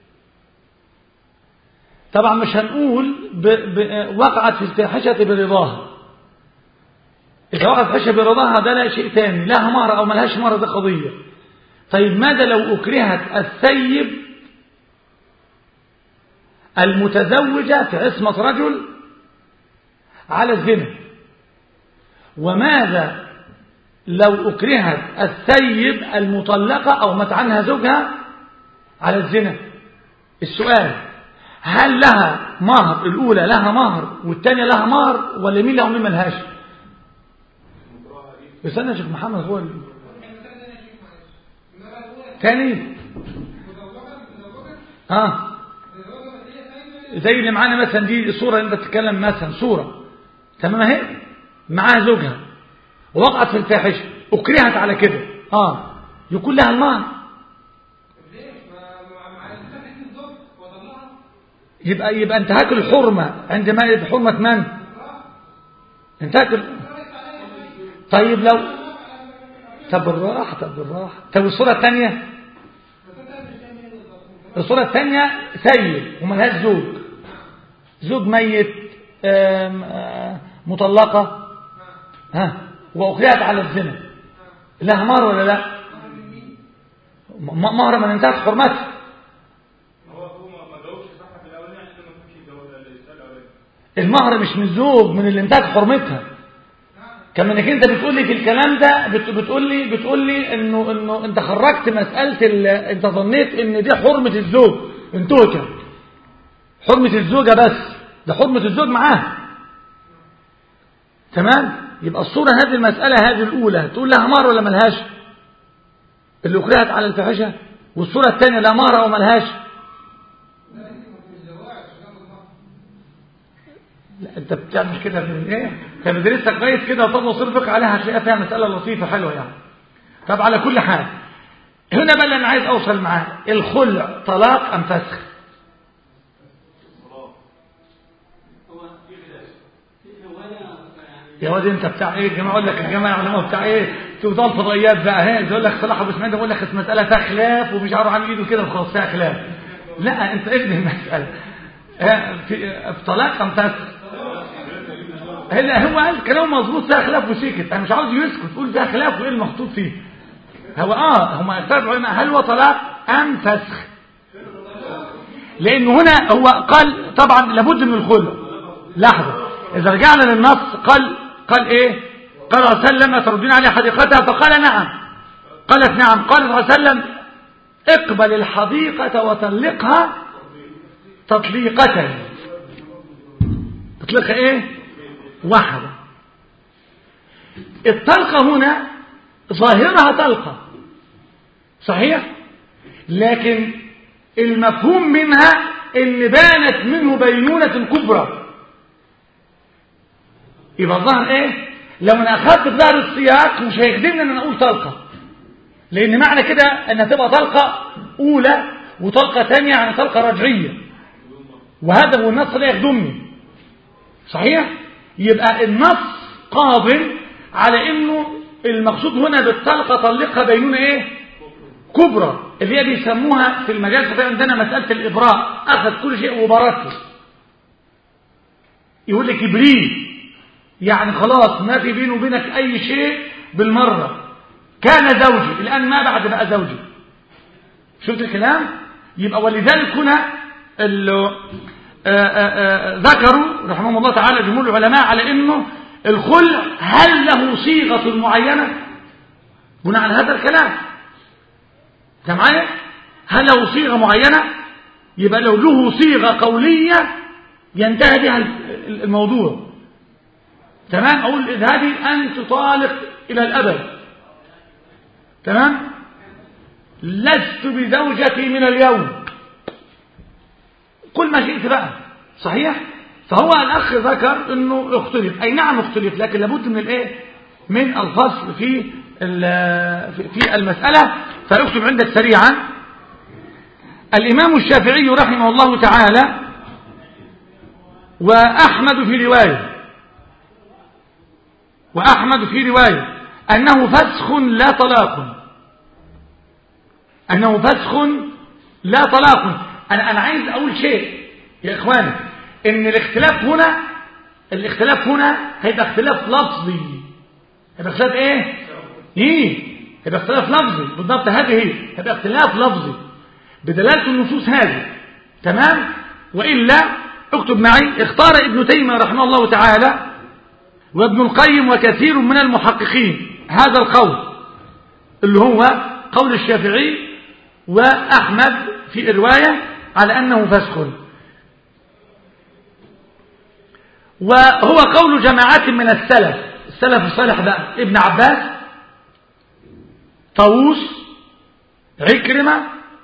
طبعا مش هنقول وقعت في الفاحشة برضاها. إذا وقعت في الفاحشة برضاها ده لا شيء ثاني، لها مهر أو ملهاش مهر ده قضية. طيب ماذا لو أكرهت السيب المتزوجة في عصمة رجل على الزنا؟ وماذا لو أكرهت السيب المطلقة أو مات عنها زوجها على الزنا؟ السؤال هل لها مهر؟ الأولى لها مهر والثانية لها مهر، ولا مين لها ومين ملهاش؟ استنى يا شيخ محمد. هو ثاني زي اللي معانا مثلا دي صورة انت بتتكلم مثلا صورة تمام اهي معاها زوجها ووقعت في الفاحشة أكرهت على كده يكون لها المهر. يبقى انتهاك الحرمة عندما يبقى حرمة من؟ انتهاك طيب لو طب بالراحة طب الصورة الثانية سيد وملهاش زوج ميت مطلقة وأخرجت على الزنا لها مهر ولا لا؟ مهر من انتهت حرمتها. المهر مش من الزوج، من اللي انتهت حرمتها. كما انك انت بتقول لي في الكلام ده بتقول لي انه انت خرجت مسألة انت ظنيت ان دي حرمة الزوج، انتهت حرمة الزوجة بس، ده حرمة الزوج معاها. تمام؟ يبقى الصورة هذه المسألة هذه الأولى تقول لها مهر ولا ملهاش؟ اللي أكرهت على الفاحشة. والصورة الثانية لا مهر أو ملهاش. لا أنت بتعمل كده من إيه؟ أنت بتدرسها كويس كده وطب وصرفك عليها هتلاقيها فيها مسألة لطيفة حلوة يعني. طب على كل حال هنا بقى اللي أنا عايز أوصل معاه، الخلع طلاق أم فسخ؟ يا واد انت بتاع ايه الجماعه؟ اقول لك الجماعه العلماء بتاع ايه؟ تفضل فضائيات بقى يقول لك صلاح ابو اسماعيل يقول لك المساله فيها خلاف ومش عارف عامل ايده كده وخلاص فيها خلاف. لا انت ابني المساله في طلاق ام فسخ. هو قال كلام مظبوط فيها خلاف وسكت، انا مش عاوز يسكت يقول فيها خلاف وايه المخطوط فيه. هو هم اختلفوا العلماء هل هو طلاق ام فسخ؟ لانه هنا هو قال طبعا لابد من الخلع. لحظه، اذا رجعنا للنص قال ايه؟ قال صلى الله عليه وسلم تردين علي حديقتها؟ فقال نعم. قالت نعم. قال صلى الله عليه وسلم اقبل الحديقة وطلقها تطليقة. تطلقها ايه؟ واحدة. الطلقة هنا ظاهرها طلقة صحيح، لكن المفهوم منها اللي بانت منه بينونة كبرى. يبقى الظاهر ايه؟ لو انا اخذت بظهر السياق مش هيخدمني ان انا اقول طلقه، لان معنى كده انها تبقى طلقه اولى وطلقه ثانيه يعني طلقه رجعيه، وهذا هو النص لا يخدمني صحيح. يبقى النص قاضٍ على انه المقصود هنا بالطلقه طلقها بينونه ايه؟ كبرى، اللي هي بيسموها في المجال الفقهي عندنا مساله الابراء، اخذ كل شيء وبرته. يقول لك ابريه يعني خلاص ما في بينه وبينك أي شيء بالمرة، كان زوجي الآن ما بعد بقى زوجي. شفت الكلام؟ يبقى ولذلك هنا ذكروا رحمهم الله تعالى جمهور العلماء على أنه الخلع هل له صيغة معينة بناء على هذا الكلام؟ أنت معايا؟ هل له صيغة معينة؟ يبقى لو له صيغة قولية ينتهي بها الموضوع. تمام؟ أقول اذهبي أن تطالق إلى الأبد. تمام؟ لست بزوجتي من اليوم، كل ما شئت بقى صحيح. فهو الأخ ذكر أنه اختلف، أي نعم اختلف، لكن لابد من الإيه؟ من الفصل في المسألة. فاكتب عندك سريعا. الإمام الشافعي رحمه الله تعالى وأحمد في رواية أنه فسخ لا طلاق. أنه فسخ لا طلاق. أنا عايز أقول شيء يا إخواني، إن الاختلاف هنا هيبقى اختلاف لفظي. هيبقى اختلاف إيه؟ هيبقى اختلاف لفظي بالضبط. هذه هيبقى اختلاف لفظي بدلالة النصوص هذه. تمام؟ وإلا اكتب معي. اختار ابن تيمية رحمه الله تعالى وابن القيم وكثير من المحققين هذا القول اللي هو قول الشافعي وأحمد في الرواية على أنه فسخ، وهو قول جماعات من السلف الصالح بقى، ابن عباس، طاووس، عكرمة.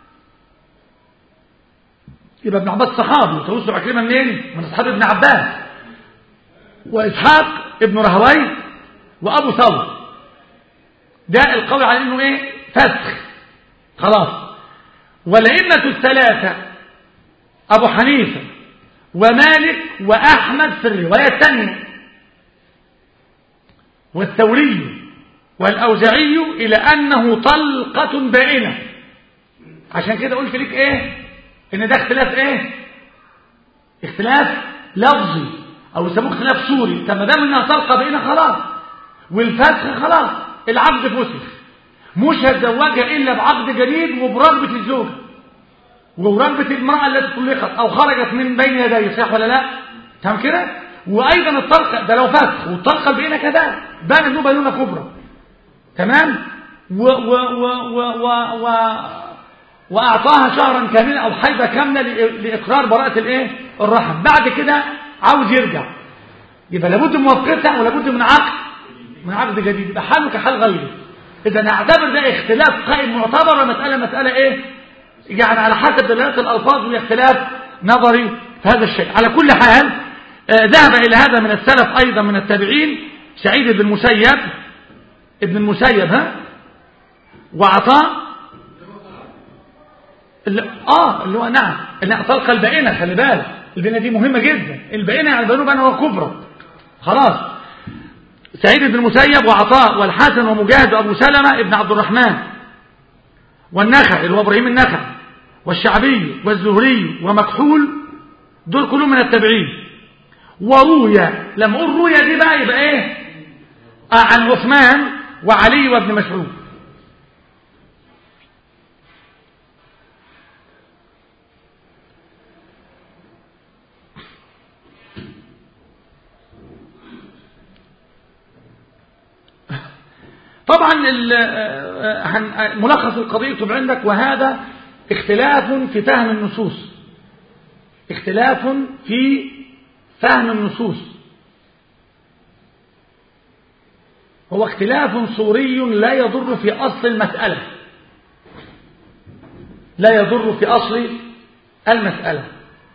يبقى ابن عباس صحابي، طاووس وعكرمة منين؟ من أصحاب ابن عباس، وإسحاق ابن رهوي وأبو ثور. ده القول على أنه إيه؟ فسخ خلاص. والأئمة الثلاثة أبو حنيفة ومالك وأحمد في الرواية الثانية، والثوري والأوزاعي إلى أنه طلقة بائنة. عشان كده قلت لك إيه؟ إن ده اختلاف إيه؟ اختلاف لفظي أو يسموه اختلاف صوري. طب ما دام إنها طلقة بائنة خلاص، والفسخ خلاص، العقد فسخ، مش هتزوجها إلا بعقد جديد وبرغبة الزوجة ورغبة المرأة التي طلقت أو خرجت من بين يديه، صح ولا لا؟ تمام كده؟ وأيضا الطلقة ده لو فسخ، والطلقة البائنة كذا بان إنه بينونة كبرى. تمام؟ وأعطاها شهرا كاملا أو حيضة كاملة لإقرار براءة الإيه؟ الرحم. بعد كده عاوز يرجع، يبقى لابد من موافقتها ولابد من عقد جديد، يبقى حاله كحال غيره. إذا نعتبر ده اختلاف قائم معتبر، ومسألة إيه؟ يعني على حسب دلالات الألفاظ واختلاف نظري في هذا الشيء. على كل حال ذهب إلى هذا من السلف أيضا من التابعين سعيد بن المسيب ابن المسيب وعطاء اللي هو نعم طلقة البائنة. خلي بالك البائنة دي مهمة جدا. البائنة يعني بينه بينه كبرى خلاص. سعيد بن المسيب وعطاء والحسن ومجاهد وأبو سلمة ابن عبد الرحمن والنخعي اللي هو إبراهيم النخعي والشعبي والزهري ومكحول، دول كلهم من التابعين. وروية، لما أقول روية دي بقى يبقى إيه؟ عن عثمان وعلي وابن مسعود. طبعا ملخص القضية يكتب عندك: وهذا اختلاف في فهم النصوص. اختلاف في فهم النصوص، هو اختلاف صوري لا يضر في أصل المسألة، لا يضر في أصل المسألة.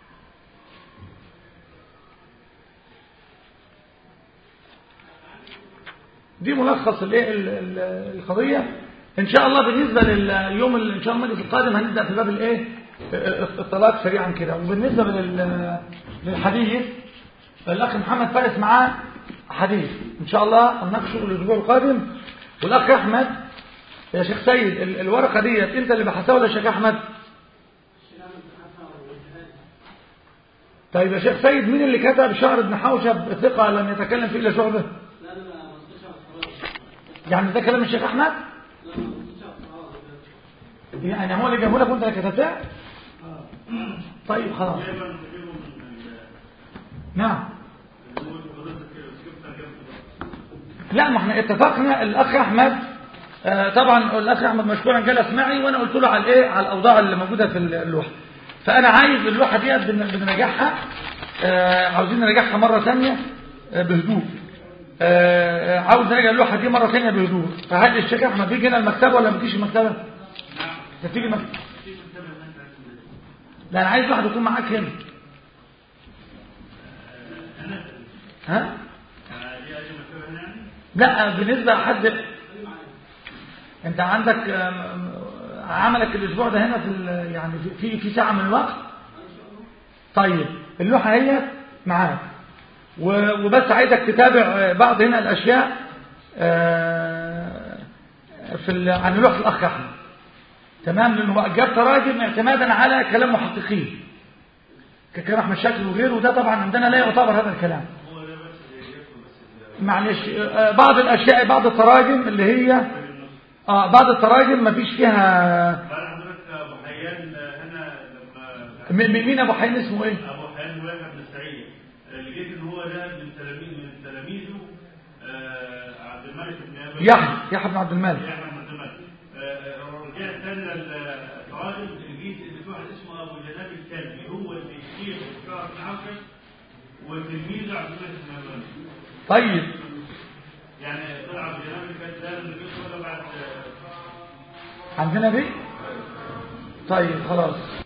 دي ملخص القضية. إن شاء الله بالنسبة لليوم إن شاء الله المجلس القادم هنبدأ في باب الإيه؟ الطلاق سريعا كده. وبالنسبة للحديث الأخ محمد فارس معاه حديث إن شاء الله هنناقشه الأسبوع القادم. والأخ أحمد يا شيخ سيد الورقة ديت أنت اللي بحثها ولا شيخ أحمد؟ طيب يا شيخ سيد مين اللي كتب شعر ابن حوشب ثقة لم يتكلم فيه إلا شعبة؟ يعني ده كلام الشيخ أحمد؟ يعني هو اللي جابه لك وانت اللي كتبته؟ طيب خلاص. نعم. لا ما احنا اتفقنا. الأخ أحمد طبعا الأخ أحمد مشكورا جلس معي وأنا قلت له على الإيه؟ على الأوضاع اللي موجودة في اللوحة. فأنا عايز اللوحة دي بنراجعها، عاوزين نراجعها مرة ثانية بهدوء. عاوز نراجع اللوحة دي مرة ثانية بهدوء. فهل الشيخ أحمد بيجي هنا المكتبة ولا ما بيجيش المكتبة؟ تيجي المكتبة؟ لا أنا عايز واحد يكون معاك هنا. ها؟ لا بالنسبة لحد أنت عندك عملك الأسبوع ده هنا يعني في ساعة من الوقت. طيب اللوحة هي معاك وبس عايزك تتابع بعض هنا الأشياء عن لوحة الأخ أحمد. تمام، لأنه جاب تراجم اعتمادا على كلام محققين ككلام أحمد شاكر وغيره، وده طبعا عندنا لا يعتبر هذا الكلام. معلش بعض الأشياء بعض التراجم اللي هي بعض التراجم ما فيش فيها. أبو حيان هنا لما مين أبو حيان اسمه إيه؟ أبو حيان واحد بن سعيد اللي جيت إن هو ده من تلاميذه عبد الملك بن يحيى بن عبد الملك. رجعت ثاني للتراجم لقيت إن في واحد اسمه أبو جناب الكلبي هو اللي يشير وشعر بن عوشة وتلميذه عبد الملك بن مروان. طيب يعني طلع أبو جناب الكلبي ده اللي ولا بعد عندنا دي. طيب خلاص.